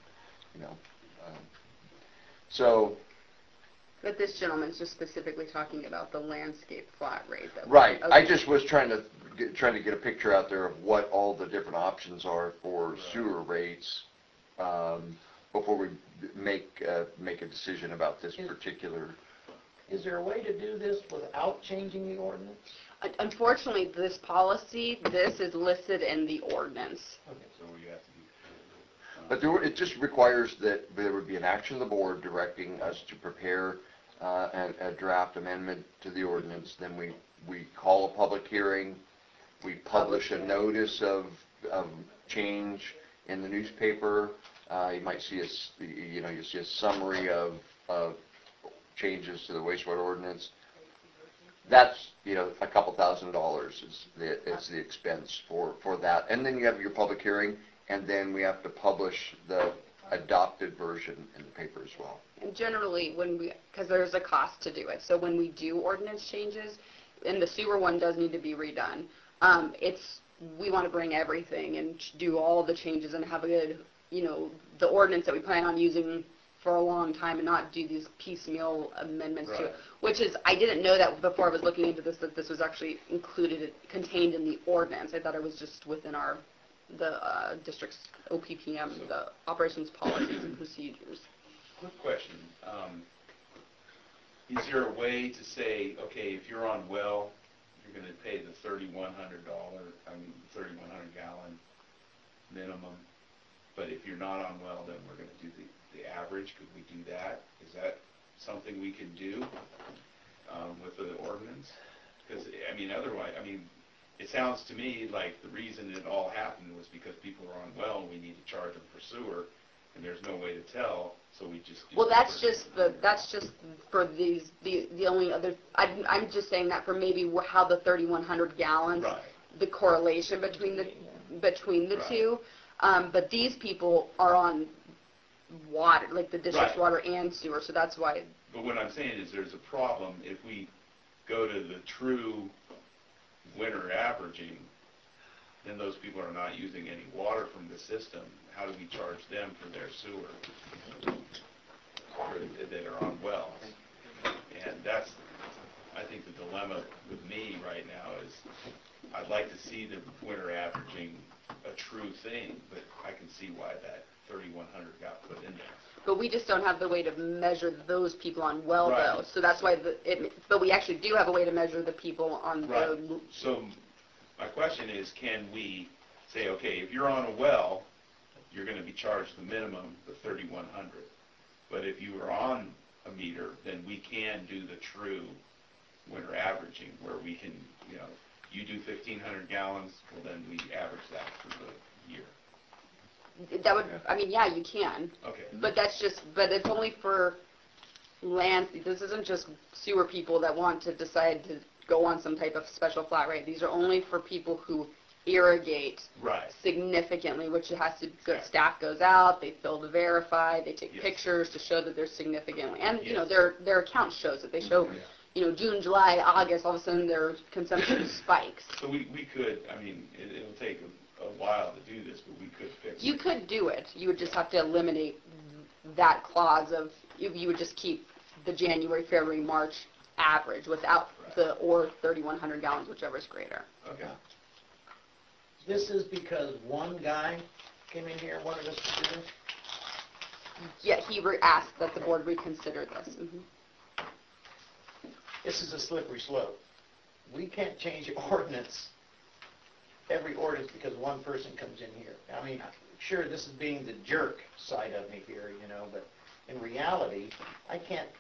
so. But this gentleman's just specifically talking about the landscape flat rate. Right. Okay. I just was trying to get a picture out there of what all the different options are for sewer rates before we make a decision about this particular. Is there a way to do this without changing the ordinance? Unfortunately, this policy, this is listed in the ordinance. Okay, so we have to be. But it just requires that there would be an action of the board directing us to prepare a draft amendment to the ordinance. Then we call a public hearing. We publish a notice of change in the newspaper. You might see you'll see a summary of changes to the wastewater ordinance. That's a couple $1,000s is the expense for that. And then you have your public hearing, and then we have to publish the adopted version in the paper as well. And generally, because there's a cost to do it, so when we do ordinance changes, and the sewer one does need to be redone, we want to bring everything and do all the changes and have a good, the ordinance that we plan on using for a long time and not do these piecemeal amendments to it, which is, I didn't know that before I was looking into this, that this was actually contained in the ordinance. I thought it was just within our the district's OPPM, the operations policies and procedures. Quick question. Is there a way to say, okay, if you're on well, you're going to pay the $3,100 gallon minimum, but if you're not on well, then we're going to do the average? Could we do that? Is that something we can do with the ordinance? Because, I mean, otherwise, I mean, it sounds to me like the reason it all happened was because people are on well and we need to charge them for sewer, and there's no way to tell, so we just do. Well, that's just for the only other, I'm just saying that for maybe how the 3,100 gallons, Right. the correlation between the Right. two, but these people are on water, like the district's Right. water and sewer, so that's why. But what I'm saying is there's a problem if we go to the true winter averaging, then those people are not using any water from the system. How do we charge them for their sewer that are on wells? And that's, I think, the dilemma with me right now is I'd like to see the winter averaging a true thing, but I can see why that 3,100 got put in there. But we just don't have the way to measure those people on well, Right. though. So that's why but we actually do have a way to measure the people on Right. the. So my question is, can we say, okay, if you're on a well, you're going to be charged the minimum, the 3,100. But if you are on a meter, then we can do the true winter averaging, where we can, you do 1,500 gallons, well, then we average that for the year. That would, I mean, yeah, you can. Okay. But but it's only for land, this isn't just sewer people that want to decide to go on some type of special flat rate. These are only for people who irrigate Right. significantly, which has to go, Okay. staff goes out, they fill to verify, they take Yes. pictures to show that they're significantly, and, Yes. their account shows it. They show, June, July, August, all of a sudden their consumption spikes. So we could, I mean, it'll take a while to do this, but we could fix it. You could do it. You would just have to eliminate that clause of, you would just keep the January, February, March average without or 3,100 gallons, whichever is greater. Okay. This is because one guy came in here and wanted us to do this? Yet he asked that the board reconsider this. Mhm. This is a slippery slope. We can't change every ordinance because one person comes in here. I mean, sure, this is being the jerk side of me here, but in reality, I can't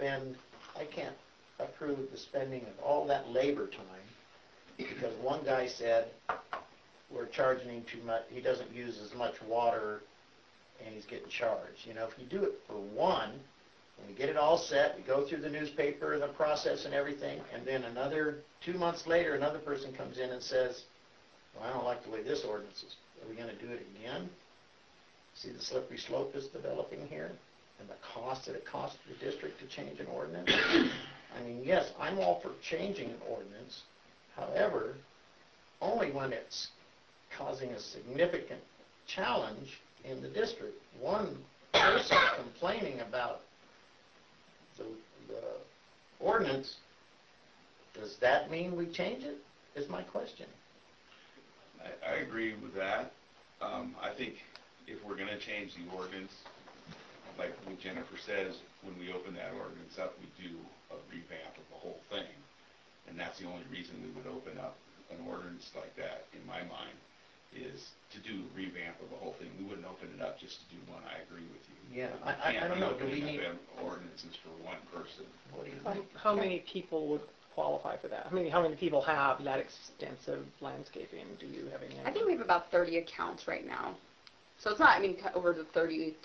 approve the spending of all that labor time because one guy said we're charging him too much, he doesn't use as much water and he's getting charged. If you do it for one, and we get it all set, we go through the newspaper, the process and everything, and then 2 months later, another person comes in and says, well, I don't like the way this ordinance is. Are we going to do it again? See the slippery slope is developing here? And the cost that it costs the district to change an ordinance? I mean, yes, I'm all for changing an ordinance. However, only when it's causing a significant challenge in the district. One person complaining about the ordinance, does that mean we change it, is my question. I agree with that. I think if we're going to change the ordinance, like what Jennifer says, when we open that ordinance up, we do a revamp of the whole thing. And that's the only reason we would open up an ordinance like that, in my mind, is to do a revamp of the whole thing. We wouldn't open it up just to do one. I agree with you. Yeah, I don't know, do we need... ordinances for one person. What do you think? How many people would qualify for that? How many people have that extensive landscaping? Do you have any idea? I think we have about 30 accounts right now. So it's not, over the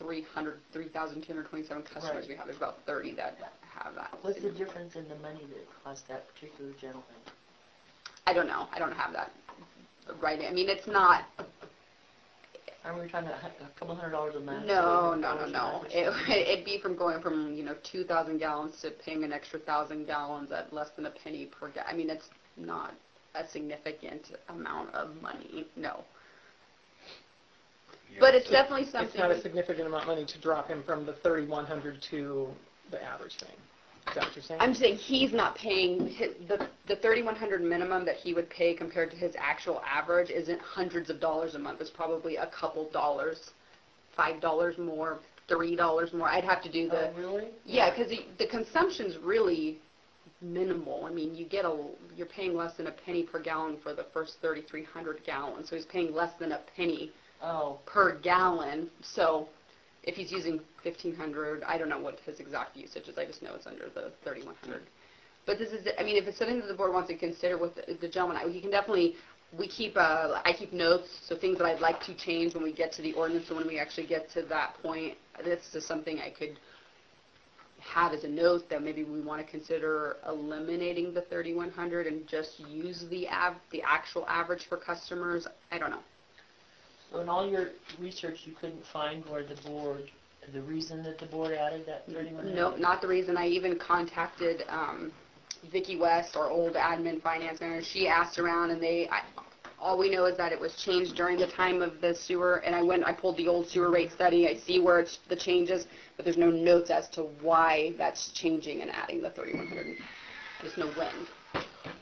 3,227 customers Right. we have, there's about 30 that have that. What's the difference in the money that it cost that particular gentleman? I don't know. I don't have that right. It's not. Are we talking about a couple $100 a month? No. It'd be from going from 2,000 gallons to paying an extra 1,000 gallons at less than a penny per gallon. It's not a significant amount of money. No. Yeah, But it's definitely something. It's not a significant amount of money to drop him from the 3,100 to the average thing. Is that what you're saying? I'm saying he's not paying, the 3,100 minimum that he would pay compared to his actual average isn't hundreds of dollars a month. It's probably a couple dollars, $5 more, $3 more. I'd have to do the... Oh, really? Yeah, because the consumption's really minimal. I mean, you're paying less than a penny per gallon for the first 3,300 gallons, so he's paying less than a penny per gallon. So if he's using 1,500, I don't know what his exact usage is. I just know it's under the 3,100. But this is, I mean, if it's something that the board wants to consider with the gentleman, he can definitely. I keep notes, so things that I'd like to change when we get to the ordinance, and when we actually get to that point. This is something I could have as a note that maybe we want to consider eliminating the 3,100 and just use the actual average for customers. I don't know. So in all your research, you couldn't find where the reason that the board added that 3,100? No, not the reason. I even contacted Vicki West, our old admin finance manager. She asked around, and all we know is that it was changed during the time of the sewer, and I pulled the old sewer rate study. I see where it's the changes, but there's no notes as to why that's changing and adding the 3,100. There's no when.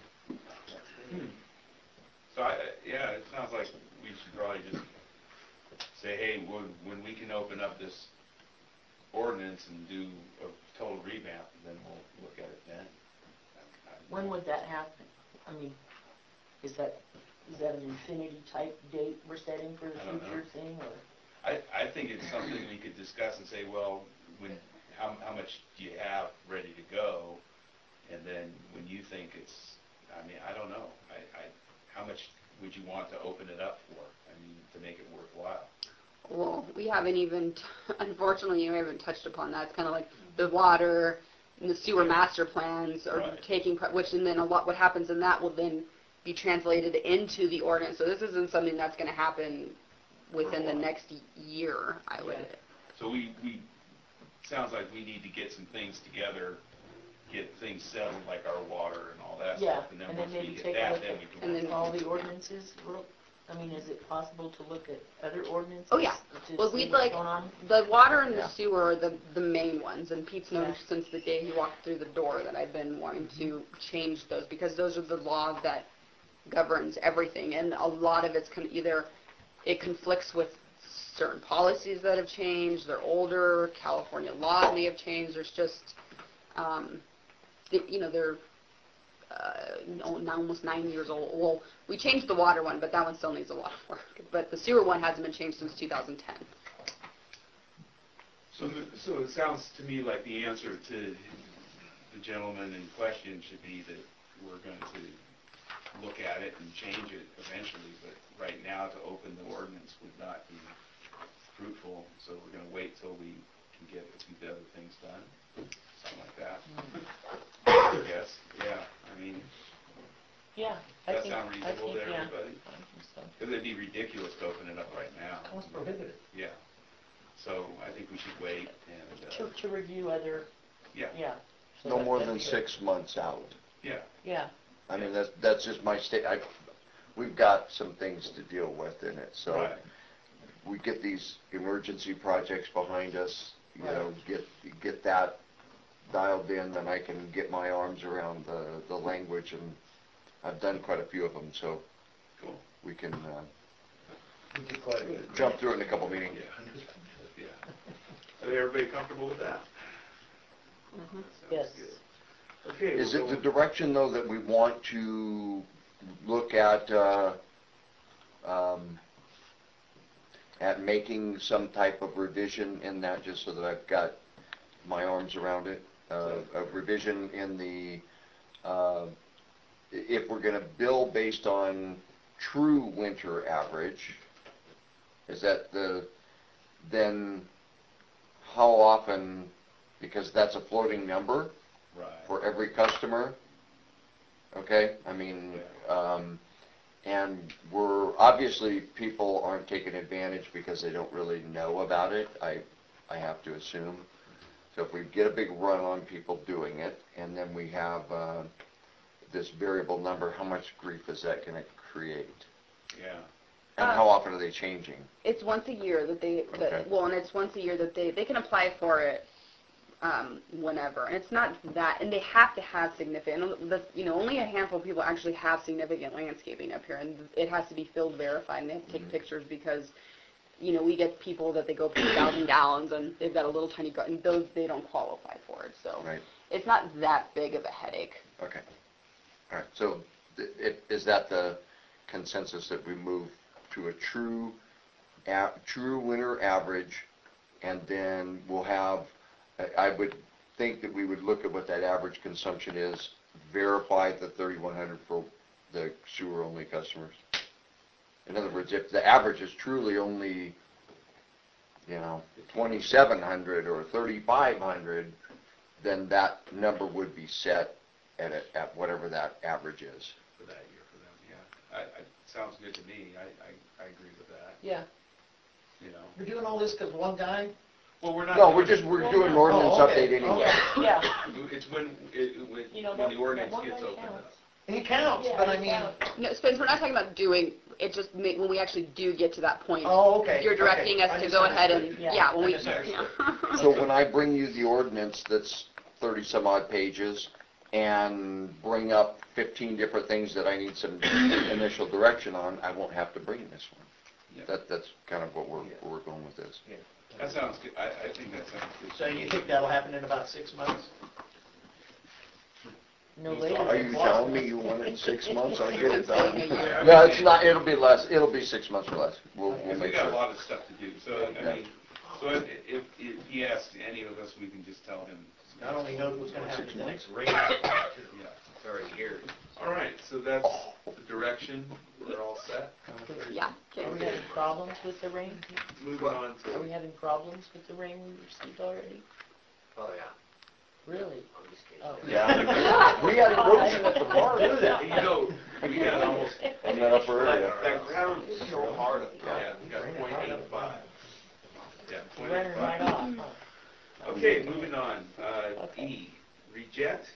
So, yeah, it sounds like we should probably just say, hey, when we can open up this ordinance and do a total revamp, then we'll look at it then. When would that happen? I mean, is that an infinity type date we're setting for the future thing, or? I think it's something we could discuss and say, well, how much do you have ready to go? And then when you think it's, I mean, I don't know. How much would you want to open it up for? I mean, to make it worthwhile. Well, we haven't even, unfortunately, we haven't touched upon that. It's kind of like the water and the sewer master plans are taking, which, and then what happens in that will then be translated into the ordinance. So this isn't something that's going to happen within the next year, I would. So we sounds like we need to get some things together, get things settled like our water and all that stuff, and then once we get that, then we can. And then all the ordinances. I mean, is it possible to look at other ordinances? Oh, yeah. Well, we'd like, the water and the sewer are the main ones, and Pete's known since the day he walked through the door that I've been wanting to change those, because those are the law that governs everything, and a lot of it's either it conflicts with certain policies that have changed, they're older, California laws may have changed, there's just, they're now almost 9 years old. Well, we changed the water one, but that one still needs a lot of work. But the sewer one hasn't been changed since 2010. So it sounds to me like the answer to the gentleman in question should be that we're going to look at it and change it eventually, but right now to open the ordinance would not be fruitful, so we're going to wait till we can get a few other things done, something like that. I guess, yeah, I mean, yeah, does that sound reasonable to everybody? I think so. Because it'd be ridiculous to open it up right now. Almost prohibited. Yeah, so I think we should wait and... To review other... Yeah. So No more than 6 months out. Yeah. I mean, that's just my we've got some things to deal with in it, so we get these emergency projects behind us, you know, get that dialed in, then I can get my arms around the language, and I've done quite a few of them, so we can jump through it in a couple meetings. Yeah. Is everybody comfortable with that? Mm-hmm. Yes. Good. Okay. Is it the direction, though, that we want to look at making some type of revision in that, just so that I've got my arms around it? A revision in the, if we're going to bill based on true winter average, is that then how often, because that's a floating number for every customer, okay? I mean, and obviously people aren't taking advantage because they don't really know about it, I have to assume. So if we get a big run on people doing it, and then we have this variable number, how much grief is that going to create? Yeah. And how often are they changing? It's once a year that and it's once a year that they can apply for it whenever. And it's not that, and they have to have significant, only a handful of people actually have significant landscaping up here, and it has to be field verified, and they have to take pictures because, we get people that they go for 1,000 gallons, and they've got a little tiny garden, and those, they don't qualify for it, so. Right. It's not that big of a headache. Okay. All right, so is that the consensus that we move to a true winter average, and then we'll have, I would think that we would look at what that average consumption is, verify the 3,100 for the sewer-only customers. In other words, if the average is truly only, 2,700 or 3,500, then that number would be set at whatever that average is. For that year for them, yeah. Sounds good to me. I agree with that. Yeah. We're doing all this because one guy? Well, we're not. No, we're doing an ordinance update okay. anyway. Yeah. It's when the ordinance gets opened up. He counts, but I mean... No, Spence, we're not talking about doing, it just, when we actually do get to that point. Oh, okay. You're directing us to go ahead and, when we, So when I bring you the ordinance that's 30-some-odd pages and bring up 15 different things that I need some initial direction on, I won't have to bring this one. Yeah. That's kind of what we're going with this. Yeah. That sounds good. I think that sounds good. So you think that'll happen in about 6 months? No later. Are you telling me you want it in 6 months? I'll get it saying done. a year. No, it's not. It'll be less. It'll be 6 months or less. We'll Because we make got sure. a lot of stuff to do. So, so if he asks any of us, we can just tell him. Not only knows what's going to happen in the next race. Yeah. It's already here. All right, so that's the direction. We're all set. yeah. Are we having problems with the rain? Moving on Are we to, having problems with the rain we received already? Oh, yeah. Really? I'm just kidding. Oh. Yeah. We had roads at the bar do that. we got almost. In that upper area. That ground is so hard up there. Yeah, we got .85. Yeah, Running right 0.85. off, huh? Okay, moving on. E, reject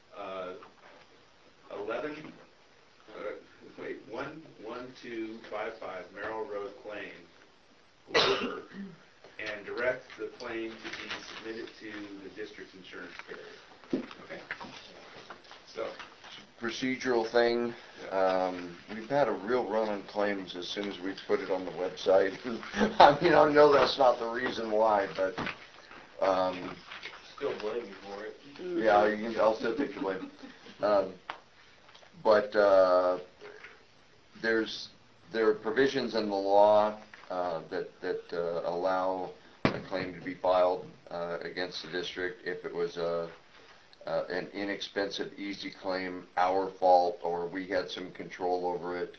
11255 Merrill Road claim over and direct the claim to be submitted to the district's insurance carrier. Okay. So, Procedural thing. We've had a real run on claims as soon as we put it on the website. I mean, I know that's not the reason why, but Still blame you for it. yeah, I'll still take the blame. But there are provisions in the law that allow a claim to be filed against the district if it was an inexpensive, easy claim, our fault, or we had some control over it.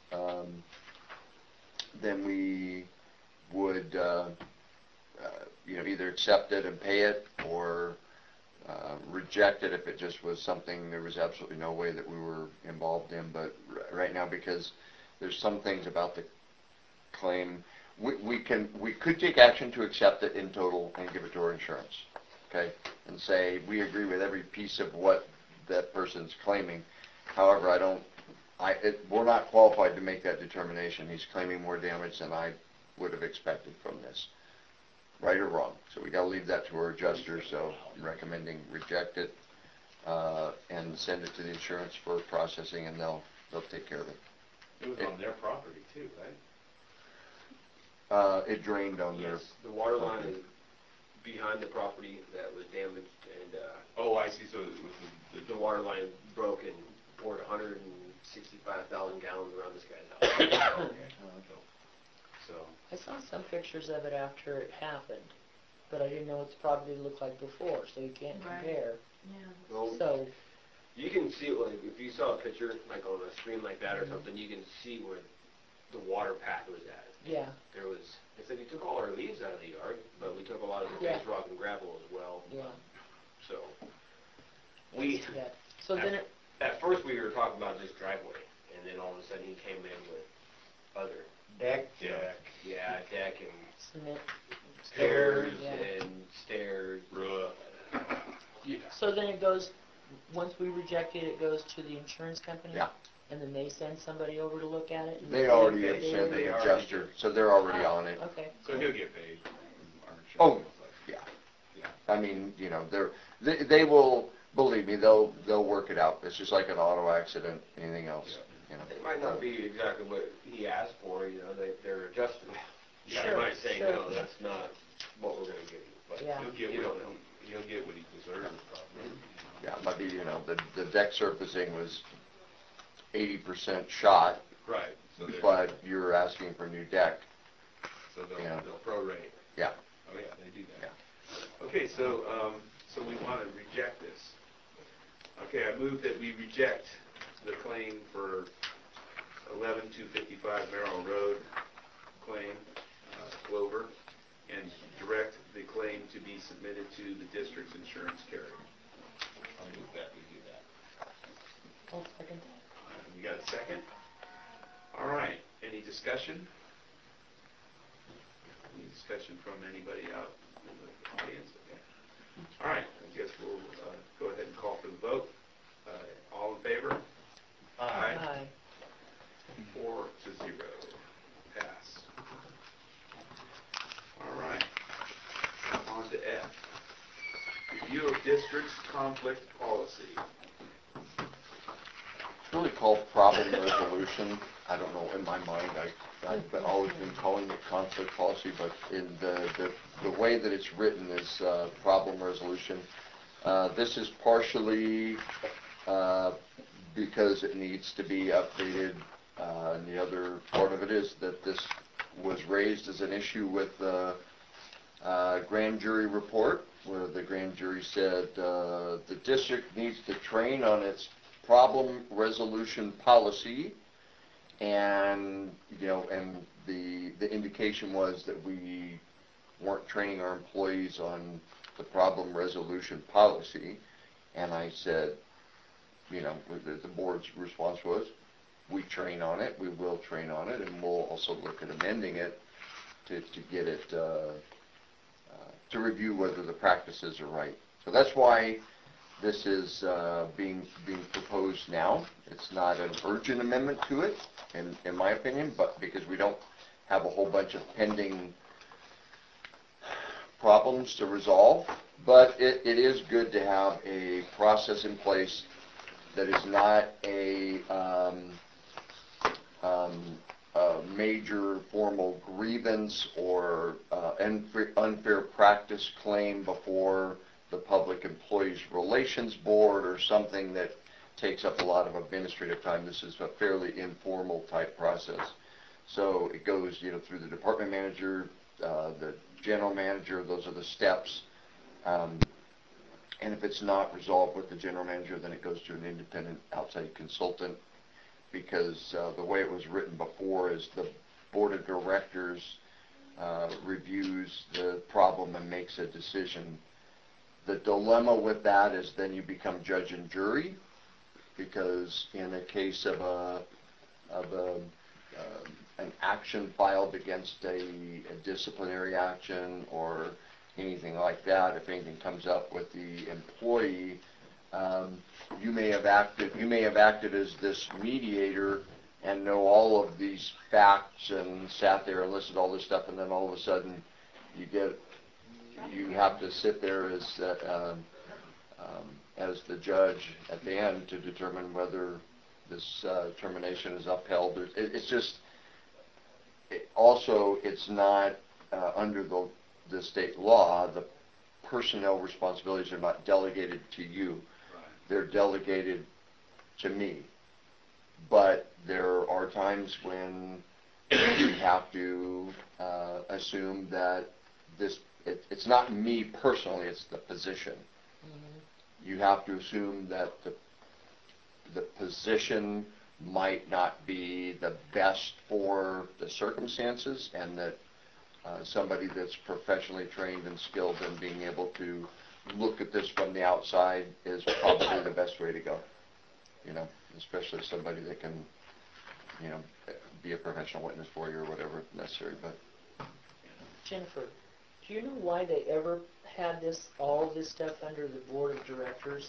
Then we would either accept it and pay it, or reject it if it just was something there was absolutely no way that we were involved in. But right now, because there's some things about the claim, we could take action to accept it in total and give it to our insurance, okay, and say we agree with every piece of what that person's claiming. However, we're not qualified to make that determination. He's claiming more damage than I would have expected from this. Right or wrong. So we got to leave that to our adjuster. So I'm recommending reject it and send it to the insurance for processing, and they'll take care of it. it was on their property too, right? It drained on their. Yes, the water line is behind the property that was damaged, and Oh, I see. So it was the water line broke and poured 165,000 gallons around this guy's house. so. I saw some pictures of it after it happened, but I didn't know what the property looked like before, so you can't Right. compare. Yeah. Well, So, you can see, like, if you saw a picture, like on a screen like that or something, you can see where the water path was at. yeah, There was, they said we took all our leaves out of the yard, but we took a lot of the Yeah. base rock and gravel as well. yeah. So, we, Yeah. So then it, at first we were talking about just driveway, and then all of a sudden he came in with other Deck. deck and cement. stairs Yeah. and stairs. Roof. Yeah. So then it goes, once we reject it, it goes to the insurance company? Yeah. And then they send somebody over to look at it? and They see already if have they- sent they an already adjuster, so they're already on it. Okay. So he'll get paid. Oh, yeah. Yeah. I mean, you know, they will, believe me, they'll work it out. It's just like an auto accident, anything else, you know. It might not be exactly what he asked for, you know, they're adjusting. Sure, You might say, sure. no, that's not what we're gonna give you, but Yeah. He'll get what he deserves, probably. Yeah, maybe, you know, the deck surfacing was 80% shot, Right. So but you're asking for new deck. they'll Yeah. prorate. Yeah. Oh, yeah, they do that. Okay, so we want to reject this. Okay, I move that we reject the claim for 11255 Merrill Road claim, Clover, and direct the claim to be submitted to the district's insurance carrier. I'll move that, we do that. I'll second that. We got a second? All right, any discussion? Any discussion from anybody out in the audience? Okay. All right, I guess we'll go ahead and call for the vote. All in favor? Aye. 4-0. Pass. All right. On to F. Review of district's conflict policy. It's really called problem resolution. I don't know, in my mind, I've always been calling it conflict policy, but in the way that it's written is problem resolution. This is partially because it needs to be updated, and the other part of it is that this was raised as an issue with the grand jury report, where the grand jury said the district needs to train on its problem resolution policy, and you know, and the indication was that we weren't training our employees on the problem resolution policy, and I said, you know, the board's response was, we train on it, we will train on it, and we'll also look at amending it to get it to review whether the practices are right. So that's why this is being proposed now. It's not an urgent amendment to it, in my opinion, but because we don't have a whole bunch of pending problems to resolve. But it is good to have a process in place that is not a major formal grievance or unfair practice claim before the Public Employees Relations Board or something that takes up a lot of administrative time. This is a fairly informal type process. So it goes, you know, through the department manager, the general manager. Those are the steps. And if it's not resolved with the general manager, then it goes to an independent outside consultant, because the way it was written before is the board of directors reviews the problem and makes a decision. The dilemma with that is then you become judge and jury, because in a case of an action filed against a disciplinary action or anything like that, if anything comes up with the employee, you may have acted as this mediator and know all of these facts and sat there and listened to all this stuff, and then all of a sudden you have to sit there as the judge at the end to determine whether this termination is upheld. It's just, it's not under the state law. The personnel responsibilities are not delegated to you. They're delegated to me. But there are times when you have to assume that it's not me personally, it's the position. Mm-hmm. You have to assume that the position might not be the best for the circumstances, and that somebody that's professionally trained and skilled in being able to look at this from the outside is probably the best way to go. You know, especially somebody that can, you know, be a professional witness for you or whatever necessary. But Jennifer, do you know why they ever had all this stuff under the board of directors?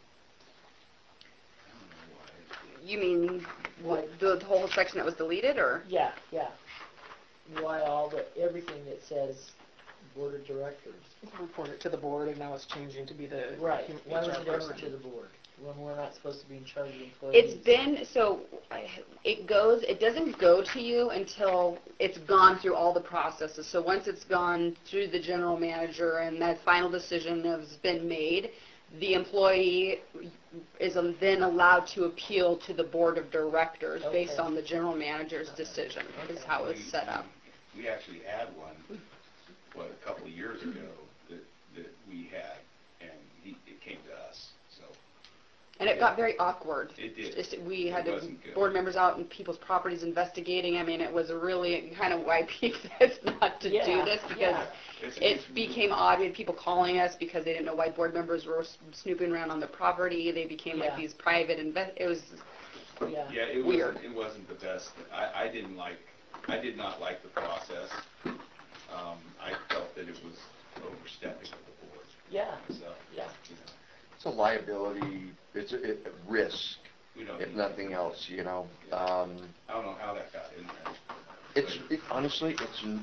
You mean what, the whole section that was deleted, or? Yeah. Why everything that says board of directors. Report it to the board, and now it's changing to be the Right, why was HR it ever person. to the board, when we're not supposed to be in charge of employees? It's been, so it doesn't go to you until it's gone through all the processes. So once it's gone through the general manager and that final decision has been made, the employee is then allowed to appeal to the board of directors based Okay. on the general manager's decision, is how it's set up. We actually had one, what, a couple of years ago that we had, and it came to us, so. And it got very awkward. It did. We It had wasn't good. board members out in people's properties investigating. I mean, it was really kind of why people said not to do this, because yeah. it became odd. We had people calling us because they didn't know why board members were snooping around on the property. They became like Yeah. these private it was Yeah. Yeah, it weird. wasn't the best. I did not like the process. I felt that it was overstepping of the board. Yeah, So, yeah. you know, It's a liability, it's a risk, we don't if need nothing else, you know. I don't know how that got in there. Honestly,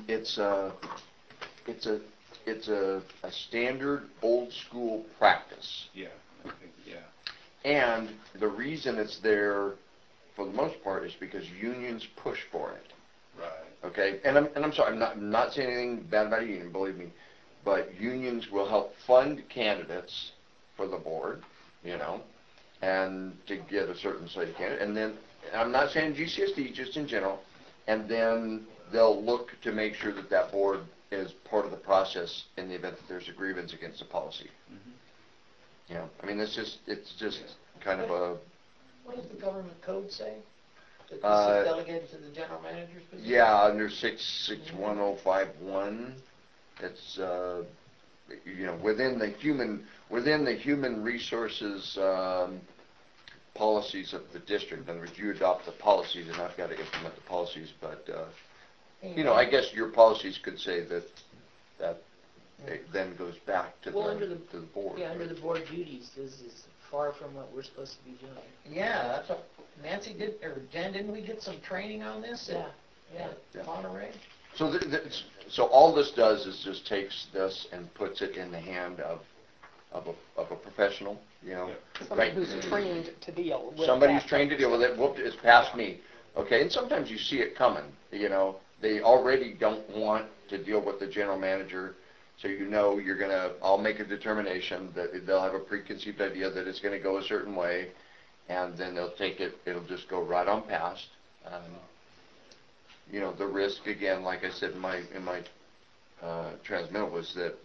it's a standard old school practice. Yeah, I think, yeah. And the reason it's there, for the most part, is because unions push for it. Right. Okay, and I'm sorry, I'm not saying anything bad about a union, believe me, but unions will help fund candidates for the board, you know, and to get a certain slate of candidates, and then, I'm not saying GCSD, just in general, and then they'll look to make sure that that board is part of the process in the event that there's a grievance against the policy. You know, I mean, it's just kind of a, What does the government code say? That this Uh, is delegated to the general manager's position? yeah, under 661051, it's, you know, within the human resources policies of the district. In other words, you adopt the policies, and I've got to implement the policies, but, you know, I guess your policies could say that it then goes back to Well, the board. Yeah, under the board duties, this is far from what we're supposed to be doing. Yeah, that's what Nancy did, or Jen, didn't we get some training on this Yeah, yeah. at Monterey? So, so all this does is just takes this and puts it in the hand of a professional, you know. Somebody Right. who's trained to deal with Somebody who's that trained to type deal of with it. Whoop, it's past me. Okay, and sometimes you see it coming, you know. They already don't want to deal with the general manager, so you know I'll make a determination that they'll have a preconceived idea that it's gonna go a certain way, and then they'll take it, it'll just go right on past. You know, the risk, again, like I said in my transmittal, was that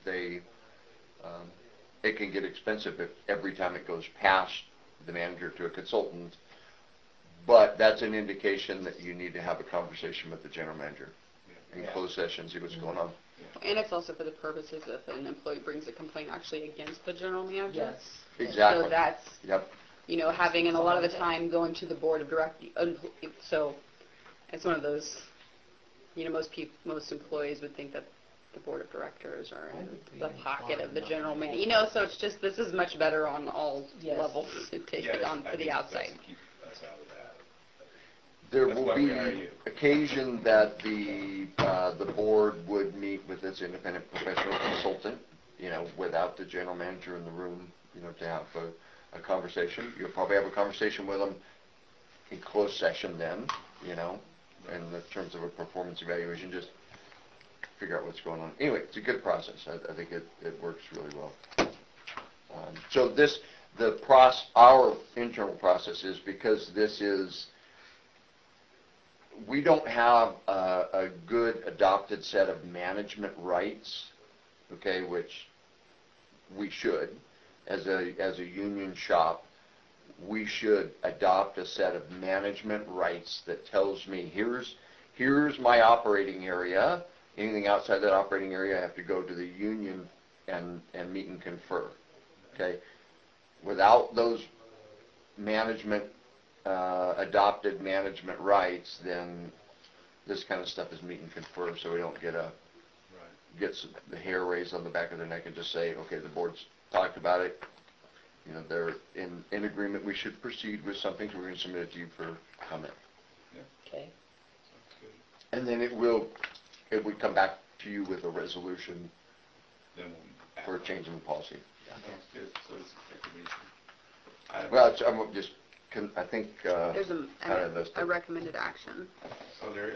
it can get expensive if every time it goes past the manager to a consultant, but that's an indication that you need to have a conversation with the general manager in closed session, see what's going on. And it's also for the purposes if an employee brings a complaint actually against the general manager. Yes. Exactly. So that's, Yep. you know, having, and a lot of the time going to the board of directors. So it's one of those, you know, most employees would think that the board of directors are in the pocket of the general man. You know, so it's just, this is much better on all Yes. levels to take it on for the outside. Keep us out of that. There That's will why we be hire you. occasion that the board would meet with its independent professional consultant, you know, without the general manager in the room, you know, to have a conversation. You'll probably have a conversation with them in closed session then, you know, in the terms of a performance evaluation, just figure out what's going on. Anyway, it's a good process. I think it works really well. So our internal process is, because we don't have a good adopted set of management rights, okay, which we should, as a union shop. We should adopt a set of management rights that tells me, here's my operating area. Anything outside that operating area, I have to go to the union and meet and confer. Okay, without those adopted management rights, then this kind of stuff is meet and confer, so we don't get the hair raised on the back of their neck and just say, okay, the board's talked about it. You know, they're in agreement. We should proceed with something, so we're going to submit it to you for comment. Okay. And then it would come back to you with a resolution then we'll act for on it. changing the policy. Sounds good, so it's information. Well, I'm just, I think, There's kind of this. a recommended action. Oh, there is.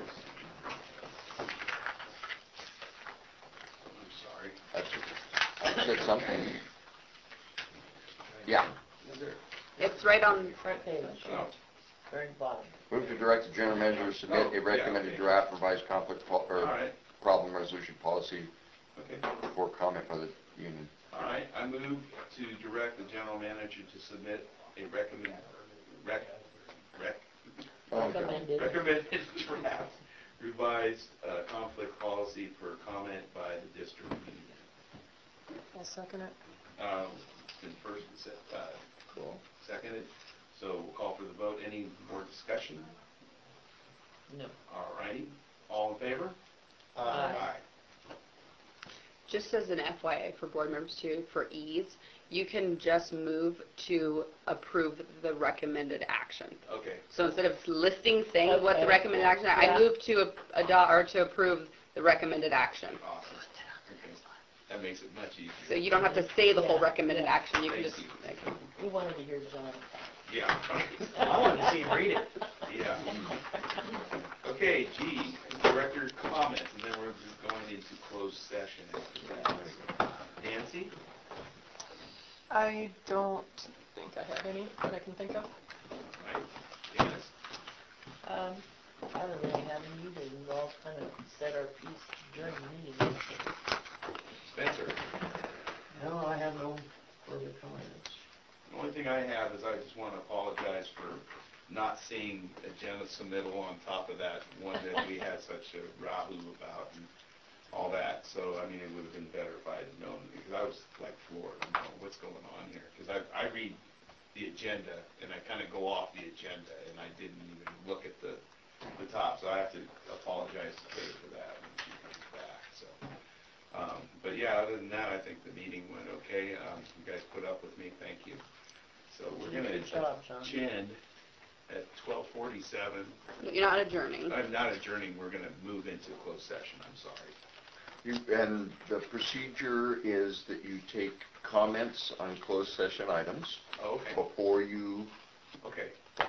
I'm sorry. I said something. Yeah. Is there? It's right on, Front page, Oh, very bottom. Move to direct the general manager to submit a recommended draft revised conflict all or right, problem resolution policy okay. for comment by the union. All right, I move to direct the general manager to submit a recommended draft revised conflict policy for comment by the district union. I'll second it. It's been first and seconded, so we'll call for the vote. Any more discussion? No. All righty, all in favor? Aye. just as an FYI for board members too, for ease, you can just move to approve the recommended action. Okay. So instead of listing, saying what the Okay. recommended action, Yeah. I move to adopt or to approve the recommended action. Awesome. Okay. That makes it much easier. So you don't have to say the whole Yeah. recommended action, you can Thank just, you. like, We wanted to hear John. Yeah. I wanted to see him read it. Yeah. Okay, G, director comments, and then we're going into closed session after that. Nancy? I don't think I have any that I can think of. Right. Janice? I don't really have any either. We've all kind of said our piece during the meeting. Spencer? No, I have no further comments. The only thing I have is I just want to apologize for not seeing agenda submittal on top of that one that we had such a rahoo about and all that. So, I mean, it would have been better if I had known, because I was like floored, you know, what's going on here? Because I read the agenda and I kind of go off the agenda and I didn't even look at the top. So I have to apologize to Kate for that when she comes back. So, but yeah, other than that, I think the meeting went okay. You guys put up with me. Thank you. So we're going to Good job, John. adjourn at 12:47. you're not adjourning. I'm not adjourning. We're going to move into closed session. I'm sorry. And the procedure is that you take comments on closed session items Oh, okay. before you Okay.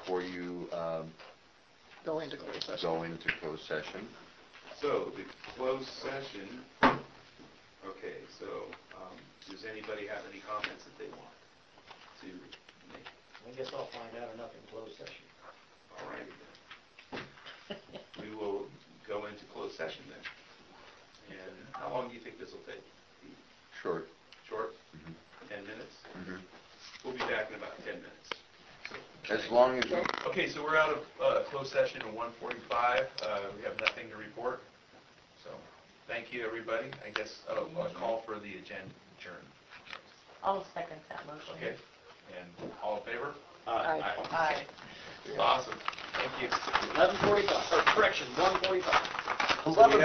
Go into closed session. go into closed session. So the closed session. Okay. So does anybody have any comments that they want to make? I guess I'll find out enough in closed session. All righty then. We will go into closed session then. And how long do you think this will take? Short. Short? 10 minutes? We'll be back in about 10 minutes. So, As long as you okay, so we're out of closed session at 1:45. We have nothing to report. So thank you, everybody. I guess a call for the agenda adjourn. I'll second that motion. Okay? And all in favor? Aye. Aye. Awesome. Thank you. 11:45, or correction, 1:45. So we